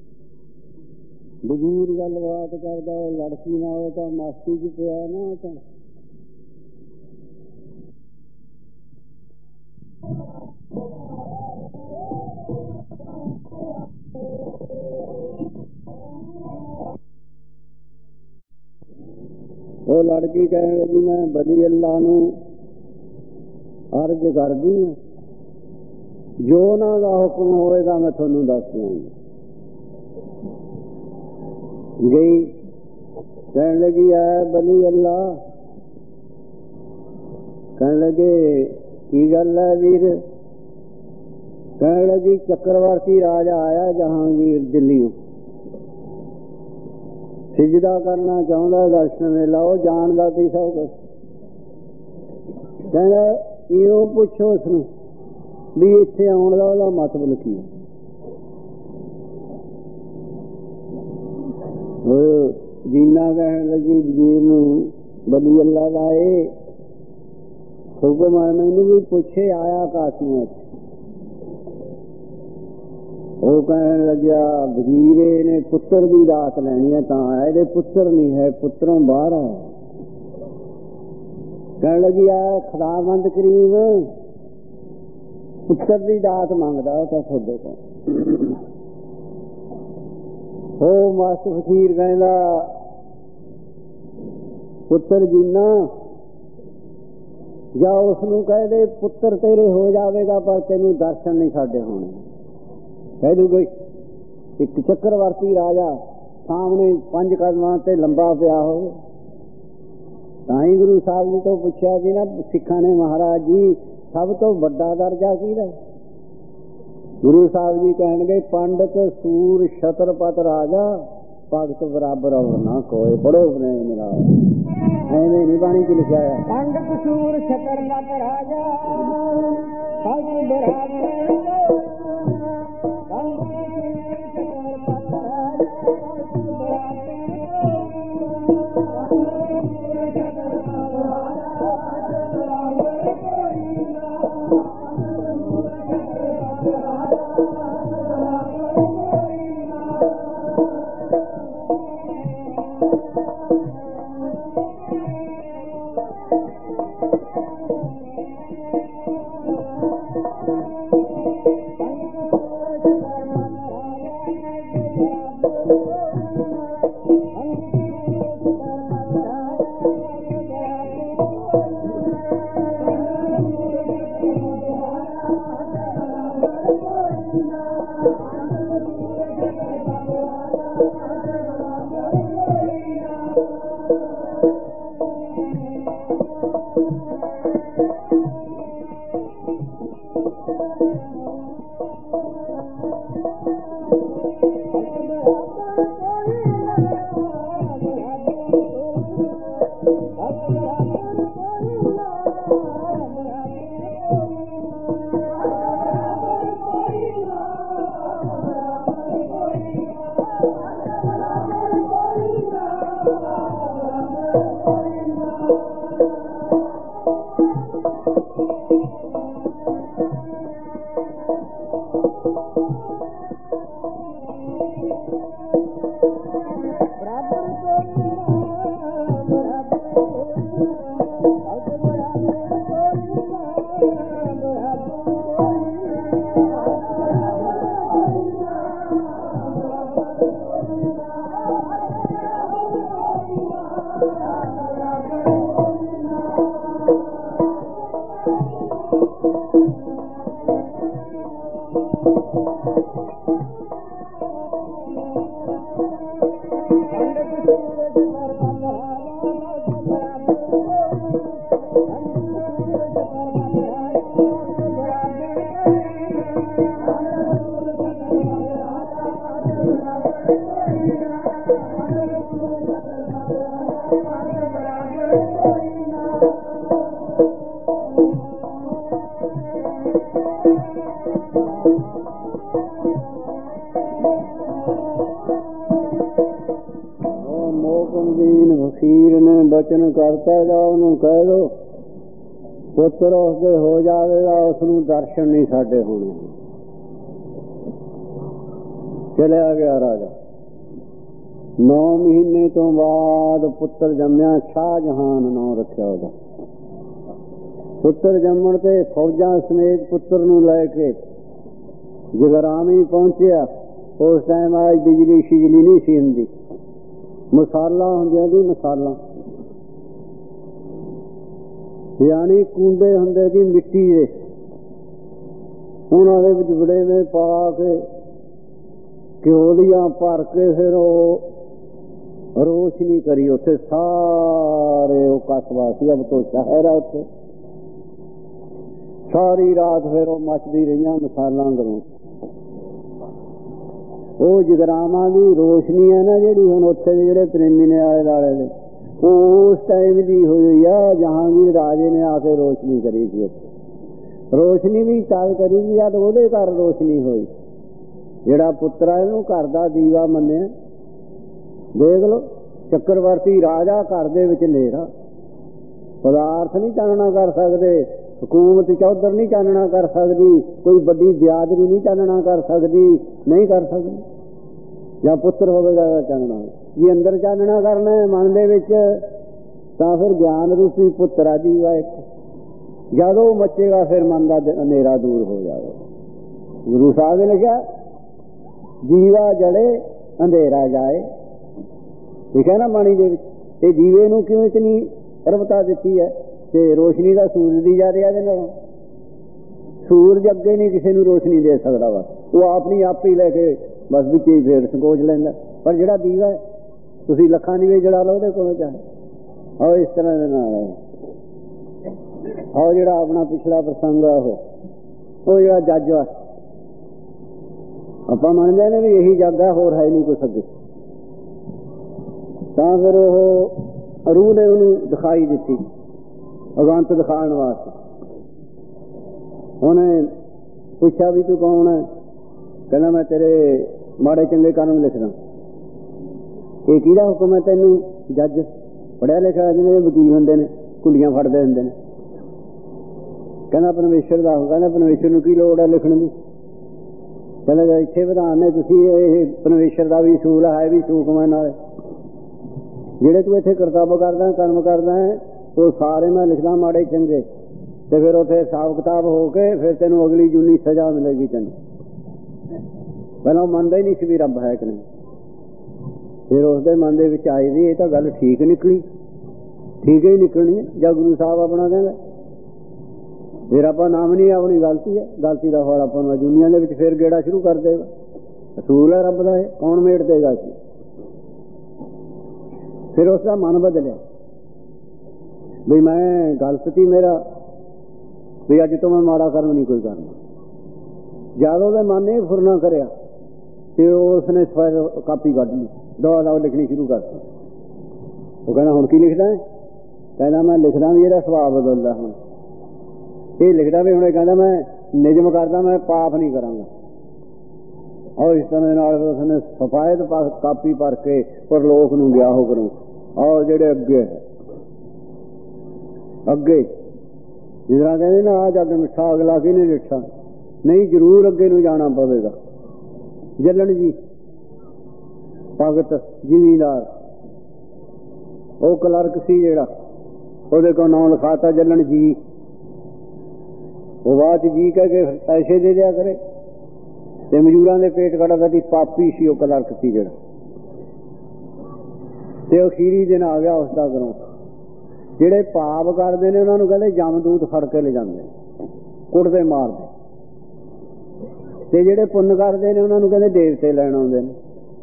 वजीर गलबात करता लड़की ना हो तो मस्ती च पिया ना तो वो लड़की कह लगी मैं बली अल्लाह नूं अर्ज करदी हां जो उन्हां दा हुक्म होएगा मैं तुहानूं दस दूंगी। गई कह लगी है बली अल्लाह कह लगे की गल है वीर कह लगी चक्रवर्ती राजा आया जहांगीर दिल्ली सिजदा करना चाहता दर्शन मेला वो जानता थी सब कुछ कहना इो पुछो उसनूं भी इत्थे आउण दा ओहदा मतलब की जीना कहन लगी वजीर नूं बली अल्लाह दा हुक्म है मैनूं भी पुछे आया कासियों इत्थे वो कहन लग्या वजीर ने पुत्र की रात लैनी है तां ये पुत्र नहीं है पुत्रों बाहर है कह लगी है खुदावंद करीब पुत्र की दात मंगदा तो थोड़े को हो मस्त फकीर कहंदा पुत्र जीना या उसनूं कह दे पुत्र तेरे हो जाएगा पर तेनू दर्शन नहीं साडे होने कह दूंगे एक चक्रवर्ती राजा सामने 5 कदमां ते लंबा पिया हो ताई गुरु साहब जी तो पूछा कि ना सिखा ने महाराज जी सब तो बड़ा दर्जा किहदा गुरु साहब जी कहणगे पंडित सूर छत्रपत राजा भगत बराबर और ना कोई पढ़ो प्रेम मेरा एवें नहीं बाणी च लिखा है पंडित सूर छत्रपत राजा भगत बराबर ਵਕੀਰ ਨੇ ਬਚਨ ਕਰਤਾ ਜਾ ਉਹਨੂੰ ਕਹਿ ਦੋ ਪੁੱਤਰ ਉਸਦੇ ਹੋ ਜਾਵੇਗਾ, ਉਸਨੂੰ ਦਰਸ਼ਨ ਨਹੀਂ ਸਾਡੇ ਹੋਣੇ। ਚਲਿਆ ਗਿਆ ਰਾਜਾ। 9 ਮਹੀਨੇ ਤੋਂ ਬਾਅਦ ਪੁੱਤਰ ਜੰਮਿਆ, ਸ਼ਾਹਜਹਾਨ ਨਾਂ ਰੱਖਿਆ ਉਹਦਾ। ਪੁੱਤਰ ਜੰਮਣ ਤੇ ਫੌਜਾਂ ਸਮੇਤ ਪੁੱਤਰ ਨੂੰ ਲੈ ਕੇ ਜਗਰਾਮੀ ਪਹੁੰਚਿਆ। ਉਸ ਟਾਈਮ ਅੱਜ ਬਿਜਲੀ ਸ਼ਿਜਲੀ ਨਹੀਂ ਸੀ ਹੁੰਦੀ, ਮਸਾਲਾ ਹੁੰਦੀਆਂ ਸੀ, ਮਸਾਲਾ ਯਾਨੀ ਕੂੰਡੇ ਹੁੰਦੇ ਸੀ ਮਿੱਟੀ ਦੇ, ਉਹਨਾਂ ਦੇ ਵਿੱਚ ਵੜੇਵੇਂ ਪਾ ਕੇ ਘਿਓ ਦੀਆਂ ਭਰ ਕੇ ਫਿਰ ਉਹ ਰੋਸ਼ਨੀ ਕਰੀ। ਉੱਥੇ ਸਾਰੇ ਉਹ ਕਸਬਾ ਸੀ, ਅਬ ਤੋਂ ਸ਼ਹਿਰ ਆ ਉੱਥੇ। ਸਾਰੀ ਰਾਤ ਫਿਰ ਉਹ ਮੱਚਦੀ ਰਹੀਆਂ ਮਸਾਲਾਂ ਕਰੋ। ਉਹ ਜਗਰਾਵਾਂ ਦੀ ਰੋਸ਼ਨੀ ਹੈ ਨਾ ਜਿਹੜੀ ਹੁਣ ਉੱਥੇ ਦੇ ਜਿਹੜੇ ਪ੍ਰੇਮੀ ਨੇ ਆਲੇ ਦੁਆਲੇ ਦੇ, ਉਹ ਉਸ ਟਾਈਮ ਦੀ ਹੋਈ ਆ। ਜਹਾਂਗੀਰ ਰਾਜੇ ਨੇ ਆ ਕੇ ਰੋਸ਼ਨੀ ਕਰੀ ਸੀ ਉੱਥੇ। ਰੋਸ਼ਨੀ ਵੀ ਤਦ ਕਰੀ ਸੀ ਜਦ ਉਹਦੇ ਘਰ ਰੋਸ਼ਨੀ ਹੋਈ। ਜਿਹੜਾ ਪੁੱਤਰਾ ਇਹਨੂੰ ਘਰ ਦਾ ਦੀਵਾ ਮੰਨਿਆ। ਦੇਖ ਲਓ, ਚੱਕਰਵਰਤੀ ਰਾਜਾ ਘਰ ਦੇ ਵਿੱਚ ਹਨੇਰਾ, ਪਦਾਰਥ ਨਹੀਂ ਚਾਨਣਾ ਕਰ ਸਕਦੇ, ਹਕੂਮਤ ਚੌਧਰ ਨਹੀਂ ਚਾਨਣਾ ਕਰ ਸਕਦੀ, ਕੋਈ ਵੱਡੀ ਬਿਆਦਰੀ ਨਹੀਂ ਚਾਨਣਾ ਕਰ ਸਕਦੀ, ਨਹੀਂ ਕਰ ਸਕਦੀ। ਜਾਂ ਪੁੱਤਰ ਹੋਵੇਗਾ ਚਾਨਣਾ, ਜੇ ਅੰਦਰ ਚਾਨਣਾ ਕਰਨਾ ਹੈ ਮਨ ਦੇ ਵਿੱਚ, ਤਾਂ ਫਿਰ ਗਿਆਨ ਰੂਪੀ ਪੁੱਤਰ ਆ ਦੀਵਾ ਇੱਕ। ਜਦ ਉਹ ਮੱਚੇਗਾ ਫਿਰ ਮਨ ਦਾ ਹਨੇਰਾ ਦੂਰ ਹੋ ਜਾਵੇਗਾ। ਗੁਰੂ ਸਾਹਿਬ ਨੇ ਲਿਖਿਆ ਦੀਵਾ ਜਲੇ ਅੰਧੇਰਾ ਜਾਏ, ਲਿਖਿਆ ਨਾ ਬਾਣੀ ਦੇ ਵਿੱਚ। ਤੇ ਦੀਵੇ ਨੂੰ ਕਿਉਂ ਇਤਨੀ ਅਰਬਤਾ ਦਿੱਤੀ ਹੈ? ਤੇ ਰੋਸ਼ਨੀ ਦਾ ਸੂਰਜ ਦੀ ਜਾ ਰਿਹਾ ਇਹਦੇ ਨਾਲ। ਸੂਰਜ ਅੱਗੇ ਨਹੀਂ ਕਿਸੇ ਨੂੰ ਰੋਸ਼ਨੀ ਦੇ ਸਕਦਾ, ਬਸ ਉਹ ਆਪਣੀ ਆਪ ਹੀ ਲੈ ਕੇ ਬਸ ਵਿੱਚ ਹੀ ਫੇਰ ਸੰਕੋਚ ਲੈਂਦਾ। ਪਰ ਜਿਹੜਾ ਦੀਵਾ ਹੈ ਤੁਸੀਂ ਲੱਖਾਂ ਦੀਵੇ ਜੜਾ ਲਓ ਉਹਦੇ ਕੋਲੋਂ ਚਾਹੇ। ਆਓ ਇਸ ਤਰ੍ਹਾਂ ਦੇ ਨਾਲ ਆਓ ਜਿਹੜਾ ਆਪਣਾ ਪਿਛਲਾ ਪ੍ਰਸੰਗ ਆ ਉਹ ਜਿਹੜਾ ਜੱਜ ਆ, ਆਪਾਂ ਮੰਨਦੇ ਨੇ ਵੀ ਇਹੀ ਜੱਗ ਆ, ਹੋਰ ਹੈ ਨਹੀਂ ਕੁਛ ਅੱਗੇ। ਤਾਂ ਫਿਰ ਉਹ ਰੂਹ ਨੇ ਉਹਨੂੰ ਦਿਖਾਈ ਦਿੱਤੀ, ਅਗੰਤ ਦਿਖਾਉਣ ਵਾਸਤੇ। ਉਹਨੇ ਪੁੱਛਿਆ ਵੀ ਤੂੰ ਕੌਣ ਹੈ? ਕਹਿੰਦਾ ਮੈਂ ਤੇਰੇ ਮਾੜੇ ਚੰਗੇ ਕਰਮ ਲਿਖਦਾ। ਇਹ ਕਿਹਦਾ ਹੁਕਮ ਹੈ ਤੈਨੂੰ? ਜੱਜ ਪੜ੍ਹਿਆ ਲਿਖਿਆ ਜਿਵੇਂ ਵਕੀਲ ਹੁੰਦੇ ਨੇ, ਕੁੰਡੀਆਂ ਫੜਦੇ ਹੁੰਦੇ ਨੇ। ਕਹਿੰਦਾ ਪਰਮੇਸ਼ਰ ਦਾ। ਕਹਿੰਦਾ ਪਰਮੇਸ਼ਰ ਨੂੰ ਕੀ ਲੋੜ ਹੈ ਲਿਖਣ ਦੀ? ਕਹਿੰਦਾ ਇੱਥੇ ਵਿਧਾਨ ਨੇ, ਤੁਸੀਂ ਇਹ ਪਰਮੇਸ਼ਰ ਦਾ ਵੀ ਅਸੂਲ ਹੈ ਵੀ ਸੂਖਮ ਹੈ ਨਾਲ। ਜਿਹੜੇ ਤੂੰ ਇੱਥੇ ਕਰਤੱਵ ਕਰਦਾ, ਕਰਮ ਕਰਦਾ ਹੈ, ਉਹ ਸਾਰੇ ਮੈਂ ਲਿਖਦਾ ਮਾੜੇ ਚੰਗੇ। ਤੇ ਫਿਰ ਉੱਥੇ ਹਿਸਾਬ ਕਿਤਾਬ ਹੋ ਕੇ ਫਿਰ ਤੈਨੂੰ ਅਗਲੀ ਜੂਨੀ ਸਜ਼ਾ ਮਿਲੇਗੀ ਤੈਨੂੰ। ਪਹਿਲਾਂ ਉਹ ਮੰਨਦਾ ਹੀ ਨਹੀਂ ਸੀ ਵੀ ਰੱਬ ਹੈ ਕਿ ਨਹੀਂ। ਫਿਰ ਉਸਦੇ ਮਨ ਦੇ ਵਿੱਚ ਆਈ ਵੀ ਇਹ ਤਾਂ ਗੱਲ ਠੀਕ ਨਿਕਲੀ, ਠੀਕ ਹੀ ਨਿਕਲਣੀ ਹੈ ਜਾਂ ਗੁਰੂ ਸਾਹਿਬ ਆਪਣਾ ਕਹਿੰਦਾ। ਫਿਰ ਆਪਾਂ ਨਾਮ ਨਹੀਂ, ਆਪਣੀ ਗਲਤੀ ਹੈ, ਗਲਤੀ ਦਾ ਫਲ ਆਪਾਂ ਨੂੰ ਦੁਨੀਆ ਦੇ ਵਿੱਚ ਫਿਰ ਗੇੜਾ ਸ਼ੁਰੂ ਕਰ ਦੇਗਾ। ਅਸੂਲ ਹੈ ਰੱਬ ਦਾ, ਇਹ ਕੌਣ ਮੇਟ ਦੇਗਾ ਸੀ। ਫਿਰ ਉਸਦਾ ਮਨ ਬਦਲਿਆ ਵੀ ਮੈਂ ਗਲਤ ਸੀ ਮੇਰਾ, ਵੀ ਅੱਜ ਤੋਂ ਮੈਂ ਮਾੜਾ ਕਰਮ ਨਹੀਂ ਕੋਈ ਕਰਨਾ। ਜਦ ਉਹਦੇ ਮਨ ਨੇ ਫੁਰਨਾ ਕਰਿਆ ਤੇ ਉਸਨੇ ਕਾਪੀ ਕੱਢ ਲਈ, ਦਵਾ ਲਿਖਣੀ ਸ਼ੁਰੂ ਕਰਤੀ। ਉਹ ਕਹਿੰਦਾ ਹੁਣ ਕੀ ਲਿਖਦਾ ਹੈ? ਕਹਿੰਦਾ ਮੈਂ ਲਿਖਦਾ ਵੀ ਇਹਦਾ ਸੁਭਾਅ ਬਦਲਦਾ। ਹੁਣ ਇਹ ਲਿਖਦਾ ਵੀ ਹੁਣ ਕਹਿੰਦਾ ਮੈਂ ਨਿਯਮ ਕਰਦਾ, ਮੈਂ ਪਾਪ ਨਹੀਂ ਕਰਾਂਗਾ। ਔਰ ਇਸ ਤਰ੍ਹਾਂ ਦੇ ਨਾਲ ਉਸਨੇ ਸਫਾਇਤ ਕਾਪੀ ਭਰ ਕੇ ਪਰਲੋਕ ਨੂੰ ਗਿਆ ਹੋ ਕਰੂੰ। ਔਰ ਜਿਹੜੇ ਅੱਗੇ ਜਿਸ ਤਰ੍ਹਾਂ ਕਹਿੰਦੇ ਨਾ ਆ ਜੱਗ ਮਿੱਠਾ ਅਗਲਾ ਕਿਹਨੇ ਡਿੱਠਾ, ਨਹੀਂ ਜ਼ਰੂਰ ਅੱਗੇ ਨੂੰ ਜਾਣਾ ਪਵੇਗਾ। ਜੱਲਣ ਜੀ ਭਗਤ ਜ਼ਿਮੀਂਦਾਰ, ਉਹ ਕਲਰਕ ਸੀ ਜਿਹੜਾ, ਉਹਦੇ ਕੋਲ ਨਾਂ ਲਿਖਾਤਾ ਜੱਲਣ ਜੀ। ਉਹ ਬਾਅਦ ਚ ਜੀ ਕਹਿ ਕੇ ਪੈਸੇ ਦੇ ਦਿਆ ਕਰੇ ਤੇ ਮਜ਼ਦੂਰਾਂ ਦੇ ਪੇਟ ਕੱਢਦਾ ਸੀ। ਪਾਪੀ ਸੀ ਉਹ ਕਲਰਕ ਸੀ ਜਿਹੜਾ। ਤੇ ਤੇ ਅਖੀਰੀ ਦਿਨ ਆ ਗਿਆ ਉਸ ਦਾ ਘਰੋਂ। ਜਿਹੜੇ ਪਾਪ ਕਰਦੇ ਨੇ ਉਹਨਾਂ ਨੂੰ ਕਹਿੰਦੇ ਜਮਦੂਤ ਫੜ ਕੇ ਲਿਜਾਂਦੇ, ਕੁੱਟਦੇ ਮਾਰਦੇ, ਤੇ ਜਿਹੜੇ ਪੁੰਨ ਕਰਦੇ ਨੇ ਉਹਨਾਂ ਨੂੰ ਕਹਿੰਦੇ ਦੇਵਤੇ ਲੈਣ ਆਉਂਦੇ ਨੇ।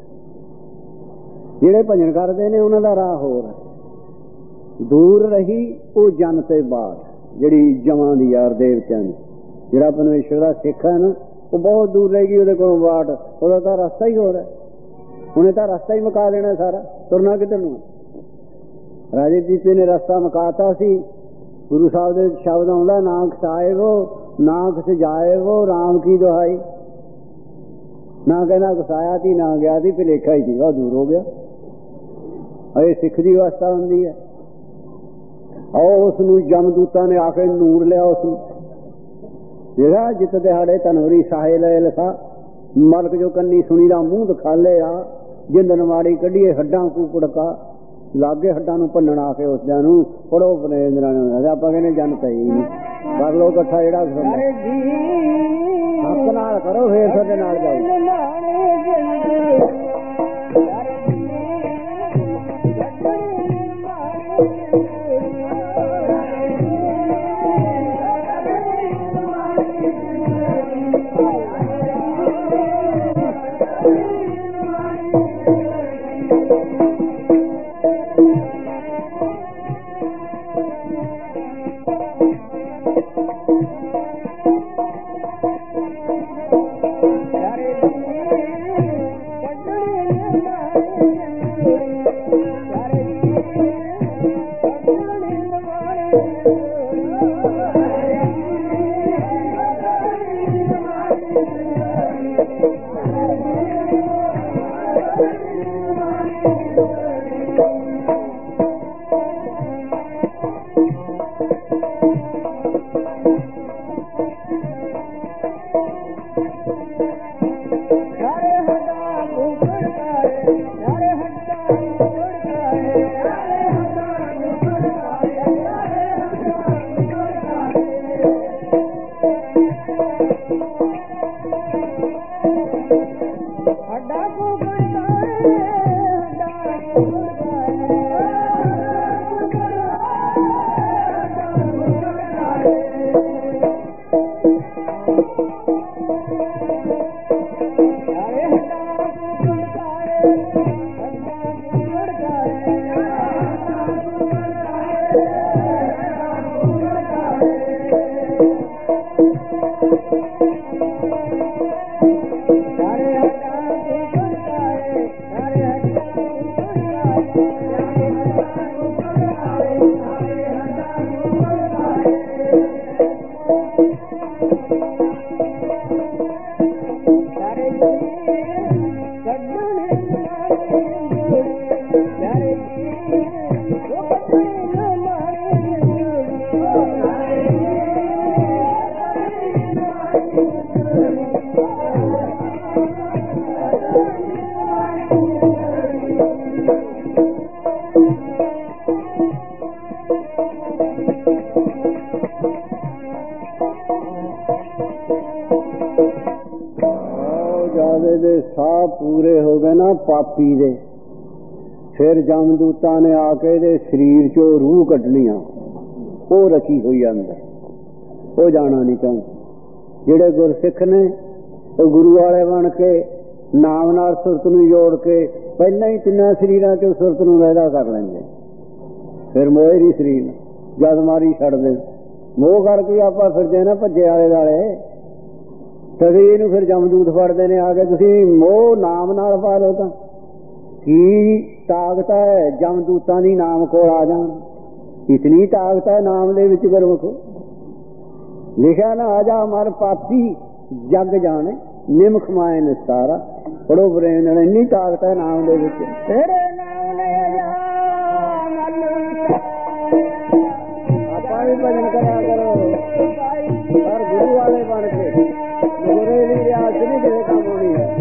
ਜਿਹੜੇ ਭਜਨ ਕਰਦੇ ਨੇ ਉਹਨਾਂ ਦਾ ਰਾਹ ਹੋਰ ਹੈ। ਦੂਰ ਰਹੀ ਉਹ ਜਨ ਤੇ ਬਾਤ, ਜਿਹੜੀ ਜਮਾਂ ਦੀ ਯਾਰ ਦੇਵਤਿਆਂ ਦੀ। ਜਿਹੜਾ ਪਰਮੇਸ਼ਰ ਦਾ ਸਿੱਖ ਹੈ ਨਾ, ਉਹ ਬਹੁਤ ਦੂਰ ਰਹੇਗੀ ਉਹਦੇ ਕੋਲੋਂ ਬਾਟ। ਉਹਦਾ ਤਾਂ ਰਸਤਾ ਹੀ ਹੋਰ ਹੈ, ਉਹਨੇ ਤਾਂ ਰਸਤਾ ਹੀ ਮੁਕਾ ਦੇਣਾ ਸਾਰਾ, ਤੁਰਨਾ ਕਿੱਧਰ ਨੂੰ। ਰਾਜੇ ਜੀਤੇ ਨੇ ਰਸਤਾ ਮੁਕਾਤਾ ਸੀ। ਗੁਰੂ ਸਾਹਿਬ ਦੇ ਸ਼ਬਦ ਆਉਂਦਾ, ਨਾ ਖਸਾਏ ਵੋ ਨਾ ਖਸ ਜਾਏ ਵੋ ਰਾਮ ਕੀ ਦੁਹਾਈ। ਨਾ ਕਹਿੰਦਾ ਖਸਾਇਆ ਸੀ ਨਾ ਗਿਆ ਸੀ, ਭੁਲੇਖਾ ਹੀ ਸੀਗਾ, ਦੂਰ ਹੋ ਗਿਆ। ਇਹ ਸਿੱਖ ਦੀ ਅਵਸਥਾ ਹੁੰਦੀ ਹੈ। ਆਓ ਉਸ ਨੂੰ ਜਮਦੂਤਾਂ ਨੇ ਆ ਕੇ ਨੂਰ ਲਿਆ ਉਸ ਨੂੰ। ਜਿਹੜਾ ਜਿੱਤ ਦਿਹਾੜੇ ਧਨਵਰੀ ਸਾਹੇ ਲੈ ਲਸਾ, ਮਲਕ ਜੋ ਕੰਨੀ ਸੁਣੀ ਦਾ ਮੂੰਹ ਦਿਖਾ ਲਿਆ। ਜਿੰਦਨ ਮਾੜੀ ਕੱਢੀਏ ਹੱਡਾਂ ਕੂਕੜਕਾ, ਲਾਗੇ ਹੱਡਾਂ ਨੂੰ ਭੰਨਣ ਆ ਕੇ ਉਸਦਿਆਂ ਨੂੰ ਪੜੋ ਬਨੇਂਦਰਾਂ ਨੇ। ਆਪਾਂ ਕਹਿੰਦੇ ਜਨ ਤਾਂ ਹੀ ਨਹੀਂ, ਕਰ ਲੋ ਇਕੱਠਾ ਜਿਹੜਾ ਹੱਕ ਨਾਲ ਕਰੋ, ਫੇਰ ਸਾਡੇ ਨਾਲ ਜਾਓ। ਦੇ ਸਾਹ ਪੂਰੇ ਹੋ ਗਏ ਨਾ ਪਾਪੀ ਦੇ, ਫਿਰ ਜਮਦੂਤਾਂ ਨੇ ਆ ਕੇ ਇਹਦੇ ਸਰੀਰ ਚੋਂ ਰੂਹ ਕੱਢਣੀਆਂ। ਉਹ ਰਖੀ ਹੋਈ ਅੰਦਰ, ਉਹ ਜਾਣਾ ਨਹੀਂ ਚਾਹੁੰਦੇ। ਜਿਹੜੇ ਗੁਰਸਿੱਖ ਨੇ ਉਹ ਗੁਰੂ ਵਾਲੇ ਬਣ ਕੇ ਨਾਮ ਨਾਲ ਸੁਰਤ ਨੂੰ ਜੋੜ ਕੇ ਪਹਿਲਾਂ ਹੀ ਤਿੰਨਾਂ ਸਰੀਰਾਂ ਚੋਂ ਸੁਰਤ ਨੂੰ ਲੈਦਾ ਕਰ ਲੈਂਦੇ। ਫਿਰ ਮੋਏ ਦੀ ਸਰੀਰ ਜਦ ਮਾਰੀ ਛੱਡਦੇ, ਮੋਹ ਕਰਕੇ ਆਪਾਂ ਫਿਰਦੇ ਨਾ ਭੱਜੇ ਆਲੇ ਵਾਲੇ। ਤਦੇ ਇਹਨੂੰ ਫਿਰ ਜਮਦੂਤ ਫੜਦੇ ਨੇ ਆ ਕੇ, ਤੁਸੀਂ ਮੋਹ ਨਾਮ ਨਾਲ ਪਾ ਲਓ। ਤਾਂ ਕੀ ਤਾਕਤ ਹੈ ਜਮਦੂਤਾਂ ਦੀ ਨਾਮ ਕੋਲ ਆ ਜਾਣ, ਇਤਨੀ ਤਾਕਤ ਹੈ ਨਾਮ ਦੇ ਵਿੱਚ। ਗੁਰਮੁਖ ਲਿਖਿਆ ਨਾ, ਆ ਜਾ ਮਰ ਪਾਪੀ ਜਗ ਜਾਣੇ ਨਿਮਖ ਮਾਏ ਨਿਸਤਾਰਾ। ਪੜੋ ਬਰੇਨ, ਇੰਨੀ ਤਾਕਤ ਹੈ ਨਾਮ ਦੇ ਵਿੱਚ। ਤੇਰੇ ਨਾਮ ਨੇ ਆਪਾਂ ਵੀ ਭਜਨ ਕਰਿਆ ਕਰੋ, ਪਰ ਗੁਰੂ ਵਾਲੇ ਬਣ ਕੇ। ਗੁਰੇ ਦੀ ਰਿਆਜ਼ ਨਹੀਂ ਕਿਤੇ ਕੰਮ ਹੋਣੀ ਹੈ।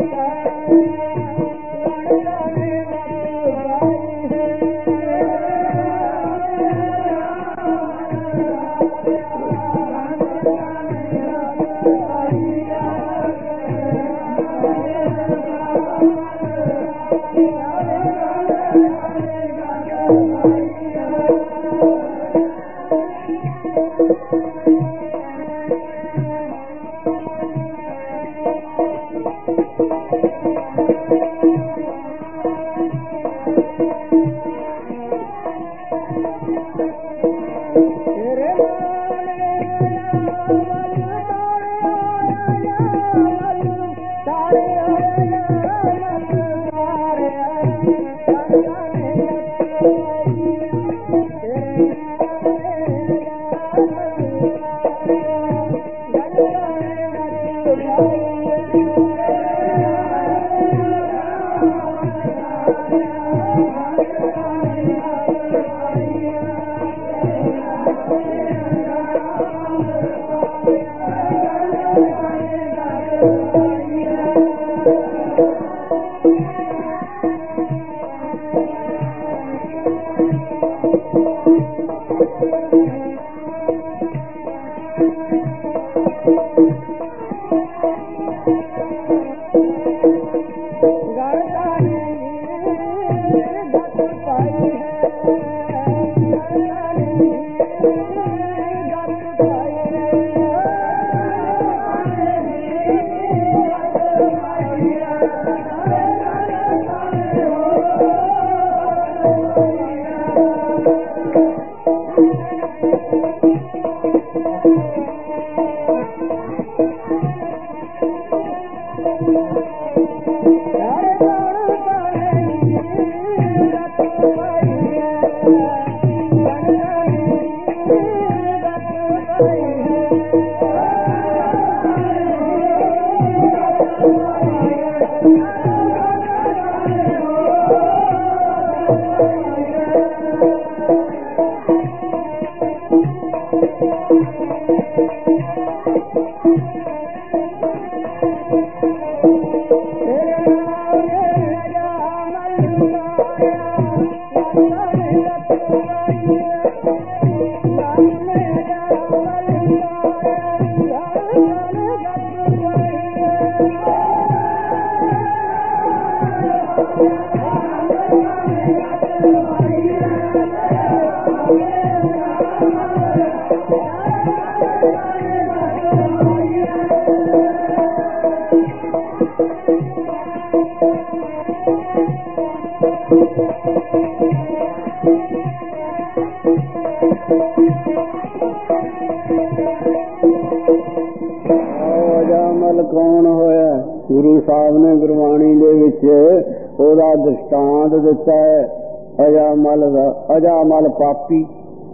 ਅਜਾਮਲ ਕੌਣ ਹੋਇਆ? ਗੁਰੂ ਸਾਹਿਬ ਨੇ ਗੁਰਬਾਣੀ ਦੇ ਵਿੱਚ ਉਹਦਾ ਦ੍ਰਿਸ਼ਟਾਂਤ ਦਿੱਤਾ ਹੈ ਅਜਾਮਲ ਦਾ। ਅਜਾਮਲ ਪਾਪੀ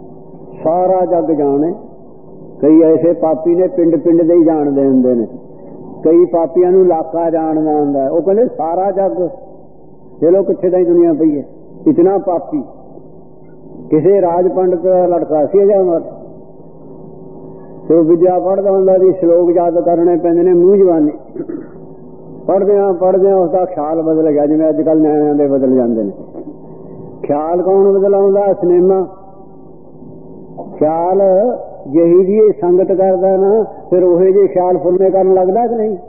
ਸਾਰਾ ਜੱਗ ਜਾਣੇ। ਕਈ ਐਸੇ ਪਾਪੀ ਨੇ ਪਿੰਡ ਪਿੰਡ ਦੇ ਹੀ ਜਾਣਦੇ ਹੁੰਦੇ ਨੇ, ਕਈ ਪਾਪੀਆਂ ਨੂੰ ਇਲਾਕਾ ਜਾਣਦਾ ਹੁੰਦਾ। ਉਹ ਕਹਿੰਦੇ ਸਾਰਾ ਜੱਗ ਚਲੋ ਕਿੱਥੇ ਦਾ ਹੀ ਦੁਨੀਆ ਪਈ ਹੈ, ਇਤਨਾ ਪਾਪੀ। ਕਿਸੇ ਰਾਜ ਪੰਡਤ ਦਾ ਲੜਕਾ ਸੀ ਅਜਾਮਲ, ਤੇ ਉਹ ਵਿਦਿਆ ਪੜ੍ਹਦਾ ਹੁੰਦਾ ਸੀ, ਸ਼ਲੋਕ ਯਾਦ ਕਰਨੇ ਪੈਂਦੇ ਨੇ ਮੂੰਹ ਜਵਾਨੀ। ਪੜ੍ਹਦਿਆਂ ਉਸਦਾ ਖਿਆਲ ਬਦਲ ਗਿਆ, ਜਿਵੇਂ ਅੱਜ ਕੱਲ੍ਹ ਨਿਆਣਿਆਂ ਦੇ ਬਦਲ ਜਾਂਦੇ ਨੇ। ਖਿਆਲ ਕੌਣ ਬਦਲਾਉਂਦਾ? ਸਿਨੇਮਾ। ਖਿਆਲ ਜਿਹੀ ਜੀ ਸੰਗਤ ਕਰਦਾ ਨਾ, ਫਿਰ ਉਹੇ ਜਿਹੇ ਖਿਆਲ ਫੁੱਲਣੇ ਕਰਨ ਲੱਗਦਾ ਕਿ ਨਹੀਂ?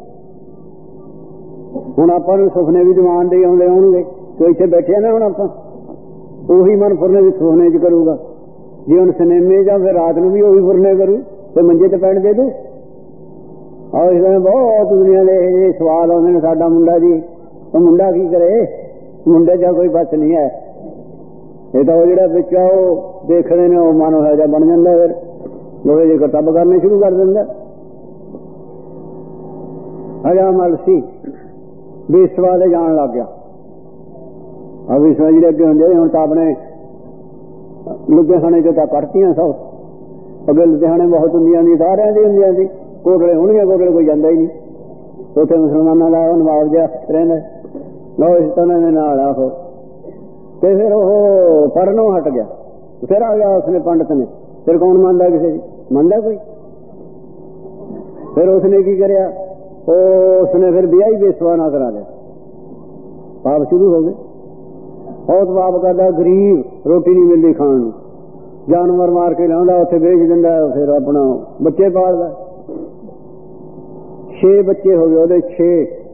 ਹੁਣ ਆਪਾਂ ਨੂੰ ਸੁਪਨੇ ਵੀ ਜਮਾਨ ਦੇ ਆਉਂਦੇ ਹੋਣਗੇ, ਕੋਈ ਇੱਥੇ ਬੈਠੇ ਨਾ, ਹੁਣ ਆਪਾਂ ਉਹੀ ਮਨ ਫੁਰਨੇ ਵੀ ਸੁਪਨੇ 'ਚ ਕਰੂਗਾ। ਜੇ ਹੁਣ ਸਿਨੇਮੇ ਜਾਂ ਫਿਰ ਰਾਤ ਨੂੰ ਵੀ ਉਹੀ ਫੁਰਨੇ ਕਰੂ ਤੇ ਮੰਜੇ ਤੇ ਪੈਣ ਦੇ ਦੂ। ਆਹ ਇਸ ਤਰ੍ਹਾਂ ਬਹੁਤ ਦੁਨੀਆ ਦੇ ਇਹ ਸਵਾਲ ਆਉਂਦੇ ਨੇ, ਸਾਡਾ ਮੁੰਡਾ ਜੀ, ਉਹ ਮੁੰਡਾ ਕੀ ਕਰੇ? ਮੁੰਡੇ ਜਾਂ ਕੋਈ ਬਸ ਨਹੀਂ ਹੈ। ਇਹ ਤਾਂ ਉਹ ਜਿਹੜਾ ਵਿੱਚ ਆ ਉਹ ਦੇਖਦੇ ਨੇ, ਉਹ ਮਨ ਹੋਇਆ ਜਾਂ ਬਣ ਜਾਂਦਾ, ਫਿਰ ਲੋਹੇ ਜਿਹੇ ਕਰਤੱਬ ਕਰਨੇ ਸ਼ੁਰੂ ਕਰ ਦਿੰਦਾ। ਅਜਾਮਲ ਸੀ, ਬੇਸਵਾ ਦੇ ਜਾਣ ਲੱਗ ਗਿਆ। ਆ ਬੇਸਵਾ ਜਿਹੜੇ ਅੱਗੇ ਹੁੰਦੇ ਹੁਣ ਤਾਂ ਆਪਣੇ ਲੁਧਿਆਣੇ 'ਚ ਤਾਂ ਕੱਢਤੀਆਂ ਸਭ। ਅੱਗੇ ਲੁਧਿਆਣੇ ਬਹੁਤ ਹੁੰਦੀਆਂ ਸੀ, ਸਾਰਿਆਂ ਦੀ ਹੁੰਦੀਆਂ ਸੀ। ਕੋਟਲੇ ਹੋਣਗੇ, ਕੋਟਲੇ ਕੋਈ ਜਾਂਦਾ ਹੀ ਨਹੀਂ। ਉੱਥੇ ਮੁਸਲਮਾਨਾਂ ਦਾ ਉਹ ਨਵਾਬ ਜਿਹਾ ਰਹਿੰਦਾ, ਲਓ ਇਸ ਤਰ੍ਹਾਂ ਦੇ ਨਾਲ ਆਹੋ। ਤੇ ਫਿਰ ਉਹ ਪੜ੍ਹਨੋਂ ਹਟ ਗਿਆ। ਫਿਰ ਆ ਗਿਆ ਉਸਨੇ ਪੰਡਤ ਨੇ। ਫਿਰ ਕੌਣ ਮੰਨਦਾ ਕਿਸੇ ਦੀ? ਮੰਨਦਾ ਕੋਈ? ਫਿਰ ਉਸਨੇ ਕੀ ਕਰਿਆ? ਉਸਨੇ ਫਿਰ ਵਿਆਹ ਹੀ ਬੇਸਵਾ ਨਾ ਕਰਾ ਲਿਆ। ਪਾਪ ਸ਼ੁਰੂ ਹੋ ਗਏ। ਬਹੁਤ ਪਾਪ ਕਰਦਾ। ਗਰੀਬ, ਰੋਟੀ ਨਹੀਂ ਮਿਲਦੀ ਖਾਣ ਨੂੰ, ਜਾਨਵਰ ਮਾਰ ਕੇ ਲਿਆਉਂਦਾ, ਉੱਥੇ ਵੇਚ ਦਿੰਦਾ, ਫਿਰ ਆਪਣਾ ਬੱਚੇ ਪਾਲਦਾ। 6 ਬੱਚੇ ਹੋ ਗਏ ਉਹਦੇ, 6।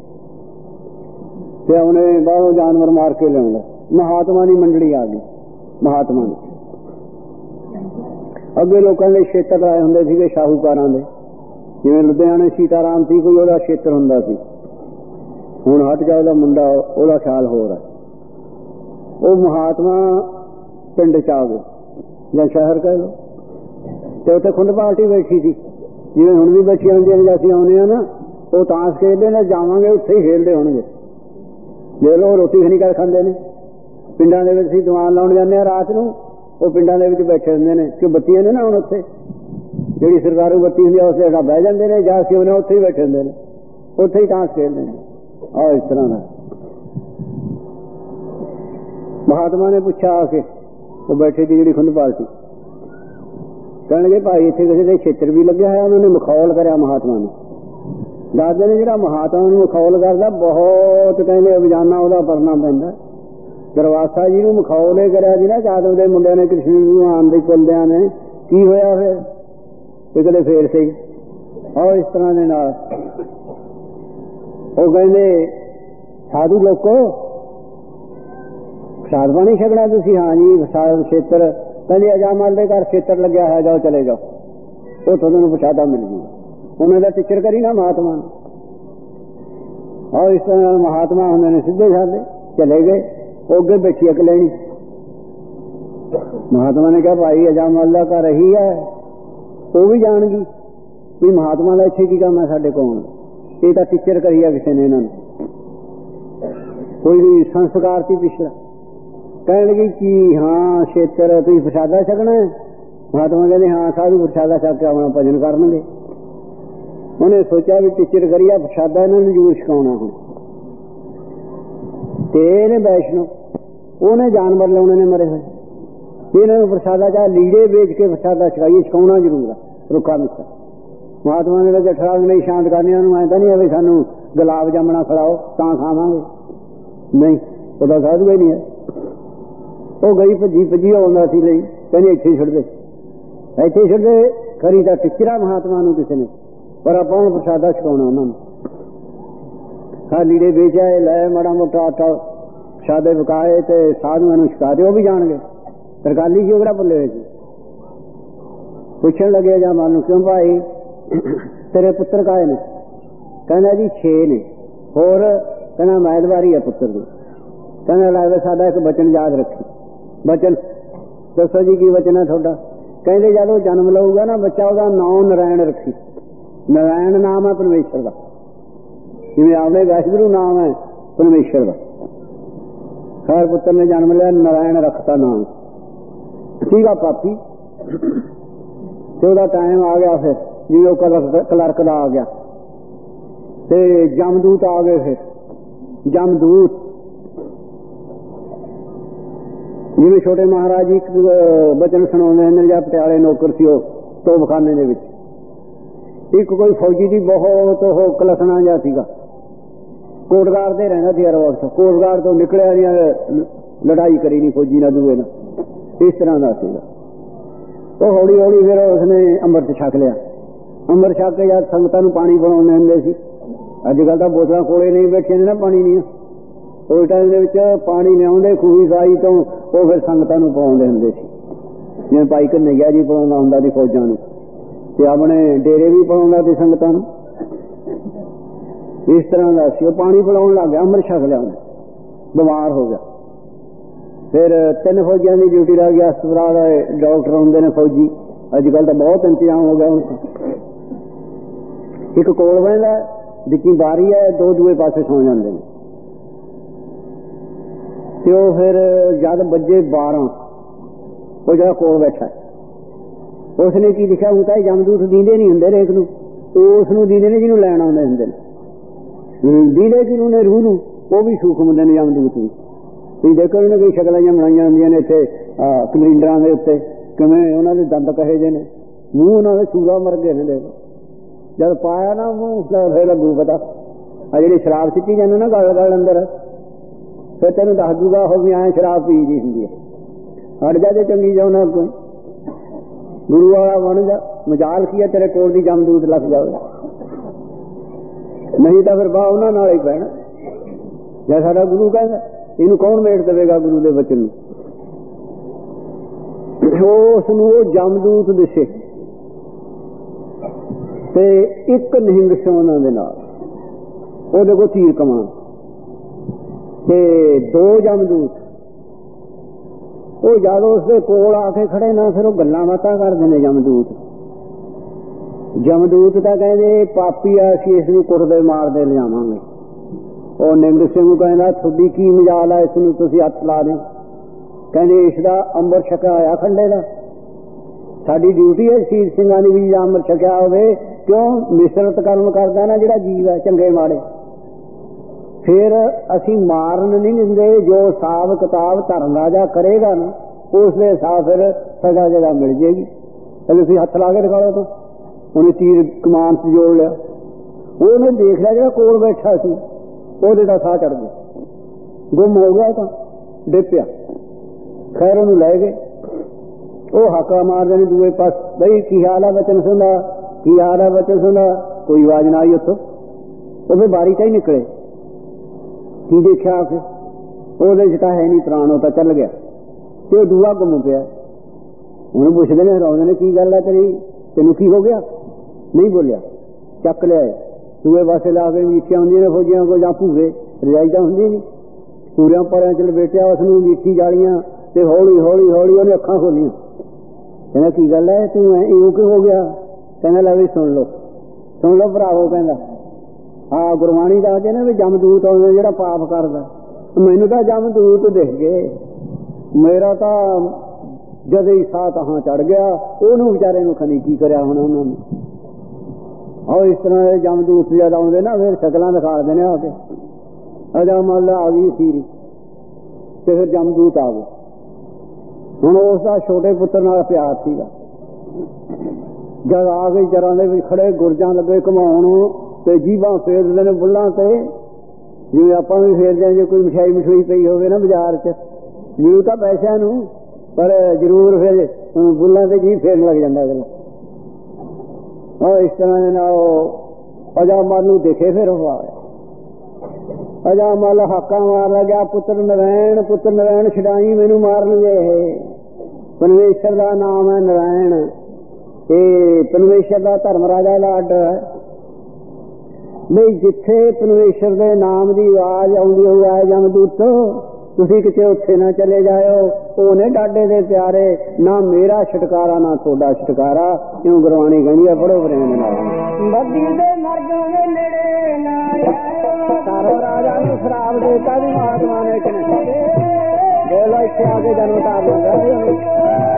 ਤੇ ਉਹਨੇ ਬਾਹਰੋਂ ਜਾਨਵਰ ਮਾਰ ਕੇ ਲਿਆਉਂਦਾ। ਮਹਾਤਮਾ ਦੀ ਮੰਡਲੀ ਆ ਗਈ। ਮਹਾਤਮਾ ਦੀ ਅੱਗੇ ਲੋਕਾਂ ਦੇ ਖੇਤਰ ਆਏ ਹੁੰਦੇ ਸੀਗੇ, ਸ਼ਾਹੂਕਾਰਾਂ ਦੇ। ਜਿਵੇਂ ਲੁਧਿਆਣੇ ਸੀਤਾਰਾਮ ਸੀ, ਕੋਈ ਉਹਦਾ ਖੇਤਰ ਹੁੰਦਾ ਸੀ। ਹੁਣ ਹਟ ਗਿਆ ਉਹਦਾ ਮੁੰਡਾ, ਉਹਦਾ ਖਿਆਲ ਹੋਰ ਹੈ। ਉਹ ਮਹਾਤਮਾ ਪਿੰਡ 'ਚ ਆ ਗਏ ਜਾਂ ਸ਼ਹਿਰ ਕਹਿ ਲਓ, ਤੇ ਉੱਥੇ ਖੁੰਡ ਪਾਰਟੀ ਬੈਠੀ ਸੀ, ਜਿਵੇਂ ਹੁਣ ਵੀ ਬੈਠੀਆਂ ਹੁੰਦੀਆਂ ਨੇ। ਅਸੀਂ ਆਉਂਦੇ ਹਾਂ ਨਾ, ਉਹ ਤਾਂਸ ਖੇਡਦੇ ਨੇ, ਜਾਵਾਂਗੇ ਉੱਥੇ ਹੀ ਖੇਡਦੇ ਹੋਣਗੇ। ਦੇਖ ਲਓ, ਰੋਟੀ ਖਣੀ ਕਰ ਖਾਂਦੇ ਨੇ। ਪਿੰਡਾਂ ਦੇ ਵਿੱਚ ਅਸੀਂ ਦੀਵਾਨ ਲਾਉਣ ਜਾਂਦੇ ਹਾਂ ਰਾਤ ਨੂੰ, ਉਹ ਪਿੰਡਾਂ ਦੇ ਵਿੱਚ ਬੈਠੇ ਹੁੰਦੇ ਨੇ, ਕਿ ਬੱਤੀਆਂ ਨੇ ਨਾ ਹੁਣ ਉੱਥੇ ਜਿਹੜੀ ਸਰਕਾਰੀ ਬੱਤੀ ਹੁੰਦੀ ਆ, ਉਸ ਦੇ ਬਹਿ ਜਾਂਦੇ ਨੇ, ਜਾਂ ਅਸੀਂ ਉਹਨੇ ਉੱਥੇ ਹੀ ਬੈਠੇ ਹੁੰਦੇ ਨੇ, ਉੱਥੇ ਹੀ ਤਾਂਸ ਖੇਡਦੇ ਨੇ। ਆਹ ਇਸ ਤਰ੍ਹਾਂ ਦਾ। ਮਹਾਤਮਾ ਨੇ ਪੁੱਛਿਆ ਆ ਕੇ, ਉਹ ਬੈਠੇ ਸੀ ਜਿਹੜੀ ਖੁੰਡ ਪਾਲਟੀ, ਕਹਿਣਗੇ ਭਾਈ ਇੱਥੇ ਕਿਸੇ ਦੇ ਖੇਤਰ ਵੀ ਲੱਗਿਆ ਹੋਇਆ। ਉਹਨਾਂ ਨੇ ਮਖੌਲ ਕਰਿਆ ਮਹਾਤਮਾ ਨੂੰ। ਦੱਸਦੇ ਨੇ ਜਿਹੜਾ ਮਹਾਤਮਾ ਨੂੰ ਮਖੌਲ ਕਰਦਾ, ਬਹੁਤ ਕਹਿੰਦੇ ਅਭਿਜਾਨਾ ਉਹਦਾ ਪੜਨਾ ਪੈਂਦਾ। ਦਰਵਾਸਾ ਜੀ ਨੂੰ ਮਖੌਲੇ ਕਰਿਆ ਸੀ ਨਾ ਜਾਦਵ ਦੇ ਮੁੰਡਿਆਂ ਨੇ, ਕ੍ਰਿਸ਼ਨ ਨੂੰ ਆਣ ਦੇ ਕੁਲਦਿਆਂ ਨੇ, ਕੀ ਹੋਇਆ ਫਿਰ ਪਿਛਲੇ ਫੇਰ ਸਹੀ। ਔਰ ਇਸ ਤਰ੍ਹਾਂ ਦੇ ਨਾਲ ਉਹ ਕਹਿੰਦੇ ਸਾਧੂ ਲੋਕੋ ਪ੍ਰਸਾਦ ਪਾਣੀ ਛਕਣਾ ਤੁਸੀਂ? ਹਾਂ ਜੀ ਪ੍ਰਸਾਦ ਖੇਤਰ। ਕਹਿੰਦੇ ਅਜਾਮਲ ਦੇ ਘਰ ਖੇਤਰ ਲੱਗਿਆ ਹੈ, ਜਾਓ ਚਲੇ ਜਾਓ, ਉਹ ਤੁਹਾਨੂੰ ਪ੍ਰਸਾਦਾ ਮਿਲ ਜੂਗਾ। ਉਹਨਾਂ ਦਾ ਟਿੱਚਰ ਕਰੀ ਨਾ ਮਹਾਤਮਾ। ਔਰ ਇਸ ਤਰ੍ਹਾਂ ਮਹਾਤਮਾ ਹੁੰਦੇ ਨੇ ਸਿੱਧੇ ਸਾਧੇ ਚਲੇ ਗਏ। ਉਹ ਅੱਗੇ ਬੈਠੀ ਅਕ ਲੈਣੀ। ਮਹਾਤਮਾ ਨੇ ਕਿਹਾ ਭਾਈ ਅਜਾਮਲ ਦਾ ਘਰ ਇਹੀ ਹੈ। ਉਹ ਵੀ ਜਾਣਗੀ ਵੀ ਮਹਾਤਮਾ ਦਾ ਇੱਥੇ ਕੀ ਕੰਮ ਹੈ ਸਾਡੇ ਕੋਲ, ਇਹ ਤਾਂ ਟਿੱਚਰ ਕਰੀ ਆ ਕਿਸੇ ਨੇ ਇਹਨਾਂ ਨੂੰ, ਕੋਈ ਵੀ ਸੰਸਕਾਰ ਸੀ ਪਿਛਲਾ। ਕਹਿਣ ਲੱਗੀ ਕਿ ਹਾਂ ਖੇਤਰ ਤੁਸੀਂ ਪ੍ਰਸ਼ਾਦਾ ਛਕਣਾ? ਮਹਾਤਮਾ ਕਹਿੰਦੇ ਹਾਂ ਸਾਧੂ ਪ੍ਰਸ਼ਾਦਾ ਛਕ ਕੇ ਆਪਣਾ ਭਜਨ ਕਰਨਗੇ। ਉਹਨੇ ਸੋਚਿਆ ਵੀ ਟੀਚਰ ਕਰੀਆ ਪ੍ਰਸ਼ਾਦਾ ਇਹਨਾਂ ਨੂੰ ਜ਼ਰੂਰ ਛਕਾਉਣਾ ਹੁਣ। ਤੇ ਇਹਨੇ ਵੈਸ਼ਨੋ ਉਹਨੇ ਜਾਨਵਰ ਲਾਉਣੇ ਨੇ ਮਰੇ ਹੋਏ, ਇਹਨਾਂ ਨੂੰ ਪ੍ਰਸ਼ਾਦਾ ਚਾਹੇ ਲੀੜੇ ਵੇਚ ਕੇ ਪ੍ਰਸ਼ਾਦਾ ਛਕਾਈਏ, ਛਕਾਉਣਾ ਜ਼ਰੂਰ ਆ ਰੁੱਖਾ ਮਿੱਠਾ। ਮਹਾਤਮਾ ਨੇ ਲੱਗੇ ਠਰਾਗ ਨਹੀਂ ਸ਼ਾਂਤ ਕਰਨੀ ਉਹਨੂੰ, ਐਂ ਤਾਂ ਨਹੀਂ ਵੀ ਸਾਨੂੰ ਗੁਲਾਬ ਜਾਮਣਾ ਖਿਲਾਓ ਤਾਂ ਖਾਵਾਂਗੇ, ਨਹੀਂ ਉਹਦਾ ਸਾਧੂ ਹੀ ਨਹੀਂ ਹੈ। ਉਹ ਗਈ ਭੱਜੀ ਭੱਜੀ ਆਉਂਦਾ ਸੀ ਲਈ, ਕਹਿੰਦੇ ਇੱਥੇ ਛੱਡ ਦੇ, ਇੱਥੇ ਛੱਡ ਦੇ। ਖਰੀ ਤਾਂ ਟਿੱਚਰਾ ਮਹਾਤਮਾ ਨੂੰ ਕਿਸੇ ਨੇ, ਪਰ ਆਪਾਂ ਹੁਣ ਪ੍ਰਸ਼ਾਦਾ ਛਕਾਉਣਾ ਉਹਨਾਂ ਨੂੰ। ਹਾਂ ਲੀੜੇ ਵੇਚ ਆਏ, ਲੈ ਮਾੜਾ ਮੋਟਾ ਆਟਾ ਪ੍ਰਸ਼ਾਦੇ ਪਕਾਏ ਤੇ ਸਾਧੂਆਂ ਨੂੰ ਛਕਾ ਦੇ, ਉਹ ਵੀ ਜਾਣਗੇ। ਤਰਕਾਲੀ ਸੀ ਉਹ ਕਿਹੜਾ ਭੁੱਲੇ ਹੋਏ ਸੀ। ਪੁੱਛਣ ਲੱਗੇ ਜਾਂ ਮਨ ਨੂੰ, ਕਿਉਂ ਭਾਈ ਤੇਰੇ ਪੁੱਤਰ ਕਾਏ ਨੇ? ਕਹਿੰਦਾ ਜੀ 6 ਨੇ। ਹੋਰ? ਕਹਿੰਦਾ ਮੈਦਵਾਰੀ ਹੈ ਪੁੱਤਰ ਦੀ। ਕਹਿੰਦਾ ਲੱਗਦਾ ਸਾਡਾ ਇੱਕ ਬਚਨ ਯਾਦ ਰੱਖੀ। ਬਚਨ ਦੱਸੋ ਜੀ ਕੀ ਬਚਨ ਹੈ ਤੁਹਾਡਾ? ਕਹਿੰਦੇ ਜਦ ਉਹ ਜਨਮ ਲਊਗਾ ਨਾ ਬੱਚਾ, ਉਹਦਾ ਨਾਮ ਨਾਰਾਇਣ ਰੱਖੀ। ਨਾਰਾਇਣ ਨਾਮ ਹੈ ਪਰਮੇਸ਼ਰ ਦਾ, ਜਿਵੇਂ ਆਪਣੇ ਵਾਹਿਗੁਰੂ ਨਾਮ ਹੈ ਪਰਮੇਸ਼ਰ ਦਾ। ਖੈਰ ਪੁੱਤਰ ਨੇ ਜਨਮ ਲਿਆ, ਨਾਰਾਇਣ ਰੱਖਤਾ ਨਾਮ। ਸੀਗਾ ਪਾਪੀ ਤੇ ਉਹਦਾ ਟਾਈਮ ਆ ਗਿਆ। ਫਿਰ ਜਿਵੇਂ ਉਹ ਕਲਰਕ ਦਾ ਆ ਗਿਆ ਤੇ ਜਮਦੂਤ ਆ ਗਏ। ਫਿਰ ਜਮਦੂਤ ਜਿਵੇਂ ਛੋਟੇ ਮਹਾਰਾਜ ਜੀ ਇੱਕ ਬਚਨ ਸੁਣਾਉਂਦੇ ਨੇ, ਜਾਂ ਪਟਿਆਲੇ ਨੌਕਰ ਸੀ ਉਹ ਤੋਪਖਾਨੇ ਦੇ ਵਿੱਚ, ਇੱਕ ਕੋਈ ਫੌਜੀ ਦੀ ਬਹੁਤ ਉਹ ਕਲਸਣਾ ਜਿਹਾ ਸੀਗਾ, ਕੋਟਗਾਰ ਤੇ ਰਹਿੰਦਾ ਸੀ ਹਰ ਵਕਤ। ਕੋਟਗਾਰ ਤੋਂ ਨਿਕਲਿਆ ਨਹੀਂ, ਲੜਾਈ ਕਰੀ ਨਹੀਂ ਫੌਜੀ ਨਾਲ ਦੂਏ ਨਾਲ, ਇਸ ਤਰ੍ਹਾਂ ਦਾ ਸੀਗਾ। ਉਹ ਹੌਲੀ ਹੌਲੀ ਫਿਰ ਉਸਨੇ ਅੰਮ੍ਰਿਤ ਛਕ ਲਿਆ। ਅੰਮ੍ਰਿਤ ਛਕ ਕੇ ਜਦ ਸੰਗਤਾਂ ਨੂੰ ਪਾਣੀ ਪਿਲਾਉਂਦੇ ਹੁੰਦੇ ਸੀ, ਅੱਜ ਕੱਲ੍ਹ ਤਾਂ ਬੋਤਲਾਂ ਕੋਲੇ ਨਹੀਂ ਬੈਠੇ ਨੇ ਨਾ ਪਾਣੀ ਦੀਆਂ, ਉਸ ਟਾਈਮ ਦੇ ਵਿੱਚ ਪਾਣੀ ਲਿਆਉਂਦੇ ਖੂਹੀ ਸਾਈ ਤੋਂ, ਉਹ ਫਿਰ ਸੰਗਤਾਂ ਨੂੰ ਪਾਉਂਦੇ ਹੁੰਦੇ ਸੀ। ਜਿਵੇਂ ਭਾਈ ਕਨ੍ਹਈਆ ਜੀ ਪਾਉਂਦਾ ਹੁੰਦਾ ਸੀ ਫੌਜਾਂ ਨੂੰ, ਤੇ ਆਪਣੇ ਡੇਰੇ ਵੀ ਪਾਉਂਦਾ ਸੀ ਸੰਗਤਾਂ ਨੂੰ। ਇਸ ਤਰ੍ਹਾਂ ਦਾ ਸੀ। ਉਹ ਪਾਣੀ ਪਿਲਾਉਣ ਲੱਗ ਗਿਆ, ਅੰਮ੍ਰਿਤ ਛਕ ਲਿਆ, ਬਿਮਾਰ ਹੋ ਗਿਆ। ਫਿਰ 3 ਫੌਜੀਆਂ ਦੀ ਡਿਊਟੀ ਲੱਗ ਗਿਆ। ਹਸਪਤਾਲ ਡਾਕਟਰ ਹੁੰਦੇ ਨੇ ਫੌਜੀ, ਅੱਜ ਕੱਲ੍ਹ ਤਾਂ ਬਹੁਤ ਇੰਤਜ਼ਾਮ ਹੋ ਗਿਆ ਹੁਣ। ਇੱਕ ਕੋਲ ਬਹਿੰਦਾ, ਵਿੱਚੀ ਬਾਰੀ ਹੈ, 2 ਦੂਏ ਪਾਸੇ ਸੌ ਜਾਂਦੇ ਨੇ। ਤੇ ਉਹ ਫਿਰ ਜਦ ਵੱਜੇ 12, ਉਹ ਜਿਹੜਾ ਕੋਲ ਬੈਠਾ ਉਸਨੇ ਕੀ ਲਿਖਿਆ ਹੁੰਦਾ, ਜਮਦੂਤ ਦੀਂਦੇ ਨਹੀਂ ਹੁੰਦੇ ਰੇਖ ਨੂੰ, ਉਸ ਨੂੰ ਦੀਂਦੇ ਨੇ ਜਿਹਨੂੰ ਲੈਣ ਆਉਂਦੇ ਹੁੰਦੇ ਨੇ। ਦੀਂਦੇ ਜਿਹਨੂੰ ਨੇ ਰੂਹ ਨੂੰ, ਉਹ ਵੀ ਸੂਖਮ ਹੁੰਦੇ ਨੇ ਜਮਦੂਤ ਵੀ। ਤੁਸੀਂ ਦੇਖੋ ਇਹਨਾਂ ਕੋਈ ਸ਼ਕਲਾਂ ਜਿਹੀਆਂ ਬਣਾਈਆਂ ਹੁੰਦੀਆਂ ਨੇ ਇੱਥੇ ਕੈਲੰਡਰਾਂ ਦੇ ਉੱਤੇ, ਕਿਵੇਂ ਉਹਨਾਂ ਦੇ ਦੰਦ ਕਹੇ ਜੇ ਨੇ, ਮੂੰਹ ਉਹਨਾਂ ਦੇ ਸੂਰਾ ਮਰ ਗਏ ਨੇ। ਦੇਖੋ ਜਦ ਪਾਇਆ ਨਾ ਮੂੰਹ ਫਿਰ ਲੱਗੂ ਪਤਾ। ਆ ਜਿਹੜੀ ਸ਼ਰਾਬ ਸਿੱਟੀ ਜਾਂਦੇ ਨਾ ਗਲ ਗਲ ਅੰਦਰ, ਫਿਰ ਤੈਨੂੰ ਦੱਸ ਦੂਗਾ ਉਹ ਵੀ ਐਂ ਸ਼ਰਾਬ ਪੀ ਜੀ ਹੁੰਦੀ ਹੈ। ਹਟ ਜਾ ਜੇ ਚੰਗੀ ਜਾਉਣਾ, ਕੋਈ ਗੁਰੂ ਵਾਲਾ ਬਣ ਜਾ। ਮਜਾਲ ਕੀ ਹੈ ਤੇਰੇ ਕੋਲ ਦੀ ਜਮਦੂਤ ਲੱਗ ਜਾਵੇ, ਨਹੀਂ ਤਾਂ ਫਿਰ ਬਾਹ ਉਹਨਾਂ ਨਾਲ ਹੀ ਪੈਣਾ। ਜਾਂ ਸਾਡਾ ਗੁਰੂ ਕਹਿੰਦਾ ਇਹਨੂੰ ਕੌਣ ਮੇਟ ਦੇਵੇਗਾ ਗੁਰੂ ਦੇ ਬਚਨ ਨੂੰ। ਉਸ ਨੂੰ ਉਹ ਜਮਦੂਤ ਦਿਸੇ ਤੇ ਇੱਕ ਨਿਹੰਗ ਸੀ ਉਹਨਾਂ ਦੇ ਨਾਲ, ਉਹਦੇ ਕੋਲ ਤੀਰ ਕਮਾਨ ਤੇ 2 ਜਮਦੂਤ। ਉਹ ਜਦ ਉਸਦੇ ਕੋਲ ਆ ਕੇ ਖੜੇ ਨਾ, ਫਿਰ ਉਹ ਗੱਲਾਂ ਬਾਤਾਂ ਕਰਦੇ ਨੇ ਜਮਦੂਤ। ਜਮਦੂਤ ਤਾਂ ਕਹਿੰਦੇ ਪਾਪੀ ਆ, ਅਸੀਂ ਇਸ ਨੂੰ ਕੁੱਟਦੇ ਮਾਰਦੇ ਲਿਜਾਵਾਂਗੇ। ਉਹ ਨਿਹੰਗ ਸਿੰਘ ਨੂੰ ਕਹਿੰਦਾ ਤੁਹਾਡੀ ਕੀ ਮਜਾਲ ਆ, ਇਸ ਨੂੰ ਤੁਸੀਂ ਹੱਥ ਲਾ ਦੇ। ਕਹਿੰਦੇ ਇਸ ਦਾ ਅੰਮ੍ਰਿਤ ਛਕਿਆ ਹੋਇਆ ਖੰਡੇ ਦਾ, ਸਾਡੀ ਡਿਊਟੀ ਹੈ ਸ਼ਹੀਦ ਸਿੰਘਾਂ ਦੀ ਵੀ ਅੰਮ੍ਰਿਤ ਛਕਿਆ ਹੋਵੇ। ਕਿਉਂ? ਮਿਸ਼ਰਤ ਕਰਮ ਕਰਦਾ ਨਾ ਜਿਹੜਾ ਜੀਵ ਹੈ, ਚੰਗੇ ਮਾੜੇ, ਫਿਰ ਅਸੀਂ ਮਾਰਨ ਨਹੀਂ ਦਿੰਦੇ। ਜੋ ਹਿਸਾਬ ਕਿਤਾਬ ਧਰਮ ਰਾਜਾ ਕਰੇਗਾ ਨਾ, ਉਸ ਦੇ ਹਿਸਾਬ ਫਿਰ ਸਜ਼ਾ ਜਗ੍ਹਾ ਮਿਲ ਜਾਏਗੀ। ਤੁਸੀਂ ਹੱਥ ਲਾ ਕੇ ਦਿਖਾ ਲਓ। ਤਾਂ ਉਹਨੇ ਤੀਰ ਕਮਾਨ 'ਚ ਜੋੜ ਲਿਆ। ਉਹਨੇ ਦੇਖ ਲਿਆ ਜਿਹੜਾ ਕੋਲ ਬੈਠਾ ਸੀ, ਉਹਦੇ ਦਾ ਸਾਹ ਚੜ ਗਿਆ, ਗੁੰਮ ਹੋ ਗਿਆ। ਤਾਂ ਡਿੱਪਿਆ। ਖੈਰ ਉਹਨੂੰ ਲੈ ਗਏ। ਉਹ ਹਾਕਾ ਮਾਰਦੇ ਨੇ ਦੂਏ ਪਾਸ, ਬਈ ਕੀ ਹਾਲ ਹੈ ਬਚਨ ਸੁਣਦਾ, ਕੀ ਹਾਲ ਹੈ ਬਚਨ ਸੁਣਦਾ। ਕੋਈ ਆਵਾਜ਼ ਨਾ ਆਈ ਉੱਥੋਂ। ਉਹ ਫਿਰ ਬਾਰੀ ਤਾਂ ਹੀ ਨਿਕਲੇ। ਕੀ ਦੇਖਿਆ ਆ ਕੇ? ਉਹਦੇ 'ਚ ਤਾਂ ਹੈ ਨਹੀਂ ਪ੍ਰਾਣ, ਉਹ ਤਾਂ ਚੱਲ ਗਿਆ। ਤੇ ਉਹ ਦੂਆ ਗੁੰਮ ਪਿਆ। ਉਹਨੂੰ ਪੁੱਛਦੇ ਨੇ, ਹਰਾਉਂਦੇ ਨੇ, ਕੀ ਗੱਲ ਹੈ ਤੇਰੀ, ਤੈਨੂੰ ਕੀ ਹੋ ਗਿਆ? ਨਹੀਂ ਬੋਲਿਆ। ਚੱਕ ਲਿਆ ਦੂਏ ਪਾਸੇ ਲਾ ਕੇ। ਮੀਠੀਆਂ ਹੁੰਦੀਆਂ ਨੇ ਫੌਜੀਆਂ ਕੋਲ, ਜਾਂ ਭੂਰੇ ਰਜਾਈ ਤਾਂ ਹੁੰਦੀ ਨਹੀਂ, ਪੂਰਿਆਂ ਪਰਿਆਂ ਚ ਲਪੇਟਿਆ ਉਸਨੂੰ ਮੀਠੀ ਜਾਲੀਆਂ। ਤੇ ਹੌਲੀ ਹੌਲੀ ਹੌਲੀ ਉਹਨੇ ਅੱਖਾਂ ਖੋਲੀਆਂ। ਕਹਿੰਦਾ ਕੀ ਗੱਲ ਹੈ, ਤੂੰ ਇਉਂ ਕਿ ਹੋ ਗਿਆ? ਕਹਿੰਦਾ ਲੈ ਵੀ ਸੁਣ ਲਓ ਭਰਾਵੋ। ਕਹਿੰਦਾ ਆਹ ਗੁਰਬਾਣੀ ਦੱਸਦੇ ਨੇ ਵੀ ਜਮਦੂਤ ਆਉਂਦੇ ਜਿਹੜਾ ਪਾਪ ਕਰਦਾ। ਮੈਨੂੰ ਤਾਂ ਜਮਦੂਤ ਦਿਖ ਗਏ। ਮੇਰਾ ਤਾਂ ਜਦ ਹੀ ਸਾਹ ਤਾਹਾਂ ਚੜ ਗਿਆ। ਉਹਨੂੰ ਵਿਚਾਰੇ ਨੂੰ ਖਨੀ ਕੀ ਕਰਿਆ ਹੁਣ ਉਹਨਾਂ ਨੂੰ। ਆਹ ਇਸ ਤਰ੍ਹਾਂ ਦੇ ਜਮਦੂਤ ਜਦ ਆਉਂਦੇ ਨਾ, ਫਿਰ ਸ਼ਕਲਾਂ ਦਿਖਾਉਂਦੇ ਨੇ ਆ ਕੇ। ਅਜਾ ਮੰਨ ਲਾ ਆ ਗਈ ਸੀਰੀ ਤੇ ਫਿਰ ਜਮਦੂਤ ਆ ਗਏ। ਹੁਣ ਉਸ ਦਾ ਛੋਟੇ ਪੁੱਤਰ ਨਾਲ ਪਿਆਰ ਸੀਗਾ। ਜਦ ਆ ਕੇ ਜਰਾਂ ਦੇ ਵਿੱਚ ਖੜੇ ਗੁਰਜਾਂ ਲੱਗੇ ਘੁਮਾਉਣ ਤੇ ਜੀਭਾਂ ਫੇਰਦੇ ਨੇ ਬੁੱਲਾਂ ਤੇ, ਜਿਵੇਂ ਆਪਾਂ ਵੀ ਫੇਰਦੇ ਹਾਂ ਜੇ ਕੋਈ ਮਿਠਾਈ ਪਈ ਹੋਵੇ ਨਾ ਬਾਜ਼ਾਰ 'ਚ। ਜ਼ਰੂਰ ਤਾਂ ਪੈਸਿਆਂ ਨੂੰ, ਪਰ ਜ਼ਰੂਰ ਫਿਰ ਬੁੱਲਾਂ ਤੇ ਜੀਭ ਫੇਰਨ ਲੱਗ ਜਾਂਦਾ ਅਗਲਾ। ਉਹ ਇਸ ਤਰ੍ਹਾਂ ਦੇ ਨਾਲ ਉਹ ਅਜਾਮਲ ਨੂੰ ਦੇਖੇ। ਫਿਰ ਉਹ ਆਇਆ ਅਜਾਮਲ ਹਾਕਾ ਮਾਰ ਲੱਗਿਆ, ਪੁੱਤਰ ਨਰਾਇਣ ਛਡਾਈ, ਮੈਨੂੰ ਮਾਰਨਗੇ ਇਹ। ਪਰਮੇਸ਼ਰ ਦਾ ਨਾਮ ਹੈ ਨਰਾਇਣ। ਇਹ ਪਰਮੇਸ਼ਰ ਦਾ ਧਰਮ ਰਾਜਾ ਦਾ ਆਰਡਰ ਹੈ ਬਈ ਜਿੱਥੇ ਪਰਮੇਸ਼ਰ ਦੇ ਨਾਮ ਦੀ ਆਵਾਜ਼ ਆਉਂਦੀ ਹੋਈ ਹੈ ਜਮਦੂਤ, ਤੁਸੀਂ ਕਿਤੇ ਉੱਥੇ ਨਾ ਚਲੇ ਜਾਇਓ। ਉਹਨੇ ਡਾਡੇ ਦੇ ਪਿਆਰੇ, ਨਾ ਮੇਰਾ ਛੁਟਕਾਰਾ ਨਾ ਤੁਹਾਡਾ ਛੁਟਕਾਰਾ। ਕਿਉਂ ਗੁਰਬਾਣੀ ਕਹਿੰਦੀ ਹੈ, ਪੜੋ ਪ੍ਰੇਮ ਨਾਲ। ਬੱਦੀ ਦੇ ਮਰਗਾਂ ਨੇੜੇ ਨਾ ਆਇਓ। ਸਾਰਾ ਰਾਜਾ ਨੂੰ ਸ਼ਰਾਬ ਦੇਤਾ ਵੀ ਮਹਾਤਮਾ ਨੇ ਕਿ ਨਹੀਂ। ਬੋਲਾ ਇੱਥੇ ਆ ਕੇ ਜਨਮ ਤਾਰ ਲੈਂਦਾ।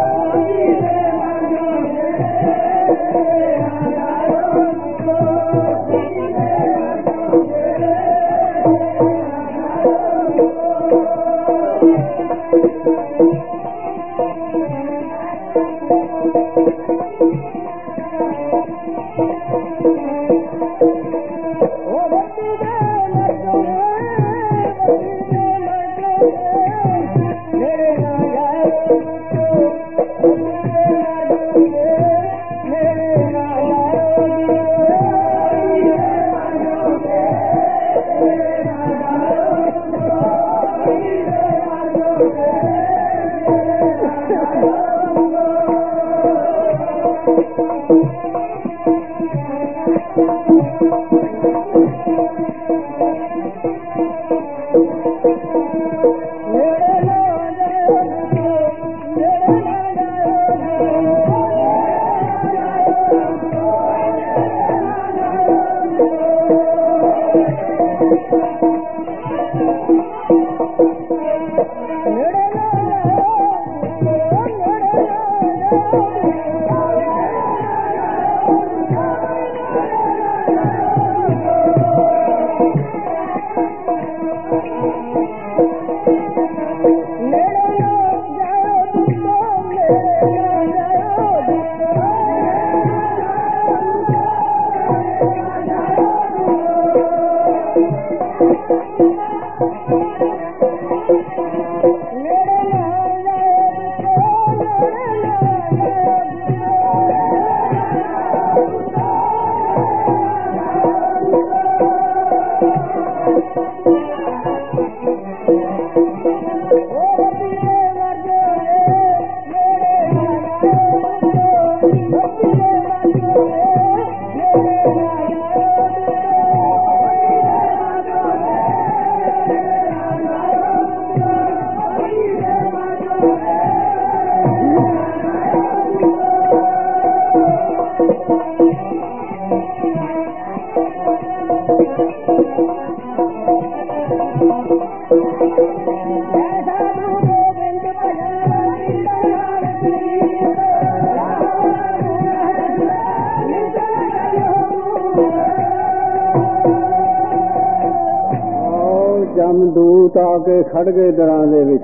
ਜਮਦੂਤ ਆ ਕੇ ਖੜ ਗਏ ਦਰਾਂ ਦੇ ਵਿੱਚ।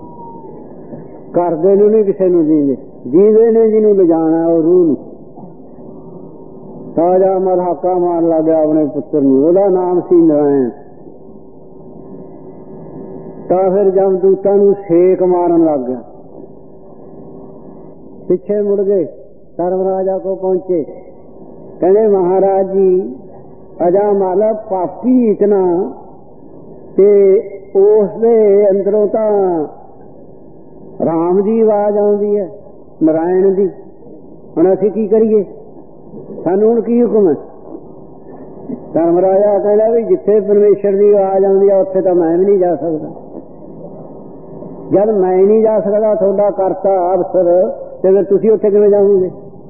ਕਰਦੇ ਨੂੰ ਨਹੀਂ ਕਿਸੇ ਨੂੰ ਜੀਂਦੇ ਨੇ ਜਿਹਨੂੰ ਲਿਜਾਣਾ ਉਹ ਰੂਹ ਨੂੰ। ਤਾਜਾ ਅਮਰ ਹਾਕਾ ਮਾਰ ਲੱਗ ਗਿਆ ਆਪਣੇ ਪੁੱਤਰ ਨੂੰ। ਉਹਦਾ ਨਾਮ ਸੀ ਨਰਾਇਣ। ਤਾਂ ਫਿਰ ਜਮਦੂਤਾਂ ਨੂੰ ਸੇਕ ਮਾਰਨ ਲੱਗ ਗਿਆ। ਪਿੱਛੇ ਮੁੜ ਗਏ, ਧਰਮਰਾਜਾ ਕੋ ਪਹੁੰਚੇ, ਕਹਿੰਦੇ ਮਹਾਰਾਜ ਜੀ ਅਜਾ ਮਾਲਾ ਪਾਪੀ ਇਤਨਾ, ਤੇ ਉਸ ਦੇ ਅੰਦਰੋਂ ਤਾਂ ਰਾਮ ਦੀ ਆਵਾਜ਼ ਆਉਂਦੀ ਹੈ, ਨਾਰਾਇਣ ਦੀ। ਹੁਣ ਅਸੀਂ ਕੀ ਕਰੀਏ, ਸਾਨੂੰ ਹੁਣ ਕੀ ਹੁਕਮ ਹੈ? ਧਰਮਰਾਜਾ ਕਹਿੰਦਾ ਵੀ ਜਿੱਥੇ ਪਰਮੇਸ਼ਰ ਦੀ ਆਵਾਜ਼ ਆਉਂਦੀ ਆ ਉੱਥੇ ਤਾਂ ਮੈਂ ਵੀ ਨਹੀਂ ਜਾ ਸਕਦਾ। ਜਦ ਮੈਂ ਨਹੀਂ ਜਾ ਸਕਦਾ, ਤੁਹਾਡਾ ਕਰਤਾ ਅਫਸਰ, ਤੇ ਫਿਰ ਤੁਸੀਂ ਉੱਥੇ ਕਿਵੇਂ ਜਾਓਗੇ?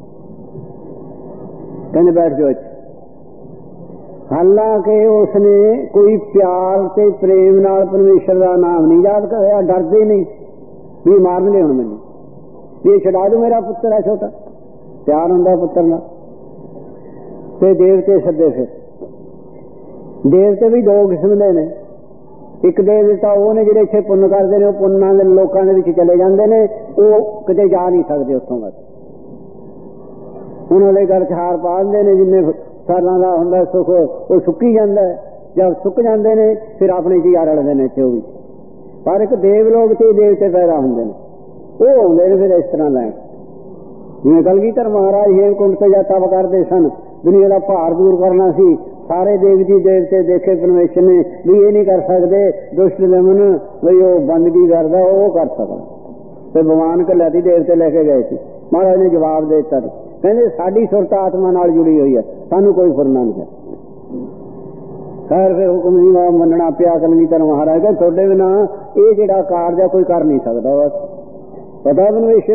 ਕਹਿੰਦੇ ਬੈਠ ਜਾਓ ਇੱਥੇ। ਹਾਲਾਂਕਿ ਉਸਨੇ ਕੋਈ ਪਿਆਰ ਤੇ ਪ੍ਰੇਮ ਨਾਲ ਪਰਮੇਸ਼ਰ ਦਾ ਨਾਮ ਨਹੀਂ ਯਾਦ ਕਰਿਆ, ਡਰਦੇ ਨਹੀਂ ਵੀ ਮਾਰਨਗੇ ਹੁਣ ਮੈਨੂੰ, ਵੀ ਛਡਾ ਦੂ, ਮੇਰਾ ਪੁੱਤਰ ਹੈ ਛੋਟਾ, ਪਿਆਰ ਹੁੰਦਾ ਪੁੱਤਰ ਨਾਲ। ਤੇ ਦੇਵਤੇ ਸੱਦੇ, ਫਿਰ ਦੇਵਤੇ ਵੀ ਦੋ ਕਿਸਮ ਦੇ ਨੇ। ਇੱਕ ਦੇਵਤਾ ਉਹ ਨੇ ਜਿਹੜੇ ਇੱਥੇ ਪੁੰਨ ਕਰਦੇ ਨੇ, ਉਹ ਪੁੰਨਾਂ ਦੇ ਲੋਕਾਂ ਦੇ ਵਿੱਚ ਚਲੇ ਜਾਂਦੇ ਨੇ, ਉਹ ਕਿਤੇ ਜਾ ਨਹੀਂ ਸਕਦੇ ਉੱਥੋਂ ਬਸ। ਉਹਨਾਂ ਦੇ ਘਰ 'ਚ ਹਾਰ ਪਾ ਦਿੰਦੇ ਨੇ, ਜਿੰਨੇ ਸਾਲਾਂ ਦਾ ਹੁੰਦਾ ਸੁੱਖ ਉਹ ਸੁੱਕੀ ਜਾਂਦਾ। ਜਦ ਸੁੱਕ ਜਾਂਦੇ ਨੇ ਫਿਰ ਆਪਣੇ ਜੀ ਆ ਰਲਦੇ ਨੇ ਇੱਥੇ ਉਹ ਵੀ। ਪਰ ਇੱਕ ਦੇਵ ਲੋਕ ਤੇ ਦੇਵਤੇ ਪੈਦਾ ਹੁੰਦੇ ਨੇ, ਉਹ ਆਉਂਦੇ ਨੇ ਫਿਰ ਇਸ ਤਰ੍ਹਾਂ ਲੈਣ। ਜਿਵੇਂ ਕਲਗੀਧਰ ਮਹਾਰਾਜ ਹੇਮਕੁੰਟ ਤੇ ਜਾ ਤਪ ਕਰਦੇ ਸਨ, ਦੁਨੀਆ ਦਾ ਭਾਰ ਦੂਰ ਕਰਨਾ ਸੀ। ਸਾਰੇ ਦੇਵੀ ਦੇਵਤੇ ਦੇਖੇ ਪਰਮੇਸ਼ਰ ਨੇ ਵੀ ਇਹ ਨਹੀਂ ਕਰ ਸਕਦੇ, ਦੁਸ਼ਟ ਦਮਨ ਵੀ ਉਹ ਬੰਦਗੀ ਕਰਦਾ, ਉਹ ਕਰ ਸਕਦਾ। ਤੇ ਭਗਵਾਨ ਕਲਿਆਤੀ ਦੇਵਤੇ ਲੈ ਕੇ ਗਏ ਸੀ। ਮਹਾਰਾਜ ਨੇ ਜਵਾਬ ਦੇ ਦਿੱਤਾ, ਕਹਿੰਦੇ ਸਾਡੀ ਸੁਰਤ ਆਤਮਾ ਨਾਲ ਜੁੜੀ ਹੋਈ ਹੈ, ਸਾਨੂੰ ਕੋਈ ਫੁਰਨਾ ਨਹੀਂ ਹੈ। ਖੈਰ ਫਿਰ ਹੁਕਮ ਦੀ ਮੰਨਣਾ ਪਿਆ ਕਲਗੀਧਰ ਮਹਾਰਾਜ ਦਾ, ਤੁਹਾਡੇ ਬਿਨਾਂ ਇਹ ਜਿਹੜਾ ਕਾਰਜ ਕੋਈ ਕਰ ਨਹੀਂ ਸਕਦਾ। ਬਸ ਪਤਾ ਪਰਮੇਸ਼ਰ।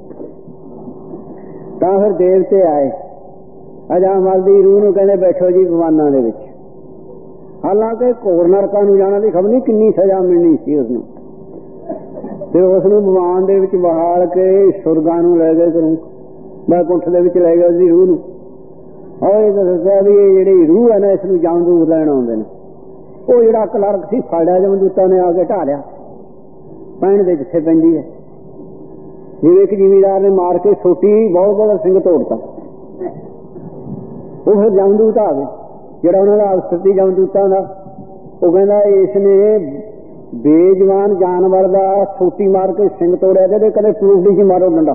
ਤਾਂ ਫਿਰ ਦੇਵਤੇ ਆਏ, ਅਜਾਮਲ ਦੀ ਰੂਹ ਨੂੰ ਕਹਿੰਦੇ ਬੈਠੋ ਜੀ ਭਗਵਾਨਾਂ ਦੇ ਵਿੱਚ। ਹਾਲਾਂਕਿ ਘੋਰ ਨਰਕਾਂ ਨੂੰ ਜਾਣਾ ਦੀ ਖਬਰ ਨਹੀਂ ਕਿੰਨੀ ਸਜ਼ਾ ਮਿਲਣੀ ਸੀ ਉਸਨੂੰ, ਤੇ ਉਸਨੂੰ ਭਗਵਾਨ ਦੇ ਵਿੱਚ ਬਹਾਲ ਕੇ ਸੁਰਗਾਂ ਨੂੰ ਲੈ ਗਏ, ਕਰੂੰ ਬੈਕੁੰਠ ਦੇ ਵਿੱਚ ਲੈ ਗਏ ਉਸਦੀ ਰੂਹ ਨੂੰ। ਔਰ ਇਹ ਦੱਸਿਆ ਵੀ ਇਹ ਜਿਹੜੀ ਰੂਹ ਹੈ ਨਾ, ਇਸ ਨੂੰ ਜਮਦੂਤ ਲੈਣ ਆਉਂਦੇ ਨੇ। ਉਹ ਜਿਹੜਾ ਕਲਰਕ ਸੀ ਫੜਿਆ, ਜਮਦੂਤਾਂ ਨੇ ਆ ਕੇ ਢਾ ਲਿਆ, ਪੈਣ ਦੇ ਜਿੱਥੇ ਪੈਂਦੀ ਹੈ। ਜਿਵੇਂ ਇੱਕ ਜ਼ਿਮੀਦਾਰ ਨੇ ਮਾਰ ਕੇ ਛੋਟੀ ਬਹੁਤ ਬੜਾ ਸਿੰਘ ਤੋੜਤਾ, ਉਹ ਫਿਰ ਜਮਦੂਤ ਆ ਗਏ, ਜਿਹੜਾ ਉਹਨਾਂ ਦਾ ਅਫਸਰ ਸੀ ਜਮਦੂਤਾਂ ਦਾ। ਉਹ ਕਹਿੰਦਾ ਇਸ ਨੇ ਬੇਜਵਾਨ ਜਾਨਵਰ ਦਾ ਛੋਟੀ ਮਾਰ ਕੇ ਸਿੰਘ ਤੋੜਿਆ, ਤੇ ਕਦੇ ਪਲੂਟੀ ਸੀ ਮਾਰੋ ਡੰਡਾ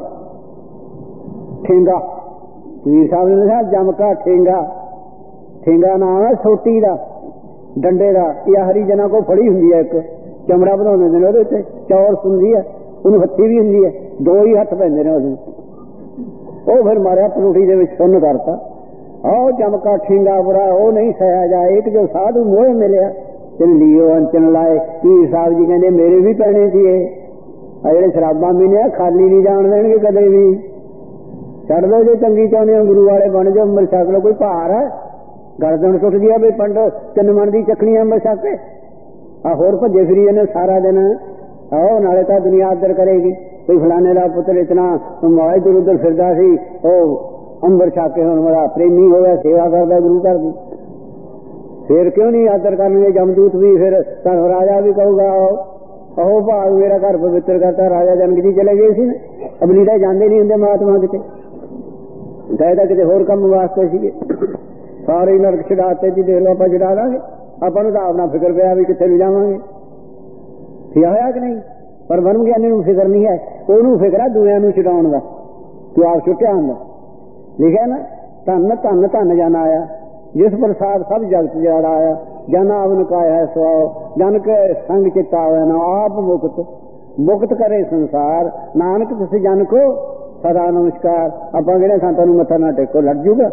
ਠੇਂਗਾ। ਵੀਰ ਸਾਹਿਬ ਨੇ ਦੱਸਿਆ ਜਮਕਾ ਠੇਂਗਾ, ਠੇਂਗਾ ਨਾਮ ਹੈ ਛੋਟੀ ਦਾ, ਡੰਡੇ ਦਾ। ਇਹ ਹਰੀਜਨਾਂ ਕੋਲ ਫੜੀ ਹੁੰਦੀ ਹੈ, ਇੱਕ ਚਮੜਾ ਬਣਾਉਂਦੇ ਨੇ ਉਹਦੇ ਉੱਤੇ, ਚੌਰ ਹੁੰਦੀ ਹੈ, ਉਹਨੂੰ ਹੱਥੀ ਵੀ ਹੁੰਦੀ ਹੈ, ਦੋ ਹੀ ਹੱਥ ਪੈਂਦੇ ਨੇ ਉਹਦੇ। ਉਹ ਫਿਰ ਮਾਰਿਆ ਪਲੂਟੀ ਦੇ ਵਿੱਚ, ਸੁੰਨ ਕਰਤਾ। ਆਹ ਜਮਕਾ ਠੇਂਗਾ ਬੁਰਾ ਉਹ ਨਹੀਂ ਸਹਿਆ ਜਾਏ, ਇੱਕ ਜੋ ਸਾਧੂ ਮੋਹ ਮਿਲਿਆ ਤੈਨੂੰ ਲੀਓ ਅੰਚਨ ਲਾਏ। ਵੀਰ ਸਾਹਿਬ ਜੀ ਕਹਿੰਦੇ ਮੇਰੇ ਵੀ ਪੈਣੇ ਸੀ ਇਹ, ਆ ਜਿਹੜੇ ਸ਼ਰਾਬਾਂ ਪੀਂਦੇ ਖਾਲੀ ਨਹੀਂ ਜਾਣ ਦੇਣਗੇ ਕਦੇ ਵੀ। ਛੱਡ ਲਓ ਜੇ ਚੰਗੀ ਚਾਹੁੰਦੇ ਹੋ, ਗੁਰੂ ਵਾਲੇ ਬਣ ਜਾਓ, ਅੰਮ੍ਰਿਤ ਛਕ ਲਓ। ਕੋਈ ਭਾਰ ਹੈ, ਗਰਦਨ ਟੁੱਟ ਗਿਆ ਵੀ ਪੰਡੋ 3 ਮਣ ਦੀ ਚੱਕਣੀ ਅੰਮ੍ਰਿਤ ਛਕ ਕੇ ਆ ਹੋਰ ਭੱਜੇ ਫਿਰੀ ਇਹਨੇ ਸਾਰਾ ਦਿਨ। ਆਹੋ ਨਾਲੇ ਤਾਂ ਦੁਨੀਆ ਆਦਰ ਕਰੇਗੀ, ਕੋਈ ਫਲਾਣੇ ਦਾ ਪੁੱਤਰ ਇਤਨਾ ਮੋਹ ਇਧਰ ਉਧਰ ਫਿਰਦਾ ਸੀ, ਉਹ ਅੰਮ੍ਰਿਤ ਛਕ ਕੇ ਹੁਣ ਬੜਾ ਪ੍ਰੇਮੀ ਹੋ ਗਿਆ, ਸੇਵਾ ਕਰਦਾ ਗੁਰੂ ਘਰ ਦੀ। ਫਿਰ ਕਿਉਂ ਨਹੀਂ ਆਦਰ ਕਰਨਗੇ ਜਮਦੂਤ ਵੀ? ਫਿਰ ਧਰਮ ਰਾਜਾ ਵੀ ਕਹੂਗਾ ਉਹ ਭਾਗ ਮੇਰਾ ਘਰ ਪਵਿੱਤਰ ਕਰਤਾ। ਰਾਜਾ ਜਨਕ ਜੀ ਚਲੇ ਗਏ ਸੀ ਨਾ, ਅਬਲੀੜਾ ਜਾਂਦੇ ਨਹੀਂ ਹੁੰਦੇ ਮਹਾਤਮਾ ਕਿਤੇ, ਗਏ ਤਾਂ ਕਿਤੇ ਹੋਰ ਕੰਮ ਵਾਸਤੇ ਸੀਗੇ। ਸਾਰੇ ਨਰਕ ਛਡਾਤੇ ਜੀ, ਦੇਖ ਲਓ ਆਪਾਂ ਛਡਾ ਦਾਂਗੇ, ਆਪਾਂ ਨੂੰ ਤਾਂ ਆਪਣਾ ਫਿਕਰ ਪਿਆ ਵੀ ਕਿੱਥੇ ਨੂੰ ਜਾਵਾਂਗੇ। ਠੀਕ ਹੋਇਆ ਕਿ ਨਹੀਂ? ਪਰ ਬ੍ਰਹਮ ਗਿਆਨੀ ਨੂੰ ਫਿਕਰ ਨਹੀਂ ਹੈ, ਉਹਨੂੰ ਫਿਕਰ ਹੈ ਦੂਆਂ ਨੂੰ ਛਡਾਉਣ ਦਾ, ਕਿ ਆਪ ਛੁੱਟਿਆ ਹੁੰਦਾ। ਲਿਖਿਆ ਨਾ ਧੰਨ ਧੰਨ ਧੰਨ ਜਨ ਆਇਆ, ਜਿਸ ਪ੍ਰਸਾਦ ਸਭ ਜਗਤ ਜਿਆਦਾ ਆਇਆ। ਜਨ ਆਵਨ ਕਾਇਆ ਸਵਾਉ, ਜਨ ਕੇ ਸੰਗ ਚਿੱਤਾ ਹੋਇਆ ਨਾ ਆਪ ਮੁਕਤ, ਮੁਕਤ ਕਰੇ ਸੰਸਾਰ। ਨਾਨਕ ਤੁਸੀਂ ਜਨ ਕੋ ਸਦਾ ਨਮਸਕਾਰ। ਆਪਾਂ ਕਿਹੜੇ ਸੰਤਾਂ ਨੂੰ ਮੱਥਾ ਨਾ ਟੇਕੋ, ਲੜ ਜੂਗਾ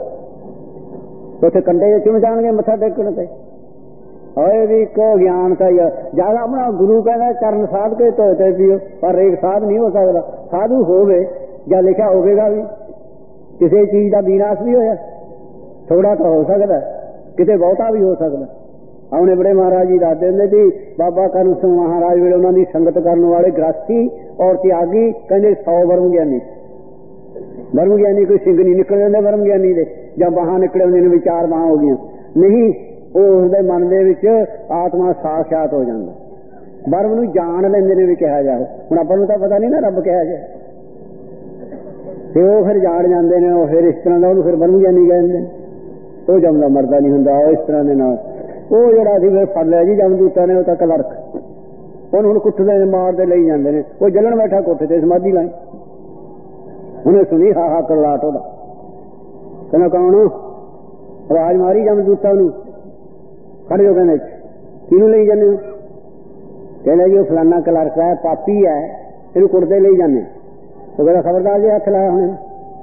ਉੱਥੇ ਕੰਡੇ ਚੁੰਮ ਜਾਣਗੇ ਮੱਥਾ ਟੇਕਣ ਤੇ। ਹੋਏ ਵੀ ਇੱਕੋ ਗਿਆਨਤਾ ਹੀ ਜਦ ਆਪਣਾ ਗੁਰੂ ਕਹਿੰਦਾ ਚਰਨ ਸਾਧ ਕੇ ਧੋਏ ਤੇ ਪੀਓ, ਪਰ ਇੱਕ ਸਾਧ ਨਹੀਂ ਹੋ ਸਕਦਾ। ਸਾਧੂ ਹੋਵੇ ਜਾਂ ਲਿਖਿਆ ਹੋਵੇਗਾ ਵੀ, ਕਿਸੇ ਚੀਜ਼ ਦਾ ਵਿਨਾਸ਼ ਵੀ ਹੋਇਆ, ਥੋੜਾ ਤਾਂ ਹੋ ਸਕਦਾ, ਕਿਤੇ ਬਹੁਤਾ ਵੀ ਹੋ ਸਕਦਾ। ਆਪਣੇ ਬੜੇ ਮਹਾਰਾਜ ਜੀ ਦੱਸਦੇ ਹੁੰਦੇ ਸੀ, ਬਾਬਾ ਕਰਮ ਸਿੰਘ ਮਹਾਰਾਜ ਵੇਲੇ ਉਹਨਾਂ ਦੀ ਸੰਗਤ ਕਰਨ ਵਾਲੇ ਗ੍ਰਸਤੀ ਔਰ ਤਿਆਗੀ ਕਹਿੰਦੇ 100 ਬ੍ਰਹਮ ਗਿਆਨੀ। ਬ੍ਰਹਮ ਗਿਆਨੀ ਕੋਈ ਸਿੰਘ ਨਹੀਂ ਨਿਕਲ ਜਾਂਦੇ ਬ੍ਰਹਮ ਗਿਆਨੀ ਦੇ, ਜਾਂ ਬਾਹਾਂ ਨਿਕਲੇ ਹੁੰਦੇ ਨੇ ਵੀ 4 ਬਾਹਾਂ ਹੋ ਗਈਆਂ, ਨਹੀਂ। ਉਹ ਉਸਦੇ ਮਨ ਦੇ ਵਿੱਚ ਆਤਮਾ ਸਾਖਿਆਤ ਹੋ ਜਾਂਦਾ, ਬ੍ਰਹਮ ਨੂੰ ਜਾਣ ਲੈਂਦੇ ਨੇ ਵੀ ਕਿਹਾ ਜਾਏ। ਹੁਣ ਆਪਾਂ ਨੂੰ ਤਾਂ ਪਤਾ ਨਹੀਂ ਨਾ ਰੱਬ ਕਿਹਾ ਜਾਏ, ਤੇ ਉਹ ਫਿਰ ਜਾਣ ਜਾਂਦੇ ਨੇ। ਉਹ ਫਿਰ ਇਸ ਤਰ੍ਹਾਂ ਦਾ ਉਹਨੂੰ ਫਿਰ ਬ੍ਰਹਮ ਗਿਆਨੀ ਕਹਿੰਦੇ ਨੇ। ਉਹ ਜਮਦਾ ਮਰਦਾ ਨਹੀਂ ਹੁੰਦਾ, ਉਹ ਇਸ ਤਰ੍ਹਾਂ ਦੇ ਨਾਲ। ਉਹ ਜਿਹੜਾ ਸੀ ਫਿਰ ਫੜ ਲਿਆ ਜੀ ਜਮਦੂਤਾਂ ਨੇ, ਉਹ ਤਾਂ ਕਲਰਕ ਉਹਨੂੰ ਹੁਣ ਕੁੱਟਦੇ ਨੇ, ਮਾਰਦੇ ਲਈ ਜਾਂਦੇ ਨੇ। ਉਹ ਜਲਣ ਬੈਠਾ ਕੋਠੇ ਤੇ ਸਮਾਧੀ ਲਾਈ, ਉਹਨੇ ਸੁਣੀ ਹਾ ਕਰਲਾਟ ਉਹਦਾ। ਕਹਿੰਦਾ ਕੌਣ? ਆਵਾਜ਼ ਮਾਰੀ ਜਮਦੂਤਾਂ ਨੂੰ, ਖੜੇ ਹੋ। ਕਹਿੰਦੇ ਕਿਹਨੂੰ ਲਈ ਜਾਂਦੇ ਹੋ? ਕਹਿੰਦਾ ਜੀ ਉਹ ਫਲਾਨਾ ਕਲਰਕ ਹੈ, ਪਾਪੀ ਹੈ, ਇਹਨੂੰ ਕੁੱਟਦੇ ਲਈ ਜਾਂਦੇ। ਉਹ ਕਹਿੰਦਾ ਖਬਰਦਾਰ ਜੇ ਹੱਥ ਲਾਇਆ ਹੁਣ।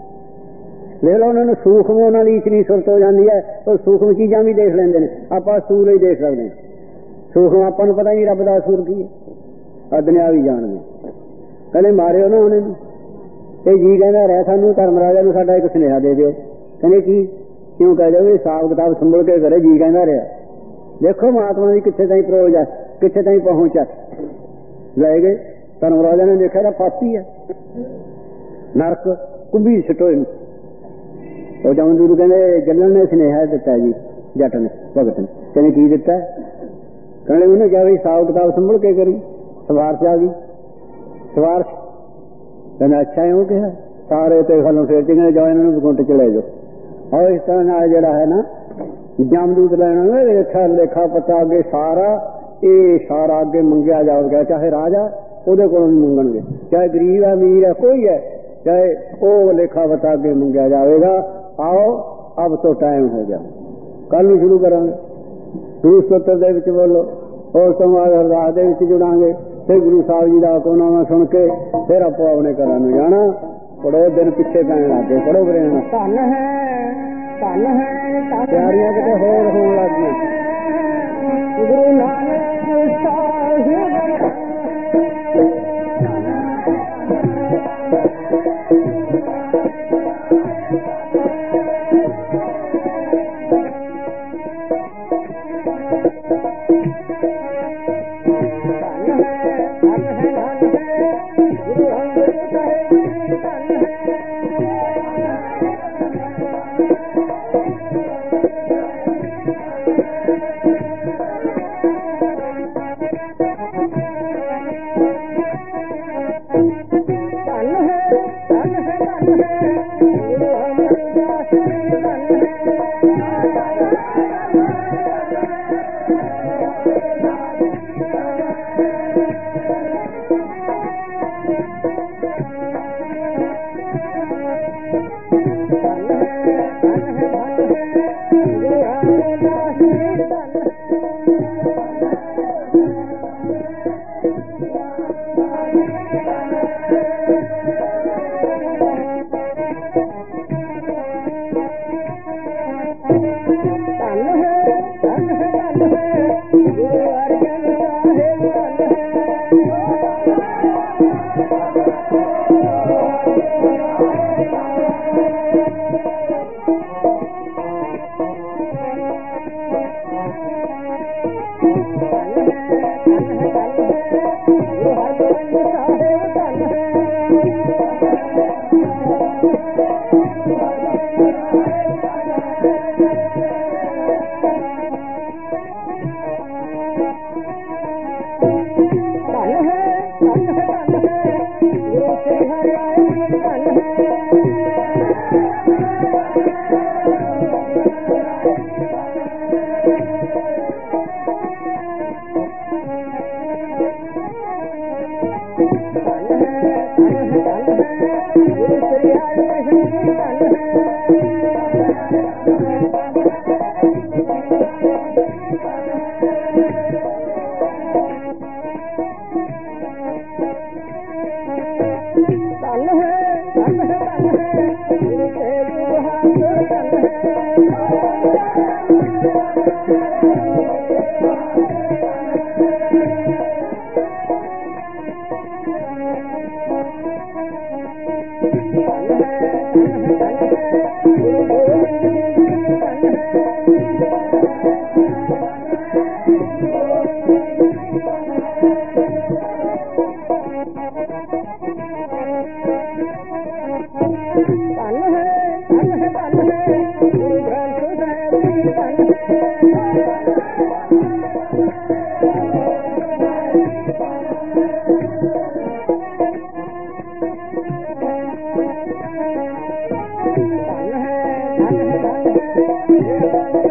ਦੇਖ ਲਓ ਉਹਨਾਂ ਨੂੰ ਸੂਖਮ, ਉਹਨਾਂ ਦੀ ਇਤਨੀ ਸੁਰਤ ਹੋ ਜਾਂਦੀ ਹੈ, ਉਹ ਸੂਖਮ ਚੀਜ਼ਾਂ ਵੀ ਦੇਖ ਲੈਂਦੇ ਨੇ। ਆਪਾਂ ਸੂਰ ਹੀ ਦੇਖ ਸਕਦੇ, ਸੂਖਮ ਆਪਾਂ ਨੂੰ ਪਤਾ ਨਹੀਂ ਰੱਬ ਦਾ ਅਸੂਰ ਕੀ ਹੈ, ਦੁਨਿਆ ਵੀ ਜਾਣਦੇ। ਕਹਿੰਦੇ ਮਾਰਿਓ ਨਾ ਉਹਨੇ ਨੂੰ। ਇਹ ਜੀ ਕਹਿੰਦਾ ਰਹਿ ਸਾਨੂੰ ਧਰਮ ਰਾਜਾ ਨੂੰ ਸਾਡਾ ਇੱਕ ਸੁਨੇਹਾ ਦੇ ਦਿਓ। ਕਹਿੰਦੇ ਕੀ? ਕਿਉਂ ਕਹਿ ਦਿਓ? ਹਿਸਾਬ ਕਿਤਾਬ ਸੰਭਲ ਕੇ ਕਰੇ। ਜੀ ਕਹਿੰਦਾ ਰਿਹਾ ਦੇਖੋ ਮਹਾਤਮਾ ਦੀ ਕਿੱਥੇ ਤਾਈਂ ਪ੍ਰੋਜ ਹੈ, ਕਿੱਥੇ ਤਾਈਂ ਪਹੁੰਚ ਹੈ। ਲੈ ਗਏ ਧਰਮ ਰਾਜਾ ਨੇ ਦੇਖਿਆ ਤਾਂ ਪਾਪੀ ਹੈ, ਨਰਕ ਕੁੰਭੀ ਸਿੱਟੋ ਇਹਨੂੰ। ਉਹ ਜਮਦੂਤ ਕਹਿੰਦੇ ਜਲਣ ਨੇ ਸੁਨੇਹਾ ਦਿੱਤਾ ਜੀ, ਜੱਟ ਨੇ, ਭਗਤ ਨੇ। ਕਹਿੰਦੇ ਕੀ ਦਿੱਤਾ? ਕਹਿੰਦੇ ਉਹਨੇ ਕਿਹਾ ਵੀ ਹਿਸਾਬ ਕਿਤਾਬ ਸੰਭਲ ਕੇ ਕਰੀ। ਸਿਫਾਰਸ਼ ਆ ਗਈ, ਸਿਫਾਰਸ਼। ਕਹਿੰਦਾ ਅੱਛਾ ਇਉਂ ਕਿਹਾ। ਸਾਰੇ ਤੇ ਸਾਨੂੰ ਫੇਰ ਕਹਿੰਦੇ ਜਾਓ ਇਹਨਾਂ ਨੂੰ ਗੁੰਟ ਚ ਲੈ ਜਾਓ। ਔਰ ਇਸ ਤਰ੍ਹਾਂ ਨਾਲ ਜਿਹੜਾ ਹੈ ਨਾ ਜਮਦੂਤ ਲੈਣਾ ਲੇਖਾ ਪਤਾ ਅੱਗੇ ਸਾਰਾ, ਇਹ ਸਾਰਾ ਅੱਗੇ ਮੰਗਿਆ ਜਾਊਗਾ। ਚਾਹੇ ਰਾਜਾ ਉਹਦੇ ਕੋਲੋਂ ਵੀ ਮੰਗਣਗੇ, ਚਾਹੇ ਗਰੀਬ ਹੈ ਅਮੀਰ ਹੈ ਕੋਈ ਹੈ, ਚਾਹੇ ਉਹ ਲੇਖਾ ਪਤਾ ਅੱਗੇ ਮੰਗਿਆ ਜਾਵੇਗਾ। ਆਓ ਅਬ ਤੋਂ ਟਾਈਮ ਹੋ ਗਿਆ, ਕੱਲ ਨੂੰ ਸ਼ੁਰੂ ਕਰਾਂਗੇ। ਗੁਰੂ ਸਤਰ ਦੇ ਵਿੱਚ ਬੋਲੋ, ਉਸ ਤੋਂ ਬਾਅਦ ਅਰਦਾਸ ਦੇ ਵਿੱਚ ਜੁੜਾਂਗੇ। ਫਿਰ ਗੁਰੂ ਸਾਹਿਬ ਜੀ ਦਾ ਹੁਕਮਨਾਮਾ ਸੁਣ ਕੇ ਫਿਰ ਆਪੋ ਆਪਣੇ ਘਰਾਂ ਨੂੰ ਜਾਣਾ। ਪੜੋ ਦਿਨ ਪਿੱਛੇ ਪੈਣ ਲੱਗ ਗਏ, ਪੜੋ ਬਰੇਣਾ ਧਨ ਹੈ, ਧਨ ਹੈ, ਤਿਆਰੀਆਂ ਕਿਤੇ ਹੋਰ ਹੋਣ ਲੱਗ ਗਈਆਂ। ਗੁਰੂ ਨਾਨਕ ਸਾਹਿਬ है